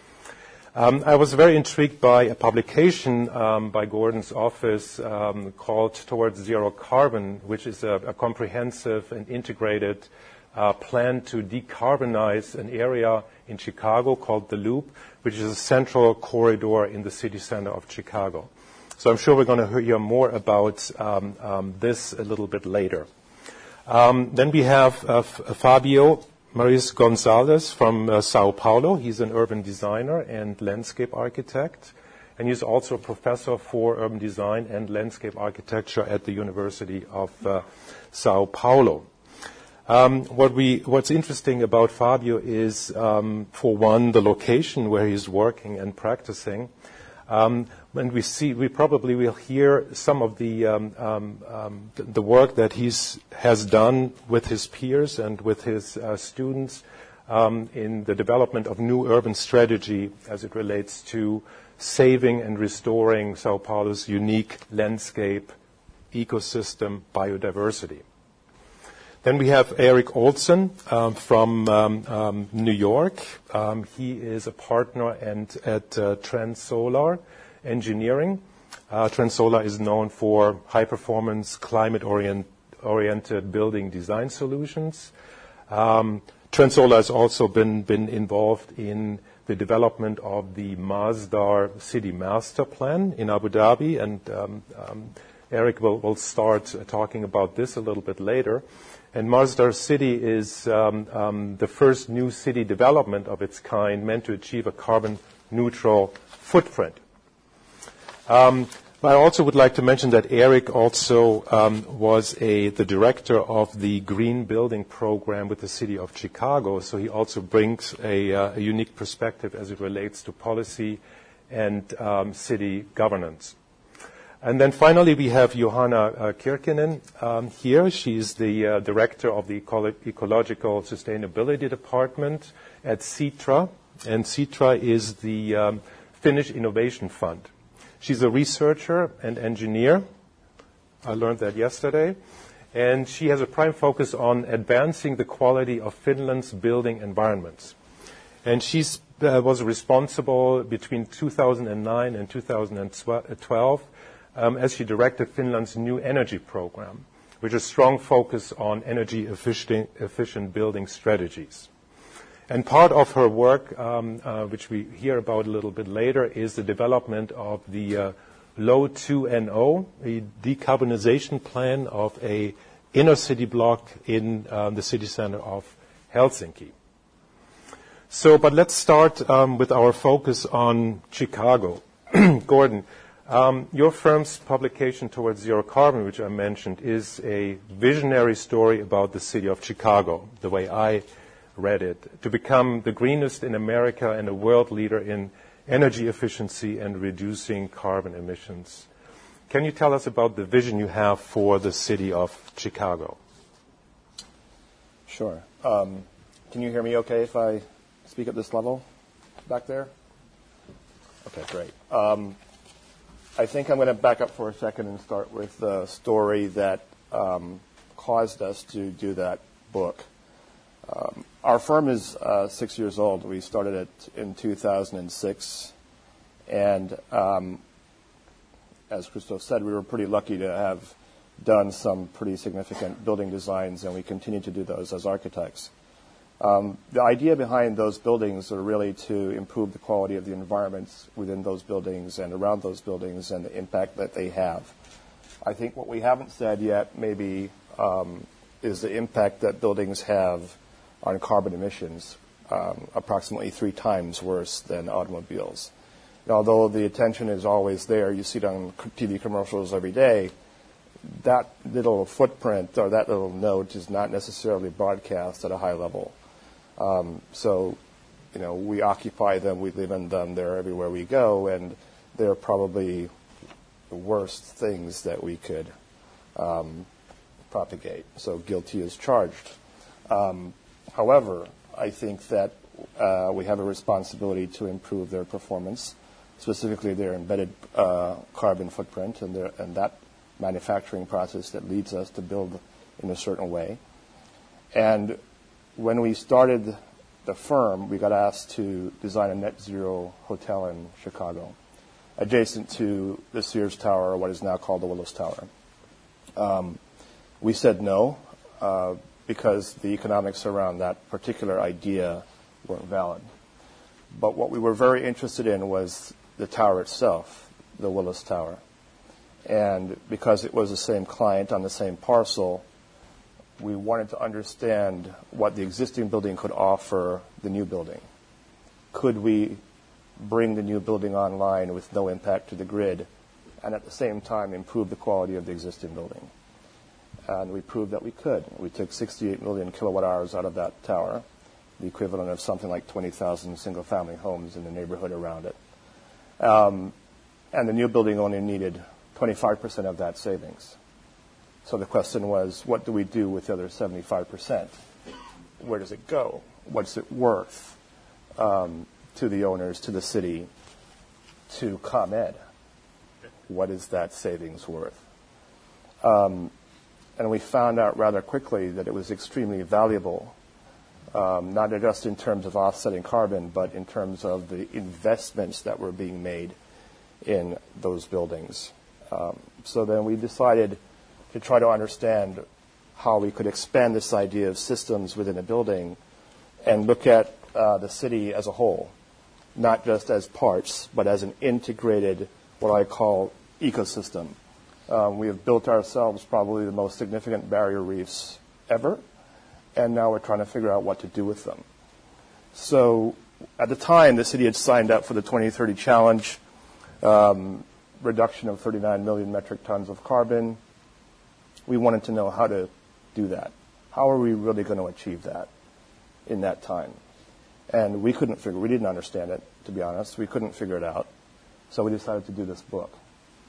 Um, I was very intrigued by a publication um, by Gordon's office um, called Towards Zero Carbon, which is a, a comprehensive and integrated uh, plan to decarbonize an area in Chicago called the Loop, which is a central corridor in the city center of Chicago. So I'm sure we're going to hear more about um, um, this a little bit later. Um, then we have uh, F- Fabio Maris Gonzalez from uh, Sao Paulo. He's an urban designer and landscape architect, and he's also a professor for urban design and landscape architecture at the University of uh, Sao Paulo. Um, what we, what's interesting about Fabio is, um, for one, the location where he's working and practicing. Um, when we see, we probably will hear some of the um, um, um, the, the work that he's has done with his peers and with his uh, students um, in the development of new urban strategy as it relates to saving and restoring Sao Paulo's unique landscape, ecosystem, biodiversity. Then we have Eric Olson um, from um, um, New York. Um, he is a partner and at uh, TransSolar Engineering. Uh, TransSolar is known for high-performance, climate-oriented building design solutions. Um, TransSolar has also been, been involved in the development of the Masdar City Master Plan in Abu Dhabi, and um, um, Eric will, will start uh, talking about this a little bit later. And Masdar City is um, um, the first new city development of its kind meant to achieve a carbon-neutral footprint. Um, I also would like to mention that Eric also um, was a, the director of the Green Building Program with the City of Chicago, so he also brings a, uh, a unique perspective as it relates to policy and um, city governance. And then finally, we have Johanna uh, Kirkinen um, here. She's the uh, director of the Eco- Ecological Sustainability Department at Sitra, and Sitra is the um, Finnish Innovation Fund. She's a researcher and engineer. I learned that yesterday. And she has a prime focus on advancing the quality of Finland's building environments. And she uh, was responsible between two thousand nine and two thousand twelve Um, as she directed Finland's new energy program, which is a strong focus on energy efficient, efficient building strategies. And part of her work, um, uh, which we hear about a little bit later, is the development of the uh, Low two N O, a decarbonization plan of a inner city block in um, the city center of Helsinki. So, but let's start um, with our focus on Chicago. Gordon, Um, your firm's publication Towards Zero Carbon, which I mentioned, is a visionary story about the city of Chicago, the way I read it, to become the greenest in America and a world leader in energy efficiency and reducing carbon emissions. Can you tell us about the vision you have for the city of Chicago? Sure. Um, can you hear me okay if I speak at this level back there? Okay, great. Um, I think I'm going to back up for a second and start with the story that um, caused us to do that book. Um, our firm is uh, six years old. We started it in two thousand six, and um, as Christophe said, we were pretty lucky to have done some pretty significant building designs, and we continue to do those as architects. Um, the idea behind those buildings are really to improve the quality of the environments within those buildings and around those buildings and the impact that they have. I think what we haven't said yet maybe um, is the impact that buildings have on carbon emissions, um, approximately three times worse than automobiles. And although the attention is always there, you see it on T V commercials every day, that little footprint or that little note is not necessarily broadcast at a high level. Um, so, you know, we occupy them, we live in them, they're everywhere we go, and they're probably the worst things that we could um, propagate. So guilty is charged. Um, however, I think that uh, we have a responsibility to improve their performance, specifically their embedded uh, carbon footprint and, their, and that manufacturing process that leads us to build in a certain way. And when we started the firm, we got asked to design a net zero hotel in Chicago, adjacent to the Sears Tower, or what is now called the Willis Tower. Um, we said no, uh, because the economics around that particular idea weren't valid. But what we were very interested in was the tower itself, the Willis Tower. And because it was the same client on the same parcel, we wanted to understand what the existing building could offer the new building. Could we bring the new building online with no impact to the grid and at the same time improve the quality of the existing building? And we proved that we could. We took sixty-eight million kilowatt hours out of that tower, the equivalent of something like twenty thousand single-family homes in the neighborhood around it. Um, and the new building only needed twenty-five percent of that savings. So the question was, what do we do with the other seventy-five percent? Where does it go? What's it worth um, to the owners, to the city, to ComEd? What is that savings worth? Um, and we found out rather quickly that it was extremely valuable, um, not just in terms of offsetting carbon, but in terms of the investments that were being made in those buildings. Um, so then we decided to try to understand how we could expand this idea of systems within a building and look at uh, the city as a whole, not just as parts, but as an integrated, what I call, ecosystem. Um, we have built ourselves probably the most significant barrier reefs ever, and now we're trying to figure out what to do with them. So at the time, the city had signed up for the twenty thirty challenge, um, reduction of thirty-nine million metric tons of carbon. We wanted to know how to do that. How are we really going to achieve that in that time? And we couldn't figure, we didn't understand it, to be honest. We couldn't figure it out. So we decided to do this book.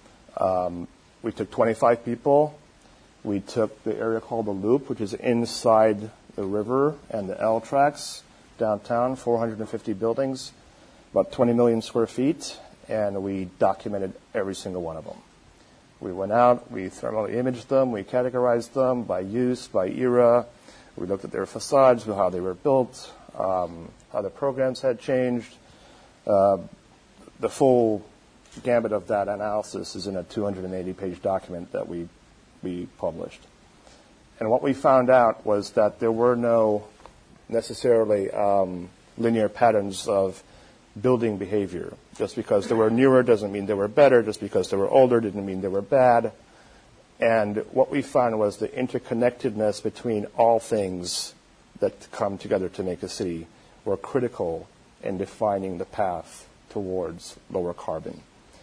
Um, we took twenty-five people. We took the area called the Loop, which is inside the river and the L tracks downtown, four hundred fifty buildings, about twenty million square feet, and we documented every single one of them. We went out, we thermally imaged them, we categorized them by use, by era. We looked at their facades, how they were built, um, how the programs had changed. Uh, the full gambit of that analysis is in a two hundred eighty page document that we, we published. And what we found out was that there were no necessarily um, linear patterns of building behavior. Just because they were newer doesn't mean they were better. Just because they were older didn't mean they were bad. And what we found was the interconnectedness between all things that come together to make a city were critical in defining the path towards lower carbon.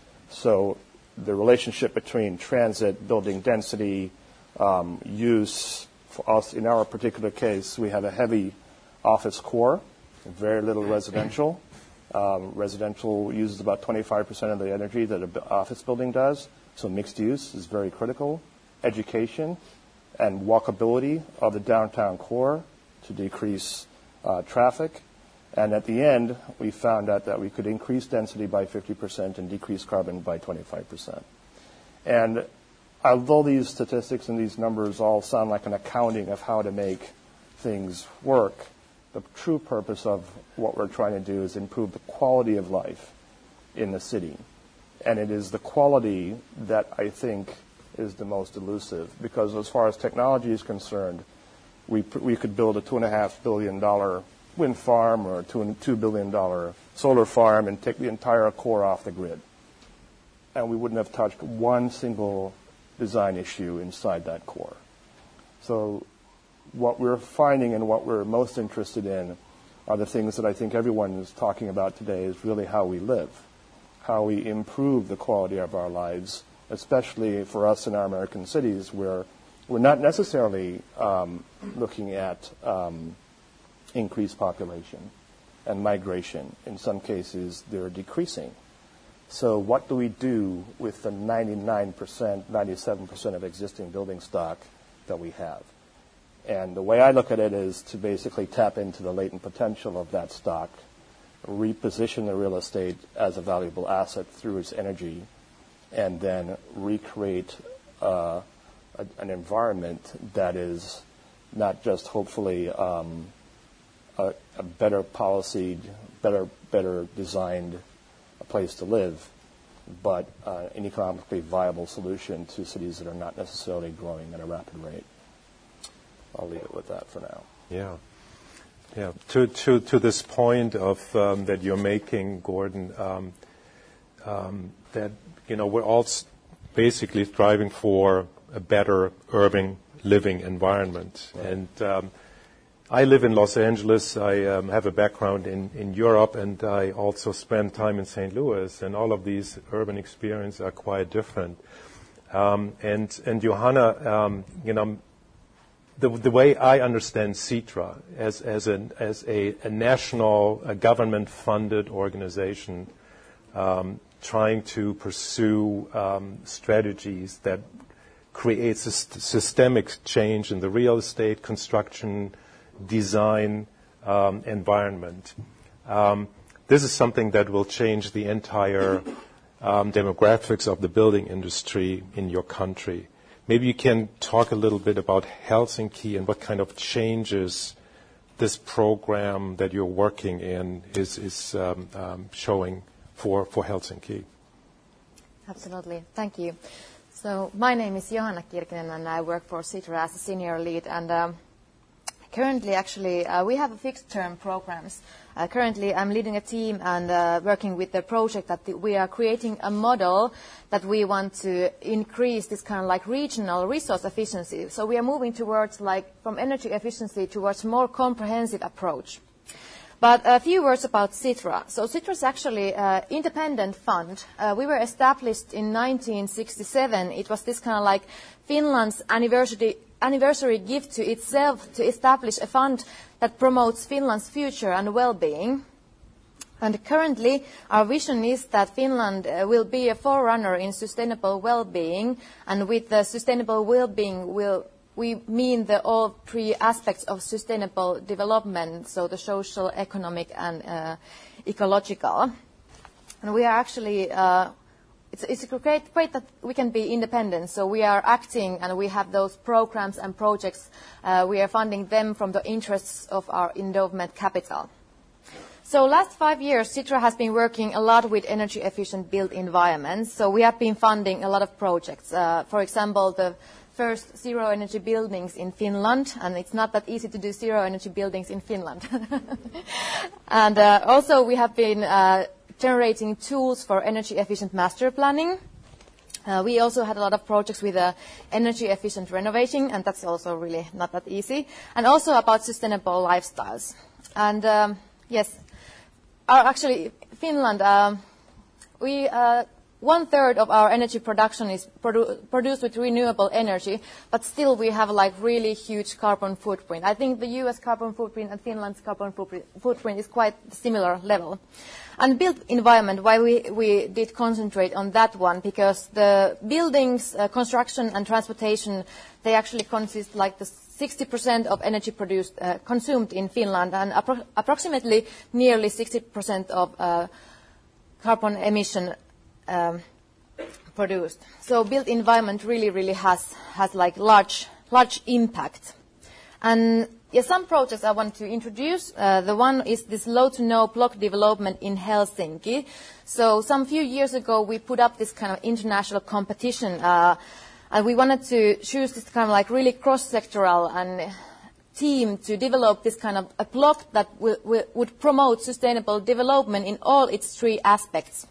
So the relationship between transit, building density, um, use, for us in our particular case, we have a heavy office core, very little residential. Um, residential uses about twenty-five percent of the energy that an office building does, so mixed use is very critical. Education and walkability of the downtown core to decrease uh, traffic. And at the end, we found out that we could increase density by fifty percent and decrease carbon by twenty-five percent. And although these statistics and these numbers all sound like an accounting of how to make things work, the true purpose of what we're trying to do is improve the quality of life in the city. And it is the quality that I think is the most elusive, because as far as technology is concerned, we we could build a two and a half billion dollar wind farm or a two two billion dollar solar farm and take the entire core off the grid, and we wouldn't have touched one single design issue inside that core. So what we're finding and what we're most interested in are the things that I think everyone is talking about today, is really how we live, how we improve the quality of our lives, especially for us in our American cities, where we're not necessarily um, looking at um, increased population and migration. In some cases, they're decreasing. So what do we do with the ninety-nine percent, ninety-seven percent of existing building stock that we have? And the way I look at it is to basically tap into the latent potential of that stock, reposition the real estate as a valuable asset through its energy, and then recreate uh, a, an environment that is not just hopefully um, a, a better policy, better better designed place to live, but uh, an economically viable solution to cities that are not necessarily growing at a rapid rate. I'll leave it with that for now. Yeah. Yeah. To to to this point of um, that you're making, Gordon, um, um, that you know we're all basically striving for a better urban living environment. Right. And um, I live in Los Angeles. I um, have a background in, in Europe, and I also spend time in Saint Louis. And all of these urban experiences are quite different. Um, and and Johanna, um, you know. The, the way I understand CITRA as, as, an, as a, a national, a government-funded organization um, trying to pursue um, strategies that create syst- systemic change in the real estate, construction, design um, environment. Um, this is something that will change the entire um, demographics of the building industry in your country. Maybe you can talk a little bit about Helsinki and what kind of changes this program that you're working in is, is um, um, showing for, for Helsinki. Absolutely. Thank you. So my name is Johanna Kirkinen, and I work for CITRA as a senior lead. And um, currently, actually, uh, we have fixed-term programs. Uh, currently, I'm leading a team and uh, working with the project that the, we are creating a model that we want to increase this kind of like regional resource efficiency. So we are moving towards like from energy efficiency towards a more comprehensive approach. But a few words about CITRA. So CITRA is actually an independent fund. Uh, we were established in nineteen sixty-seven. It was this kind of like Finland's anniversary anniversary gift to itself to establish a fund that promotes Finland's future and well-being. And currently, our vision is that Finland uh, will be a forerunner in sustainable well-being, and with the sustainable well-being, we'll, we mean the all three aspects of sustainable development, so the social, economic, and uh, ecological. And we are actually uh, It's, it's great, great that we can be independent. So we are acting and we have those programs and projects. Uh, we are funding them from the interests of our endowment capital. So last five years, CITRA has been working a lot with energy efficient built environments. So we have been funding a lot of projects. Uh, for example, the first zero energy buildings in Finland. And it's not that easy to do zero energy buildings in Finland. And uh, also we have been uh, generating tools for energy-efficient master planning. Uh, we also had a lot of projects with uh, energy-efficient renovating, and that's also really not that easy. And also about sustainable lifestyles. And um, yes, our, actually, Finland, uh, we uh, one third of our energy production is produ- produced with renewable energy, but still we have like really huge carbon footprint. I think the U S carbon footprint and Finland's carbon footprint is quite similar level. And built environment, why we, we did concentrate on that one, because the buildings, uh, construction and transportation, they actually consist like the sixty percent of energy produced, uh, consumed in Finland, and appro- approximately nearly sixty percent of uh, carbon emission um, produced. So built environment really, really has, has like large, large impact. And yeah, some projects I want to introduce. Uh, the one is this low to no block development in Helsinki. So some few years ago, we put up this kind of international competition, uh, and we wanted to choose this kind of like really cross-sectoral and team to develop this kind of a block that w- w- would promote sustainable development in all its three aspects.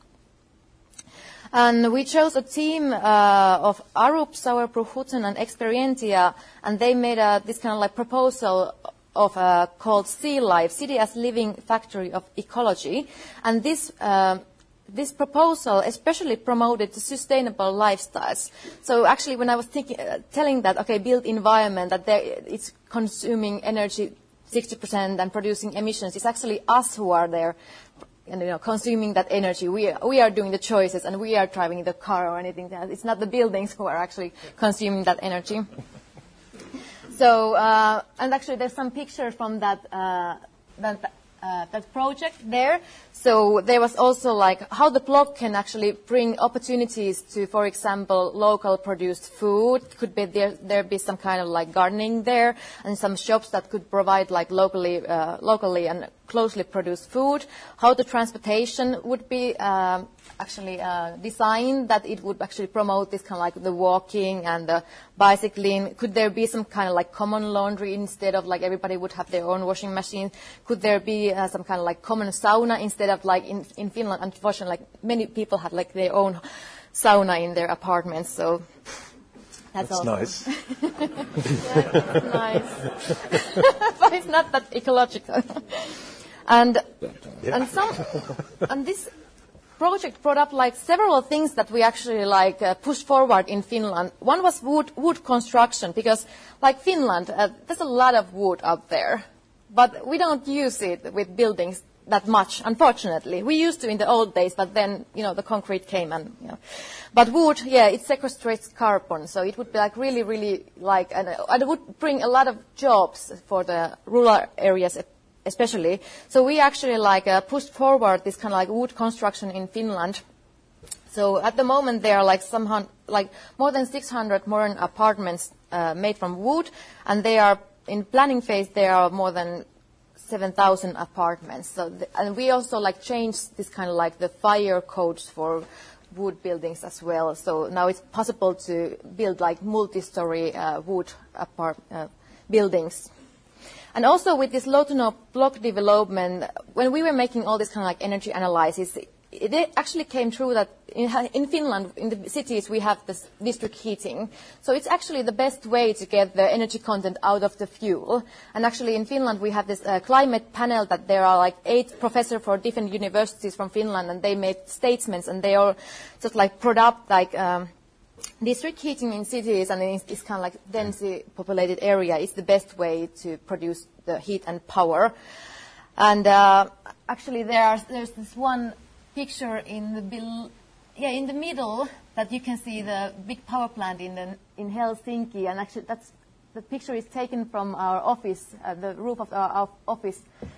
And we chose a team uh, of Arup, Sauerbruch, Hutton, and Experientia, and they made a, this kind of like proposal of uh, called Sea Life, City as Living Factory of Ecology. And this uh, this proposal especially promoted the sustainable lifestyles. So actually, when I was thinking, uh, telling that, okay, built environment, that there, it's consuming energy sixty percent and producing emissions, it's actually us who are there. And, you know, consuming that energy. We are, we are doing the choices and we are driving the car or anything. It's not the buildings who are actually consuming that energy. So, uh, and actually there's some pictures from that, uh, that, uh, that project there. So there was also like how the block can actually bring opportunities to, for example, local produced food. Could be there, there be some kind of like gardening there and some shops that could provide like locally, uh, locally and closely produced food, how the transportation would be um, actually uh, designed that it would actually promote this kind of like the walking and the bicycling. Could there be some kind of like common laundry instead of like everybody would have their own washing machine? Could there be uh, some kind of like common sauna instead of like in, in Finland, unfortunately, like many people had like their own sauna in their apartments, so that's, that's nice. Yeah, that's nice. But it's not that ecological. And yeah. and some and this project brought up like several things that we actually like uh, pushed forward in Finland. One was wood wood construction, because like Finland, uh, there's a lot of wood out there, but we don't use it with buildings that much, unfortunately. We used to in the old days, but then, you know, the concrete came and, you know. But wood, yeah, it sequestrates carbon, so it would be like really, really like, and it would bring a lot of jobs for the rural areas especially. So we actually like uh, pushed forward this kind of like wood construction in Finland. So at the moment there are like some hun- like more than six hundred modern apartments uh, made from wood, and they are in planning phase. There are more than seven thousand apartments. So the, and we also like changed this kind of like the fire codes for wood buildings as well. So now it's possible to build like multi-story uh, wood apart uh, buildings. And also with this low to no block development, when we were making all this kind of like energy analysis, it, it actually came true that in, in Finland, in the cities, we have this district heating. So it's actually the best way to get the energy content out of the fuel. And actually in Finland, we have this uh, climate panel that there are like eight professors for different universities from Finland, and they made statements, and they all just like brought up like um, district heating in cities and in this kind of like densely populated area is the best way to produce the heat and power. And uh, actually there are, there's this one picture in the bil- yeah in the middle that you can see the big power plant in the, in Helsinki, and actually that's the picture is taken from our office, uh, the roof of our, our office.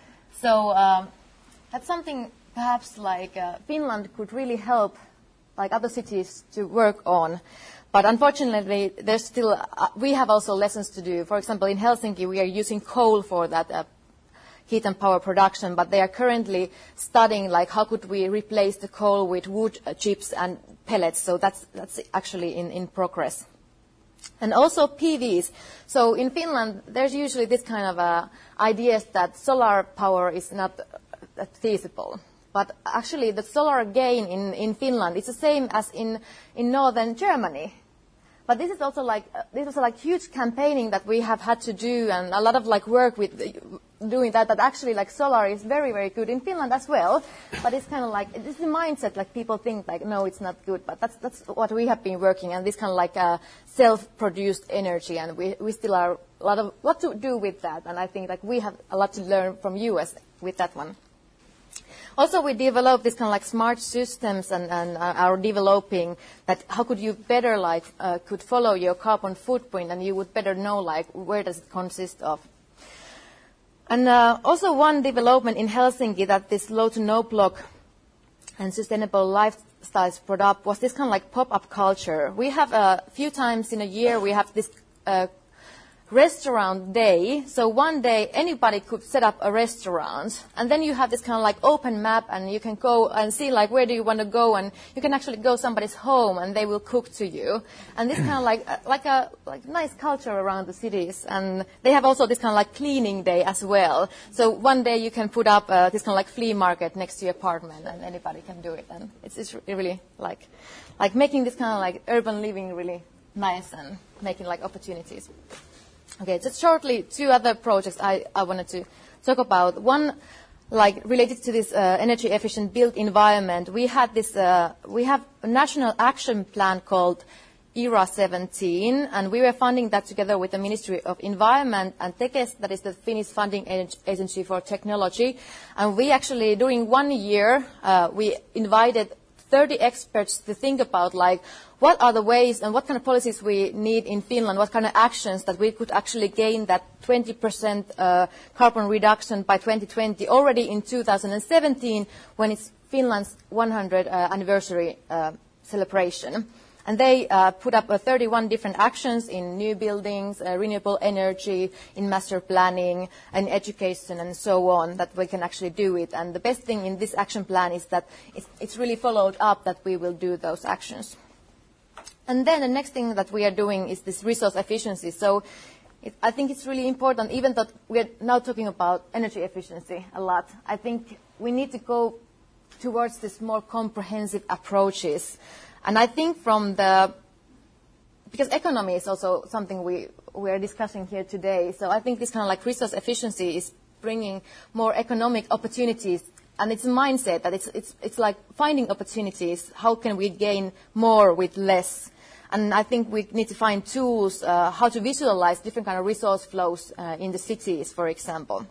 So um, that's something perhaps like uh, Finland could really help like other cities to work on. But unfortunately, there's still, uh, we have also lessons to do. For example, in Helsinki, we are using coal for that uh, heat and power production, but they are currently studying like how could we replace the coal with wood uh, chips and pellets. So that's, that's actually in, in progress. And also P Vs. So in Finland, there's usually this kind of uh, ideas that solar power is not uh, feasible. But actually, the solar gain in, in Finland is the same as in, in northern Germany. But this is also like uh, this was like huge campaigning that we have had to do, and a lot of like work with uh, doing that. That actually like solar is very very good in Finland as well. But it's kind of like it's the mindset like people think like no, it's not good. But that's that's what we have been working, and this kind of like uh, self-produced energy, and we we still are a lot of what to do with that. And I think like we have a lot to learn from U S with that one. Also, we developed this kind of like smart systems and, and uh, are developing that how could you better like uh, could follow your carbon footprint, and you would better know like where does it consist of. And uh, also one development in Helsinki that this low to no block and sustainable life styles brought up was this kind of like pop-up culture. We have a few times in a year, we have this uh, restaurant day. So one day anybody could set up a restaurant, and then you have this kind of like open map, and you can go and see like where do you want to go, and you can actually go somebody's home and they will cook to you. And this kind of like uh, like a like nice culture around the cities. And they have also this kind of like cleaning day as well. So one day you can put up uh, this kind of like flea market next to your apartment, and anybody can do it. And it's, it's really like like making this kind of like urban living really nice and making like opportunities. Okay, just shortly, two other projects I, I wanted to talk about. One, like related to this uh, energy efficient built environment. We had this, uh, we have a national action plan called E R A seventeen, and we were funding that together with the Ministry of Environment and Tekes, that is the Finnish funding agency for technology. And we actually, during one year, uh, we invited thirty experts to think about like what are the ways and what kind of policies we need in Finland, what kind of actions that we could actually gain that twenty percent uh, carbon reduction by twenty twenty already in two thousand seventeen when it's Finland's one hundredth uh, anniversary uh, celebration. And they uh, put up uh, thirty-one different actions in new buildings, uh, renewable energy, in master planning, and education, and so on, that we can actually do it. And the best thing in this action plan is that it's, it's really followed up that we will do those actions. And then the next thing that we are doing is this resource efficiency. So it, I think it's really important, even though we are now talking about energy efficiency a lot, I think we need to go towards this more comprehensive approaches. And I think from the, because economy is also something we, we are discussing here today, so I think this kind of like resource efficiency is bringing more economic opportunities, and it's a mindset that it's, it's, it's like finding opportunities, how can we gain more with less? And I think we need to find tools, uh, how to visualize different kind of resource flows uh, in the cities, for example.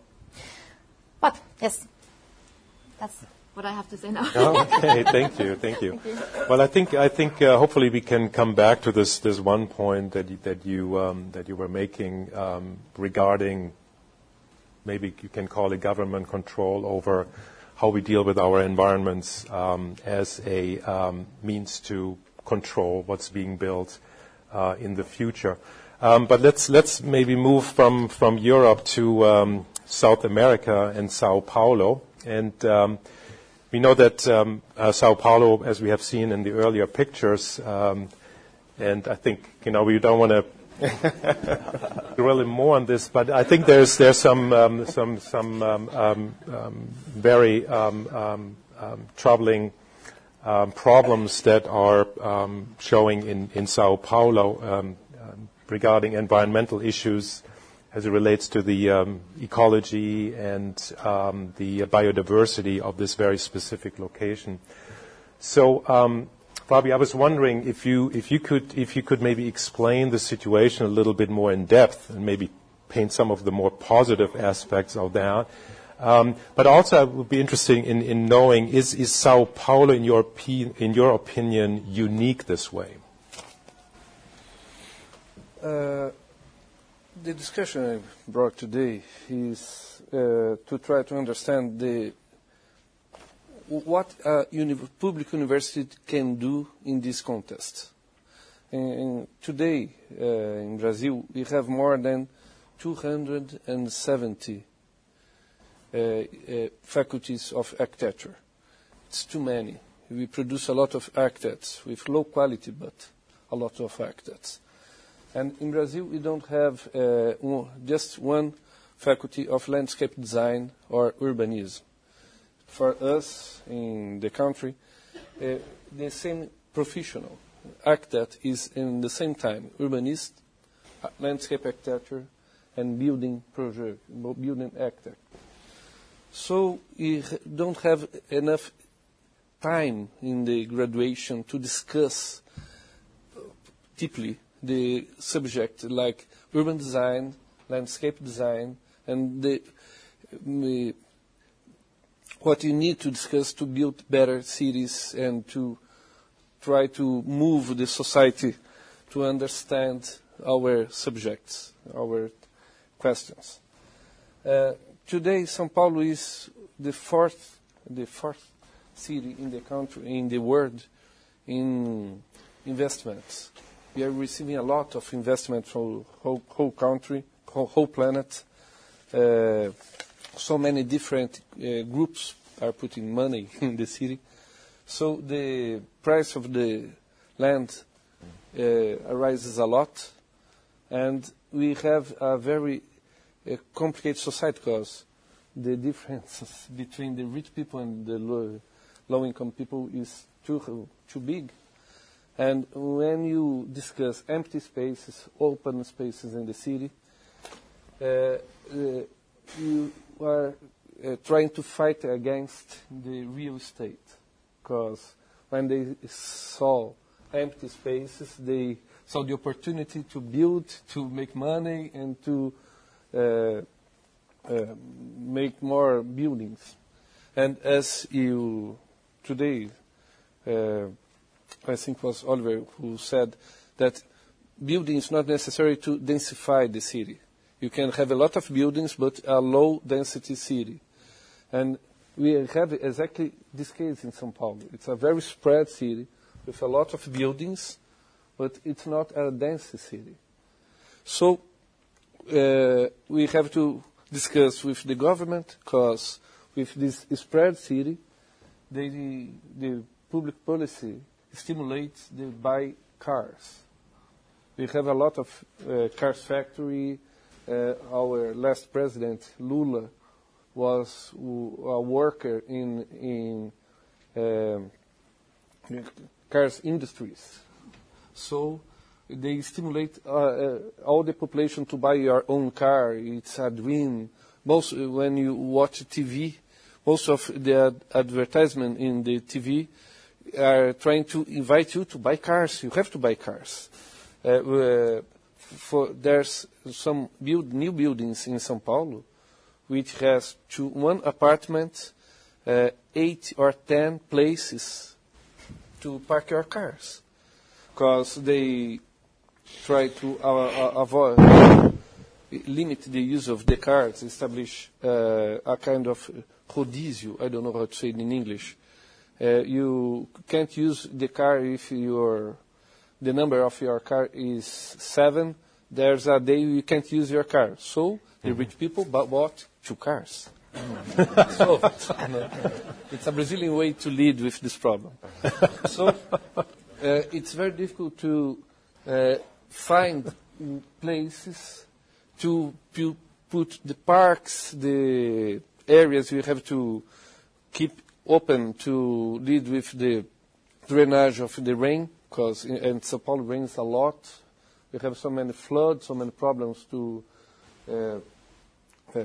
But, yes, that's what I have to say now. Okay, thank you, thank you. Thank you. Well, I think I think uh, hopefully we can come back to this this one point that you, that you um, that you were making um, regarding, maybe you can call it government control over how we deal with our environments um, as a um, means to control what's being built uh, in the future. Um, but let's let's maybe move from from Europe to um, South America and Sao Paulo. And um, we know that um, uh, Sao Paulo, as we have seen in the earlier pictures, um, and I think, you know, we don't want to dwell more on this, but I think there's there's some um, some some um, um, um, very um, um, um, troubling um, problems that are um, showing in in Sao Paulo um, um, regarding environmental issues as it relates to the um, ecology and um, the biodiversity of this very specific location. So, um, Fabi, I was wondering if you if you could if you could maybe explain the situation a little bit more in depth and maybe paint some of the more positive aspects of that. Um, but also, I would be interested in, in knowing is is Sao Paulo, in your in your opinion, unique this way? Uh, The discussion I brought today is uh, to try to understand the what a uni- public university can do in this context. And today, uh, in Brazil, we have more than two hundred seventy uh, uh, faculties of architecture. It's too many. We produce a lot of architects with low quality, but a lot of architects. And in Brazil, we don't have uh, just one faculty of landscape design or urbanism. For us in the country, uh, the same professional architect is in the same time urbanist, landscape architecture, and building project, building architect. So we don't have enough time in the graduation to discuss deeply the subject like urban design, landscape design, and the, the, what you need to discuss to build better cities and to try to move the society to understand our subjects, our questions. Uh, today, São Paulo is the fourth, the fourth city in the country, in the world, in investments. We are receiving a lot of investment from whole, whole country, whole, whole planet. Uh, so many different uh, groups are putting money in the city. So the price of the land uh, arises a lot, and we have a very uh, complicated society because the differences between the rich people and the low, low-income people is too too big. And when you discuss empty spaces, open spaces in the city, uh, uh, you are uh, trying to fight against the real estate. Because when they saw empty spaces, they saw the opportunity to build, to make money, and to uh, uh, make more buildings. And as you today, uh, I think it was Oliver who said that building is not necessary to densify the city. You can have a lot of buildings, but a low-density city. And we have exactly this case in São Paulo. It's a very spread city with a lot of buildings, but it's not a dense city. So uh, we have to discuss with the government, because with this spread city, they, the public policy stimulates the buy cars. We have a lot of uh, cars factory. Uh, our last president, Lula, was a worker in in um, cars industries. So they stimulate uh, uh, all the population to buy your own car. It's a dream. Most when you watch T V, most of the ad- advertisement in the T V are trying to invite you to buy cars. You have to buy cars. Uh, uh, for there's some build, new buildings in São Paulo, which has to one apartment, uh, eight or ten places to park your cars, because they try to uh, uh, avoid limit the use of the cars, establish uh, a kind of rodízio. I don't know how to say it in English. Uh, you can't use the car if your the number of your car is seven. There's a day you can't use your car. So the rich people bought two cars. So it's a Brazilian way to lead with this problem. So uh, it's very difficult to uh, find places to pu- put the parks, the areas you have to keep open to lead with the drainage of the rain, because in, in São Paulo rains a lot. We have so many floods, so many problems to uh, uh,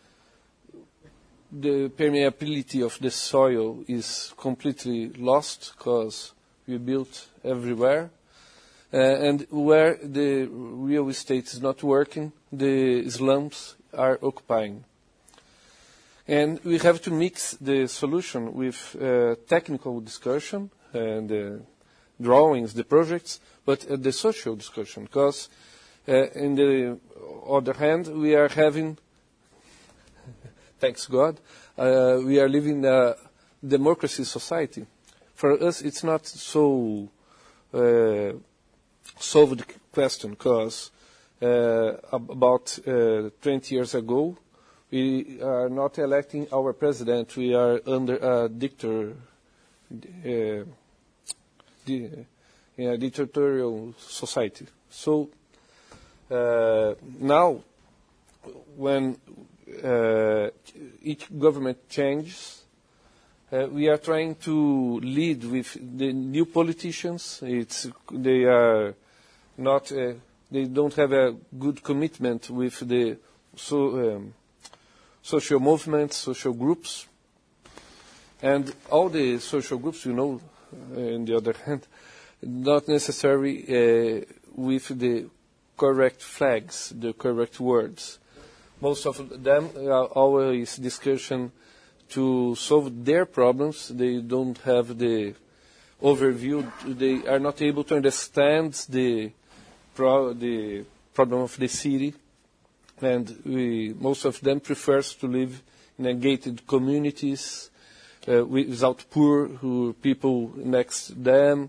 the permeability of the soil is completely lost because we built everywhere. Uh, and where the real estate is not working, the slums are occupying. And we have to mix the solution with uh, technical discussion and the drawings, the projects, but uh, the social discussion, because uh, in the other hand, we are having, thanks God, uh, we are living in a democracy society. For us, it's not so uh, solved question, because uh, about uh, twenty years ago, we are not electing our president. We are under a dictator, uh, di- in a dictatorial society. So uh, now, when uh, each government changes, uh, we are trying to lead with the new politicians. It's they are not. Uh, they don't have a good commitment with the so. Um, social movements, social groups, and all the social groups, you know, uh, on the other hand, not necessarily uh, with the correct flags, the correct words. Most of them are always discussion to solve their problems. They don't have the overview. They are not able to understand the pro- the problem of the city. And we, most of them prefers to live in a gated communities uh, without poor who people next to them,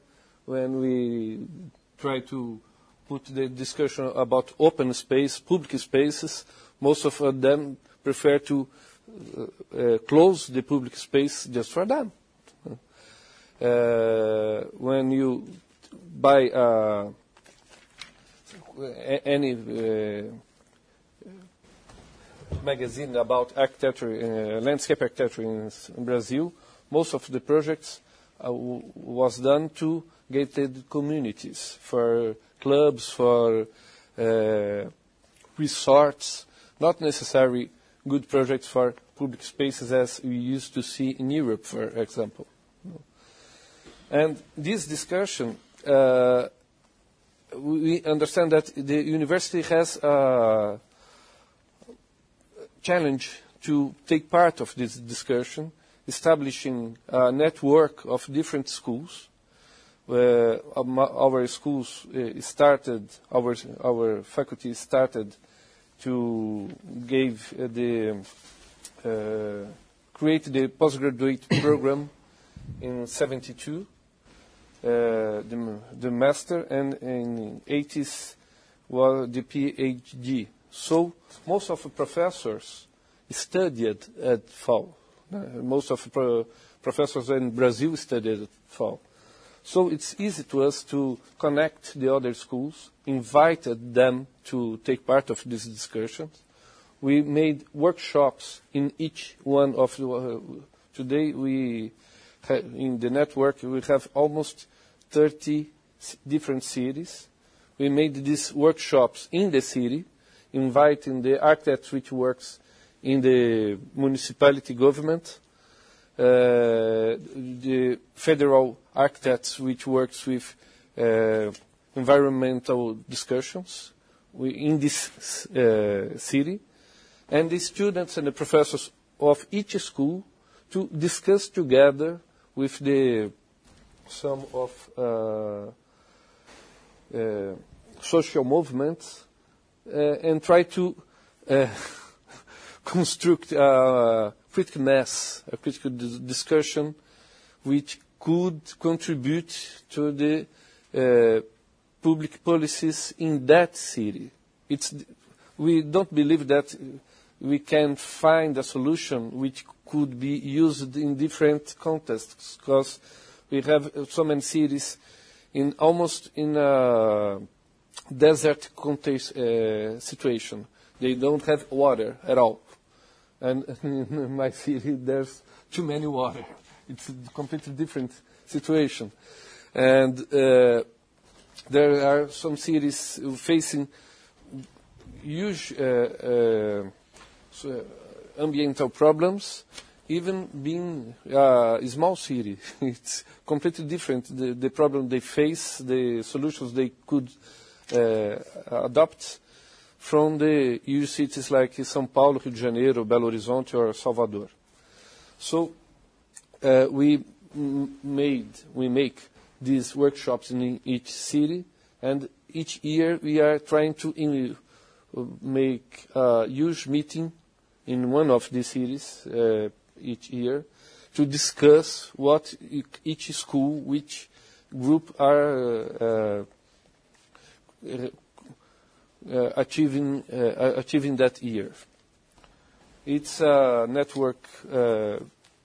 when we try to put the discussion about open space, public spaces, most of them prefer to uh, uh, close the public space just for them. Uh, when you buy uh, any uh, magazine about architecture, uh, landscape architecture in, in Brazil, most of the projects uh, w- was done to gated communities, for clubs, for uh, resorts, not necessarily good projects for public spaces as we used to see in Europe, for example. And this discussion, uh, we understand that the university has a challenge to take part of this discussion, establishing a network of different schools. Uh, our schools uh, started, our, our faculty started to give uh, the, uh, create the postgraduate program in seventy-two. Uh, the, the master, and in eighties was the PhD. So most of the professors studied at F A U. Uh, most of the pro- professors in Brazil studied at F A U. So it's easy to us to connect the other schools, invited them to take part of these discussions. We made workshops in each one of the, uh, today we ha- in the network we have almost thirty different cities. We made these workshops in the city, inviting the architects which works in the municipality government, uh, the federal architects which works with uh, environmental discussions we, in this uh, city, and the students and the professors of each school to discuss together with the some of uh, uh, social movements uh, and try to uh, construct a critical mass, a critical dis- discussion which could contribute to the uh, public policies in that city. It's, we don't believe that we can find a solution which could be used in different contexts, because we have so many cities in almost in a desert context, uh, situation. They don't have water at all. And in my city, there's too many water. It's a completely different situation. And uh, there are some cities facing huge uh, uh, so ambiental problems, even being uh, a small city. It's completely different. The, the problem they face, the solutions they could uh, adopt from the huge cities like São Paulo, Rio de Janeiro, Belo Horizonte, or Salvador. So uh, we m- made, we make these workshops in each city, and each year we are trying to in, uh, make a huge meeting in one of these cities uh, each year to discuss what each school, which group are uh, uh, uh, achieving uh, achieving that year. It's a network uh,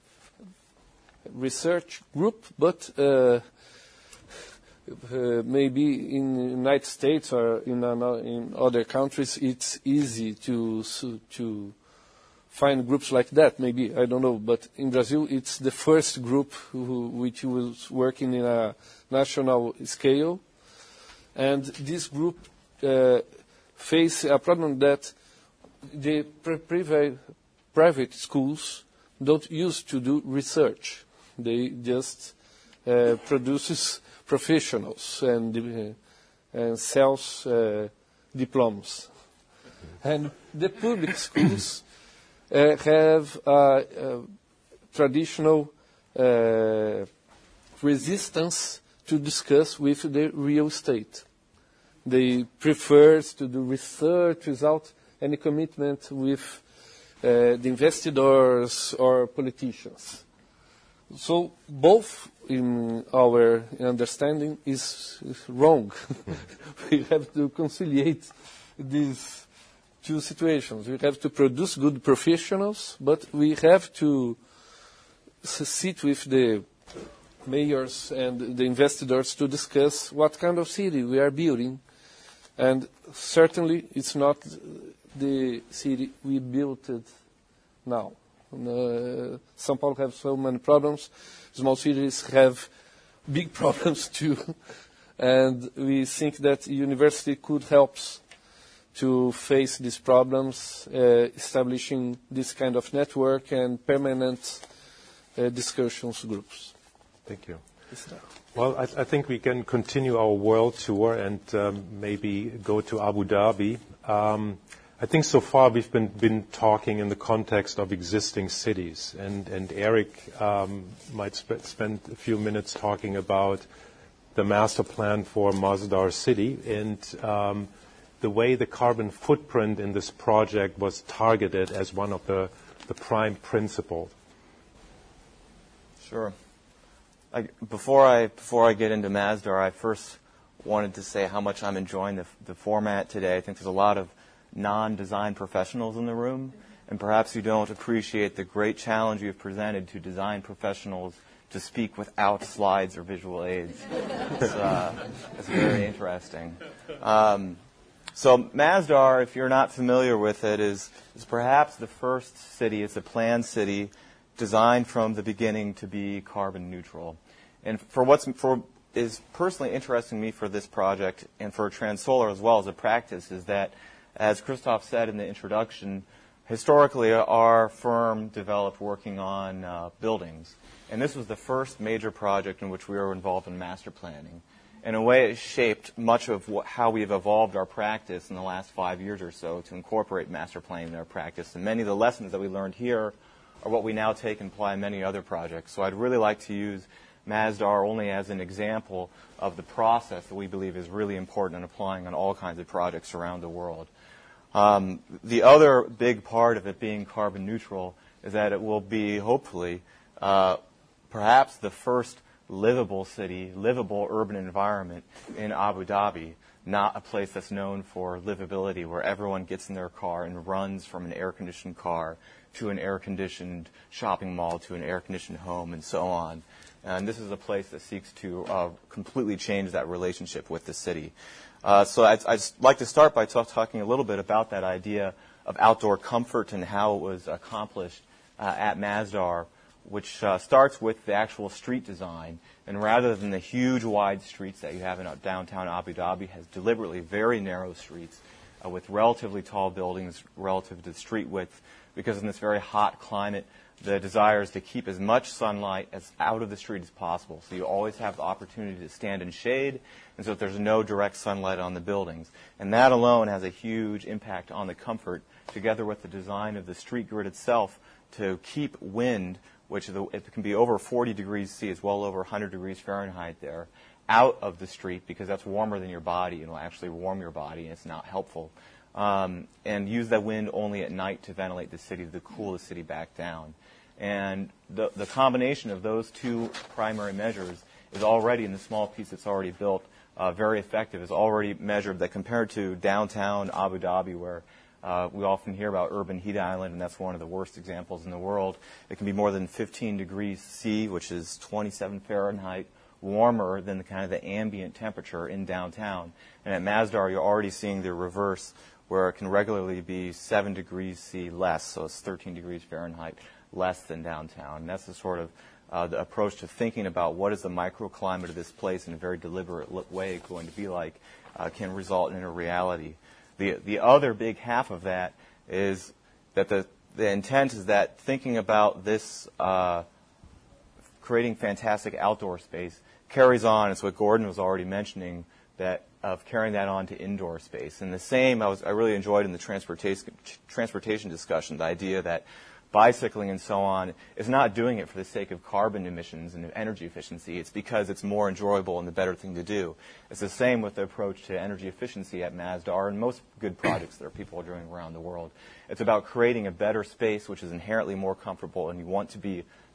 research group, but uh, uh, maybe in the United States or in, uh, in other countries it's easy to to find groups like that, maybe, I don't know. But in Brazil, it's the first group who, which was working in a national scale. And this group uh, face a problem that the pri- private, private schools don't use to do research. They just uh, produces professionals and, uh, and sells uh, diplomas. And the public schools Uh, have uh, uh, traditional uh, resistance to discuss with the real estate. They prefer to do research without any commitment with uh, the investors or politicians. So both in our understanding is, is wrong. We have to conciliate these two situations. We have to produce good professionals, but we have to sit with the mayors and the investors to discuss what kind of city we are building. And certainly it's not the city we built it now. Uh, São Paulo has so many problems. Small cities have big problems too. And we think that university could help to face these problems, uh, establishing this kind of network and permanent uh, discussions groups. Thank you. Well, I, I think we can continue our world tour and um, maybe go to Abu Dhabi. Um, I think so far we've been, been talking in the context of existing cities, and, and Eric um, might sp- spend a few minutes talking about the master plan for Masdar City and um, the way the carbon footprint in this project was targeted as one of the, the prime principles. Sure. I, before I before I get into Masdar, I first wanted to say how much I'm enjoying the, the format today. I think there's a lot of non-design professionals in the room, and perhaps you don't appreciate the great challenge you've presented to design professionals to speak without slides or visual aids. It's, uh, it's very interesting. Um, so Masdar, if you're not familiar with it, is, is perhaps the first city, it's a planned city, designed from the beginning to be carbon neutral. And for what's for is personally interesting to me for this project and for Transolar as well as a practice is that, as Christoph said in the introduction, historically our firm developed working on uh, buildings. And this was the first major project in which we were involved in master planning. In a way, it shaped much of what, how we've evolved our practice in the last five years or so to incorporate master planning in our practice. And many of the lessons that we learned here are what we now take and apply in many other projects. So I'd really like to use Masdar only as an example of the process that we believe is really important in applying on all kinds of projects around the world. Um, the other big part of it being carbon neutral is that it will be, hopefully, uh, perhaps the first livable city, livable urban environment in Abu Dhabi, not a place that's known for livability where everyone gets in their car and runs from an air-conditioned car to an air-conditioned shopping mall to an air-conditioned home and so on. And this is a place that seeks to uh, completely change that relationship with the city. Uh, so I'd, I'd like to start by t- talking a little bit about that idea of outdoor comfort and how it was accomplished uh, at Masdar, which uh, starts with the actual street design. And rather than the huge wide streets that you have in downtown Abu Dhabi, has deliberately very narrow streets uh, with relatively tall buildings relative to the street width, because in this very hot climate, the desire is to keep as much sunlight as out of the street as possible. So you always have the opportunity to stand in shade, and so that there's no direct sunlight on the buildings. And that alone has a huge impact on the comfort, together with the design of the street grid itself to keep wind, which the, it can be over forty degrees C, it's well over one hundred degrees Fahrenheit there, out of the street, because that's warmer than your body and will actually warm your body, and it's not helpful. Um, and use that wind only at night to ventilate the city, to cool the city back down. And the, the combination of those two primary measures is already, in the small piece that's already built, uh, very effective. It's already measured that compared to downtown Abu Dhabi, where uh, we often hear about urban heat island, and that's one of the worst examples in the world. It can be more than fifteen degrees C, which is twenty-seven Fahrenheit, warmer than the kind of the ambient temperature in downtown. And at Masdar, you're already seeing the reverse, where it can regularly be seven degrees C less, so it's thirteen degrees Fahrenheit less than downtown. And that's the sort of uh, the approach to thinking about what is the microclimate of this place in a very deliberate way going to be like, uh, can result in a reality. The the other big half of that is that the, the intent is that thinking about this uh, creating fantastic outdoor space carries on. It's what Gordon was already mentioning, that of carrying that on to indoor space. And the same I was I really enjoyed in the transportation transportation discussion, the idea that bicycling and so on is not doing it for the sake of carbon emissions and energy efficiency. It's because it's more enjoyable and the better thing to do. It's the same with the approach to energy efficiency at Masdar and most good projects that people are doing around the world. It's about creating a better space which is inherently more comfortable, and you want to be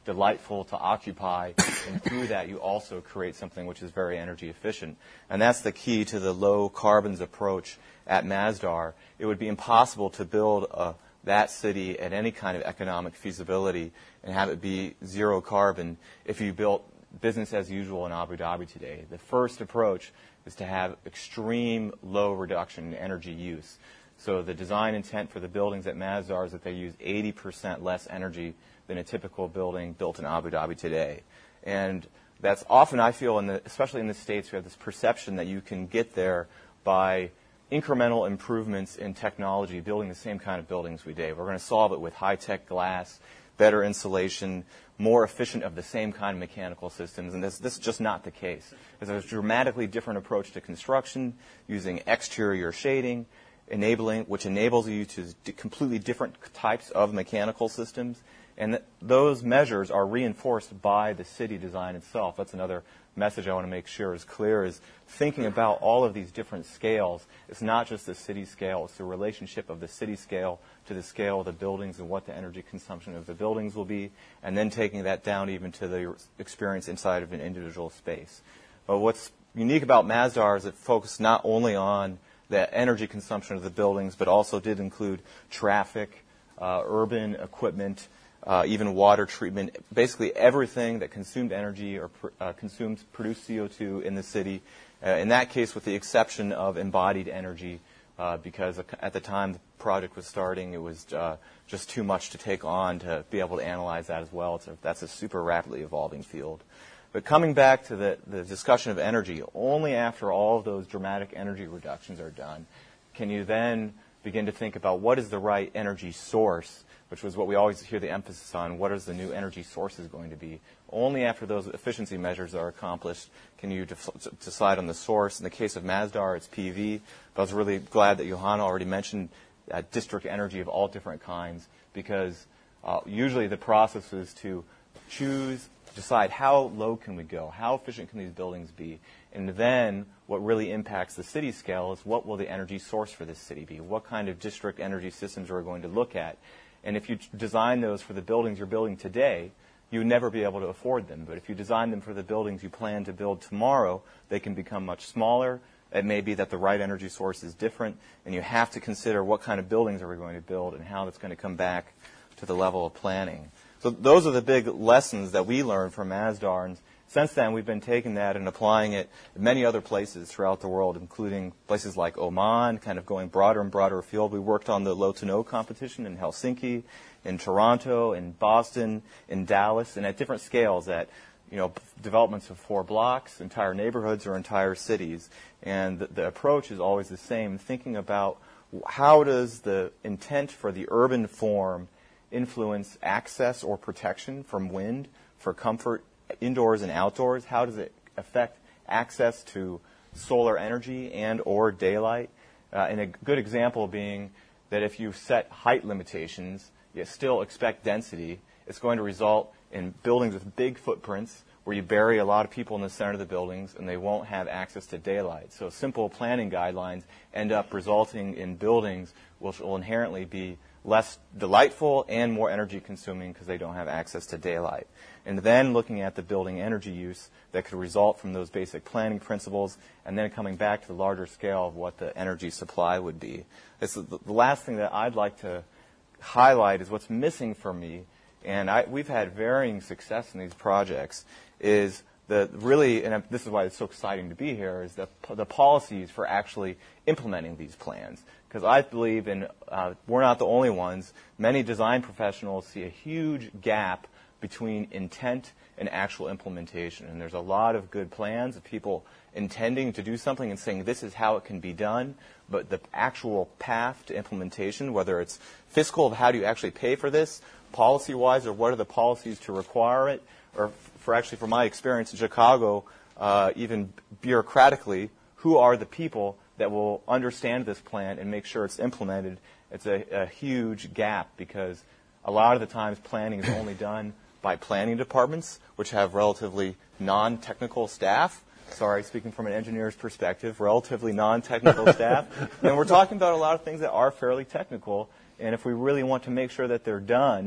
delightful to occupy, and through that you also create something which is very energy efficient. And that's the key to the low carbons approach at Masdar. It would be impossible to build a, that city at any kind of economic feasibility and have it be zero carbon if you built business as usual in Abu Dhabi today. The first approach is to have extreme low reduction in energy use. So the design intent for the buildings at Masdar is that they use eighty percent less energy than a typical building built in Abu Dhabi today. And that's often, I feel, in the, especially in the States, we have this perception that you can get there by incremental improvements in technology, building the same kind of buildings we do. We're going to solve it with high-tech glass, better insulation, more efficient of the same kind of mechanical systems, and this, this is just not the case. There's a dramatically different approach to construction, using exterior shading, enabling, which enables you to do completely different types of mechanical systems. And th- those measures are reinforced by the city design itself. That's another message I want to make sure is clear, is thinking about all of these different scales. It's not just the city scale. It's the relationship of the city scale to the scale of the buildings and what the energy consumption of the buildings will be, and then taking that down even to the experience inside of an individual space. But what's unique about Masdar is it focused not only on the energy consumption of the buildings, but also did include traffic, uh, urban equipment, Uh, even water treatment, basically everything that consumed energy or pr- uh, consumes produced C O two in the city. Uh, in that case, with the exception of embodied energy, uh, because at the time the project was starting, it was uh, just too much to take on to be able to analyze that as well. It's a, that's a super rapidly evolving field. But coming back to the, the discussion of energy, only after all of those dramatic energy reductions are done can you then begin to think about what is the right energy source, which was what we always hear the emphasis on. What is the new energy sources going to be? Only after those efficiency measures are accomplished can you def- decide on the source. In the case of Masdar, it's P V. But I was really glad that Johanna already mentioned uh, district energy of all different kinds, because uh, usually the process is to choose, decide how low can we go, how efficient can these buildings be, and then what really impacts the city scale is what will the energy source for this city be? What kind of district energy systems are we going to look at? And if you design those for the buildings you're building today, you would never be able to afford them. But if you design them for the buildings you plan to build tomorrow, they can become much smaller. It may be that the right energy source is different, and you have to consider what kind of buildings are we going to build and how that's going to come back to the level of planning. So those are the big lessons that we learned from Masdar. And since then, we've been taking that and applying it in many other places throughout the world, including places like Oman, kind of going broader and broader afield. We worked on the Low to No competition in Helsinki, in Toronto, in Boston, in Dallas, and at different scales at, you know, developments of four blocks, entire neighborhoods, or entire cities. And the, the approach is always the same, thinking about how does the intent for the urban form influence access or protection from wind, for comfort indoors and outdoors? How does it affect access to solar energy and or daylight? Uh, and a good example being that if you set height limitations, yet still expect density, it's going to result in buildings with big footprints where you bury a lot of people in the center of the buildings and they won't have access to daylight. So simple planning guidelines end up resulting in buildings which will inherently be less delightful and more energy consuming because they don't have access to daylight. And then looking at the building energy use that could result from those basic planning principles, and then coming back to the larger scale of what the energy supply would be. It's the, the last thing that I'd like to highlight is what's missing for me, and I, we've had varying success in these projects, is the really, and this is why it's so exciting to be here, is the, the policies for actually implementing these plans. Because I believe, and uh, we're not the only ones, many design professionals see a huge gap between intent and actual implementation. And there's a lot of good plans of people intending to do something and saying this is how it can be done, but the actual path to implementation, whether it's fiscal of how do you actually pay for this, policy-wise, or what are the policies to require it, or for actually, from my experience in Chicago, uh, even bureaucratically, who are the people that will understand this plan and make sure it's implemented? It's a, a huge gap, because a lot of the times planning is only done by planning departments, which have relatively non-technical staff. Sorry, speaking from an engineer's perspective, relatively non-technical staff. And we're talking about a lot of things that are fairly technical, and if we really want to make sure that they're done,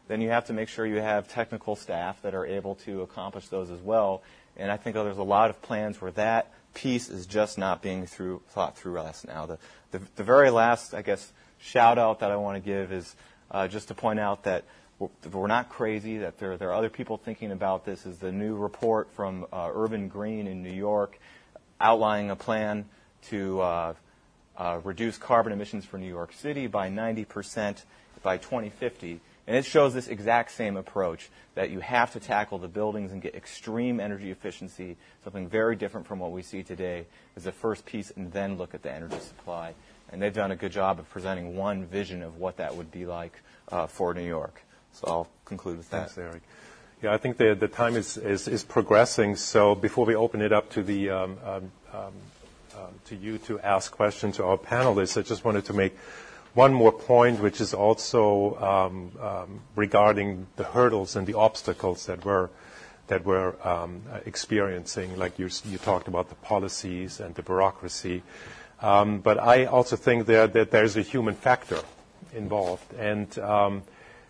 then you have to make sure you have technical staff that are able to accomplish those as well. And I think there's a lot of plans where that piece is just not being through, thought through us now. The, the, the very last, I guess, shout out that I want to give is uh, just to point out that we're, we're not crazy, that there, there are other people thinking about this. Is the new report from uh, Urban Green in New York outlining a plan to uh, uh, reduce carbon emissions for New York City by ninety percent by twenty fifty. And it shows this exact same approach, that you have to tackle the buildings and get extreme energy efficiency, something very different from what we see today, as the first piece, and then look at the energy supply. And they've done a good job of presenting one vision of what that would be like uh, for New York. So I'll conclude with that. Thanks, Eric. Yeah, I think the, the time is, is, is progressing. So before we open it up to the um, um, um, um, to you to ask questions to our panelists, I just wanted to make one more point, which is also um, um, regarding the hurdles and the obstacles that we're that we're um, experiencing. Like you, you talked about the policies and the bureaucracy, um, but I also think there that there's a human factor involved, and um,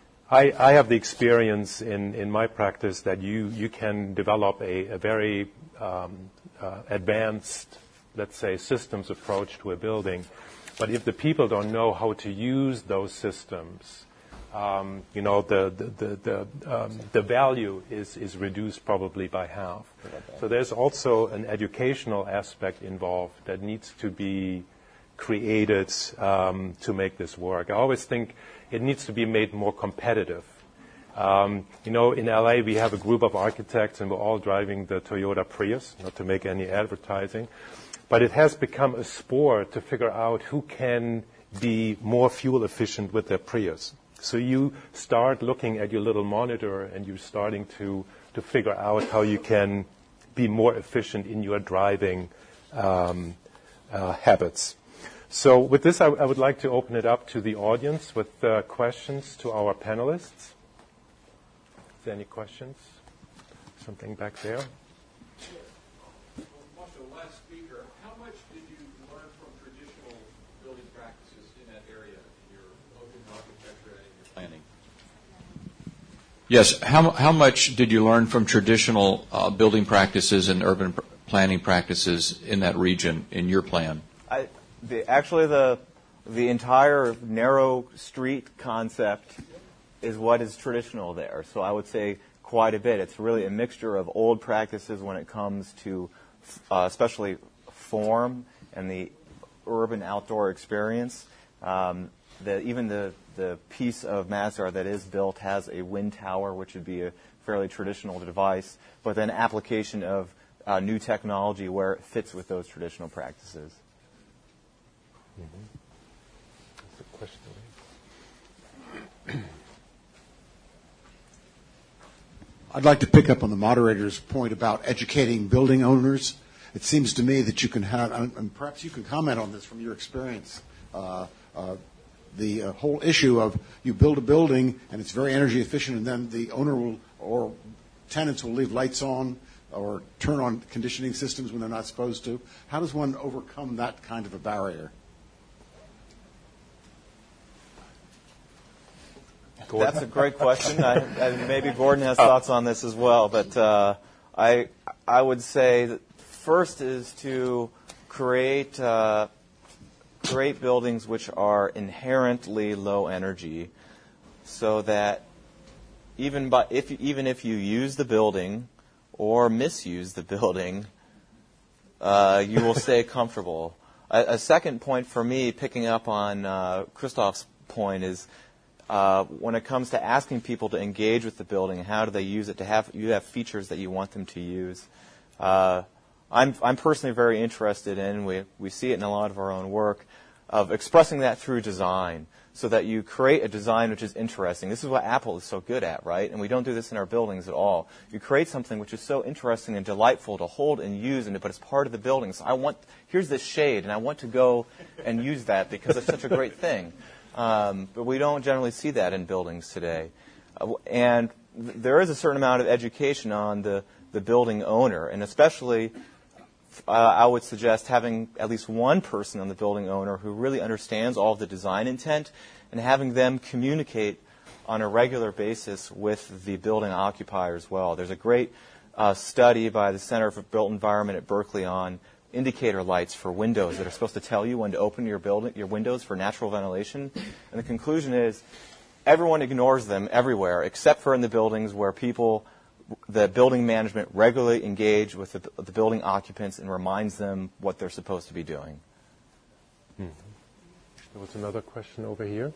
I, I have the experience in, in my practice that you you can develop a, a very um, uh, advanced, let's say, systems approach to a building. But if the people don't know how to use those systems, um, you know, the the the, the, um, the value is, is reduced probably by half. So there's also an educational aspect involved that needs to be created um, to make this work. I always think it needs to be made more competitive. Um, you know, in L A we have a group of architects, and we're all driving the Toyota Prius, not to make any advertising. But it has become a sport to figure out who can be more fuel efficient with their Prius. So you start looking at your little monitor, and you're starting to, to figure out how you can be more efficient in your driving um, uh, habits. So with this, I, I would like to open it up to the audience with uh, questions to our panelists. Is there any questions? Something back there? Yes. How how much did you learn from traditional uh, building practices and urban pr- planning practices in that region in your plan? I, the, actually, the the entire narrow street concept is what is traditional there. So I would say quite a bit. It's really a mixture of old practices when it comes to, uh, especially form and the urban outdoor experience. Um, the, even the The piece of Masdar that is built has a wind tower, which would be a fairly traditional device, but then application of uh, new technology where it fits with those traditional practices. Mm-hmm. That's a question. I'd like to pick up on the moderator's point about educating building owners. It seems to me that you can have, and perhaps you can comment on this from your experience, uh, uh, the uh, whole issue of you build a building and it's very energy efficient, and then the owner will or tenants will leave lights on or turn on conditioning systems when they're not supposed to. How does one overcome that kind of a barrier? Gordon? That's a great question. I, I, maybe Gordon has thoughts on this as well, but uh, I I would say that first is to create uh, create buildings which are inherently low energy, so that even by if even if you use the building or misuse the building, uh, you will stay comfortable. A, a second point for me, picking up on uh, Christoph's point, is uh, when it comes to asking people to engage with the building, how do they use it? To have you have features that you want them to use. Uh, I'm I'm personally very interested in. We we see it in a lot of our own work, of expressing that through design, so that you create a design which is interesting. This is what Apple is so good at, right? And we don't do this in our buildings at all. You create something which is so interesting and delightful to hold and use, and but it's part of the building. So I want, here's this shade, and I want to go and use that because it's such a great thing. Um, but we don't generally see that in buildings today. Uh, and th- there is a certain amount of education on the, the building owner, and especially Uh, I would suggest having at least one person on the building owner who really understands all of the design intent, and having them communicate on a regular basis with the building occupier as well. There's a great uh, study by the Center for Built Environment at Berkeley on indicator lights for windows that are supposed to tell you when to open your building, your windows for natural ventilation. And the conclusion is everyone ignores them everywhere except for in the buildings where people, the building management regularly engage with the, the building occupants and reminds them what they're supposed to be doing. Mm-hmm. There was another question over here.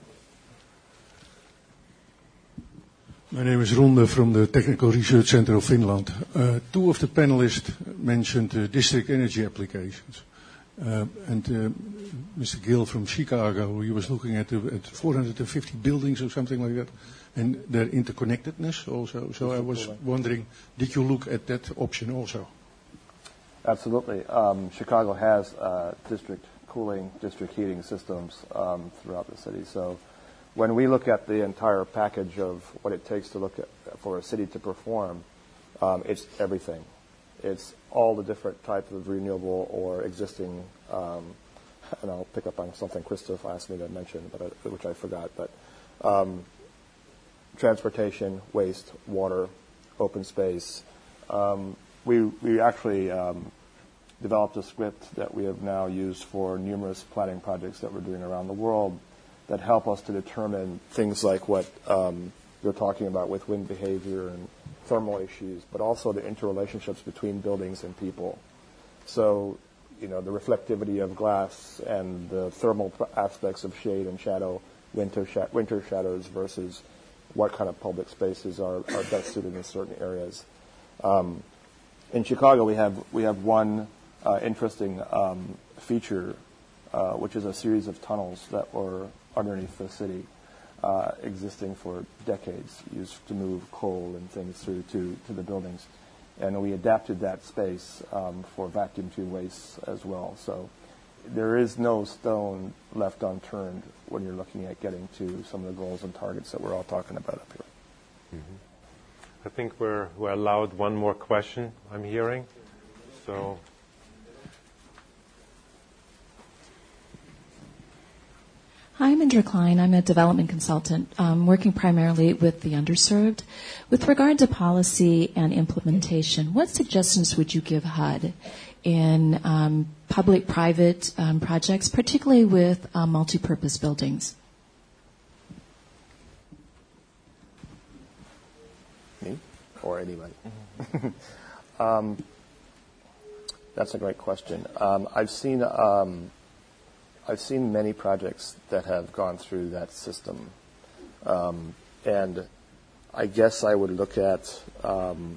My name is Ronde from the Technical Research Center of Finland. Uh, two of the panelists mentioned uh, district energy applications. Uh, and uh, Mister Gill from Chicago, he was looking at, uh, at four hundred fifty buildings or something like that, and their interconnectedness also. So I was wondering, did you look at that option also? Absolutely. Um, Chicago has uh, district cooling, district heating systems um, throughout the city. So when we look at the entire package of what it takes to look at for a city to perform, um, it's everything. It's all the different types of renewable or existing, um, and I'll pick up on something Christoph asked me to mention, but I, which I forgot, but um, transportation, waste, water, open space. Um, we, we actually um, developed a script that we have now used for numerous planning projects that we're doing around the world that help us to determine things like what um, you're talking about with wind behavior and thermal issues, but also the interrelationships between buildings and people. So, you know, the reflectivity of glass and the thermal aspects of shade and shadow, winter, sh- winter shadows versus what kind of public spaces are, are best suited in certain areas. Um, in Chicago, we have we have one uh, interesting um, feature, uh, which is a series of tunnels that were underneath the city, uh, existing for decades, used to move coal and things through to, to the buildings. And we adapted that space um, for vacuum tube waste as well. So there is no stone left unturned when you're looking at getting to some of the goals and targets that we're all talking about up here. Mm-hmm. I think we're, we're allowed one more question, I'm hearing. So. Hi, I'm Indra Klein. I'm a development consultant um, working primarily with the underserved. With regard to policy and implementation, what suggestions would you give H U D in um, public-private um, projects, particularly with um, multi-purpose buildings? Me or anybody? um, that's a great question. Um, I've seen... Um, I've seen many projects that have gone through that system. Um, and I guess I would look at, um,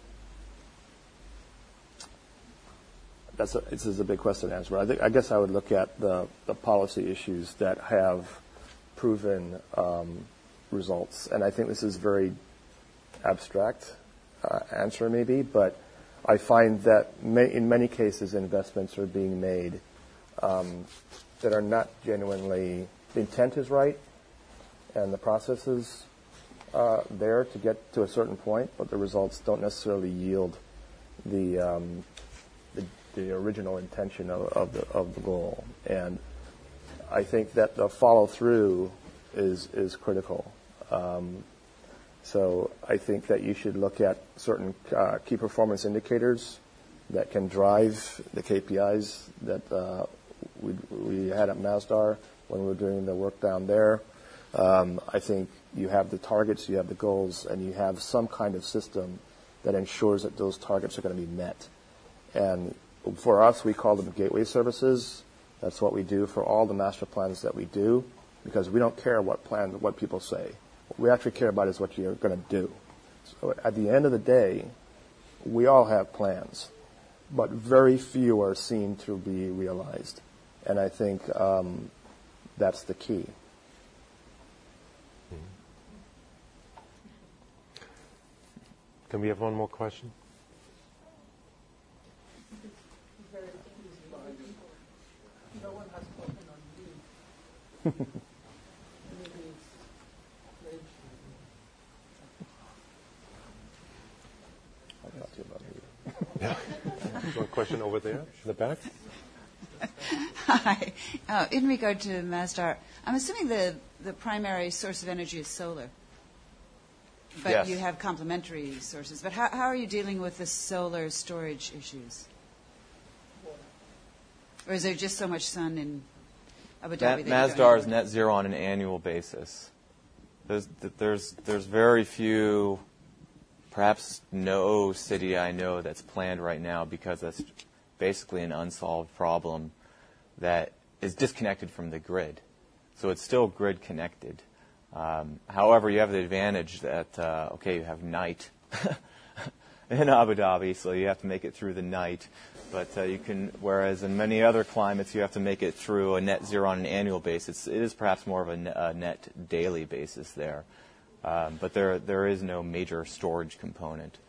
that's a, this is a big question to answer, but I, think, I guess I would look at the, the policy issues that have proven um, results. And I think this is very abstract uh, answer maybe, but I find that may, in many cases investments are being made um, that are not genuinely, the intent is right and the process is uh, there to get to a certain point, but the results don't necessarily yield the um, the, the original intention of, of the of the goal. And I think that the follow through is is critical. Um, so I think that you should look at certain uh, key performance indicators that can drive the K P Is that uh, We, we had at Masdar when we were doing the work down there. Um, I think you have the targets, you have the goals, and you have some kind of system that ensures that those targets are going to be met. And for us, we call them gateway services. That's what we do for all the master plans that we do, because we don't care what plan, what people say. What we actually care about is what you're going to do. So at the end of the day, we all have plans, but very few are seen to be realized. And I think um, that's the key. Can we have one more question? No one has spoken on you. Maybe it's I'll talk to you about it. Yeah. One question over there in the back. Hi. Uh, in regard to Masdar, I'm assuming the, the primary source of energy is solar. but yes. you have complementary sources. But how, how are you dealing with the solar storage issues? Or is there just so much sun in Abu Dhabi? Ma- Masdar is net zero on an annual basis. There's, there's, there's very few, perhaps no city I know that's planned right now because that's basically an unsolved problem that is disconnected from the grid. So it's still grid connected. Um, however, you have the advantage that, uh, okay, you have night in Abu Dhabi, so you have to make it through the night. But uh, you can, whereas in many other climates, you have to make it through a net zero on an annual basis. It is perhaps more of a, ne- a net daily basis there. Um, but there, there is no major storage component.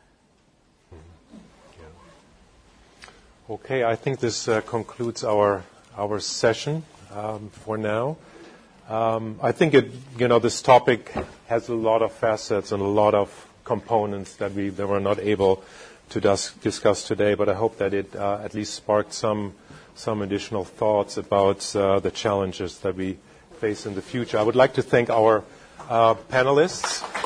Okay, I think this uh, concludes our our session um, for now. Um, I think it, you know, this topic has a lot of facets and a lot of components that we that we're not able to dis- discuss today. But I hope that it uh, at least sparked some some additional thoughts about uh, the challenges that we face in the future. I would like to thank our uh, panelists.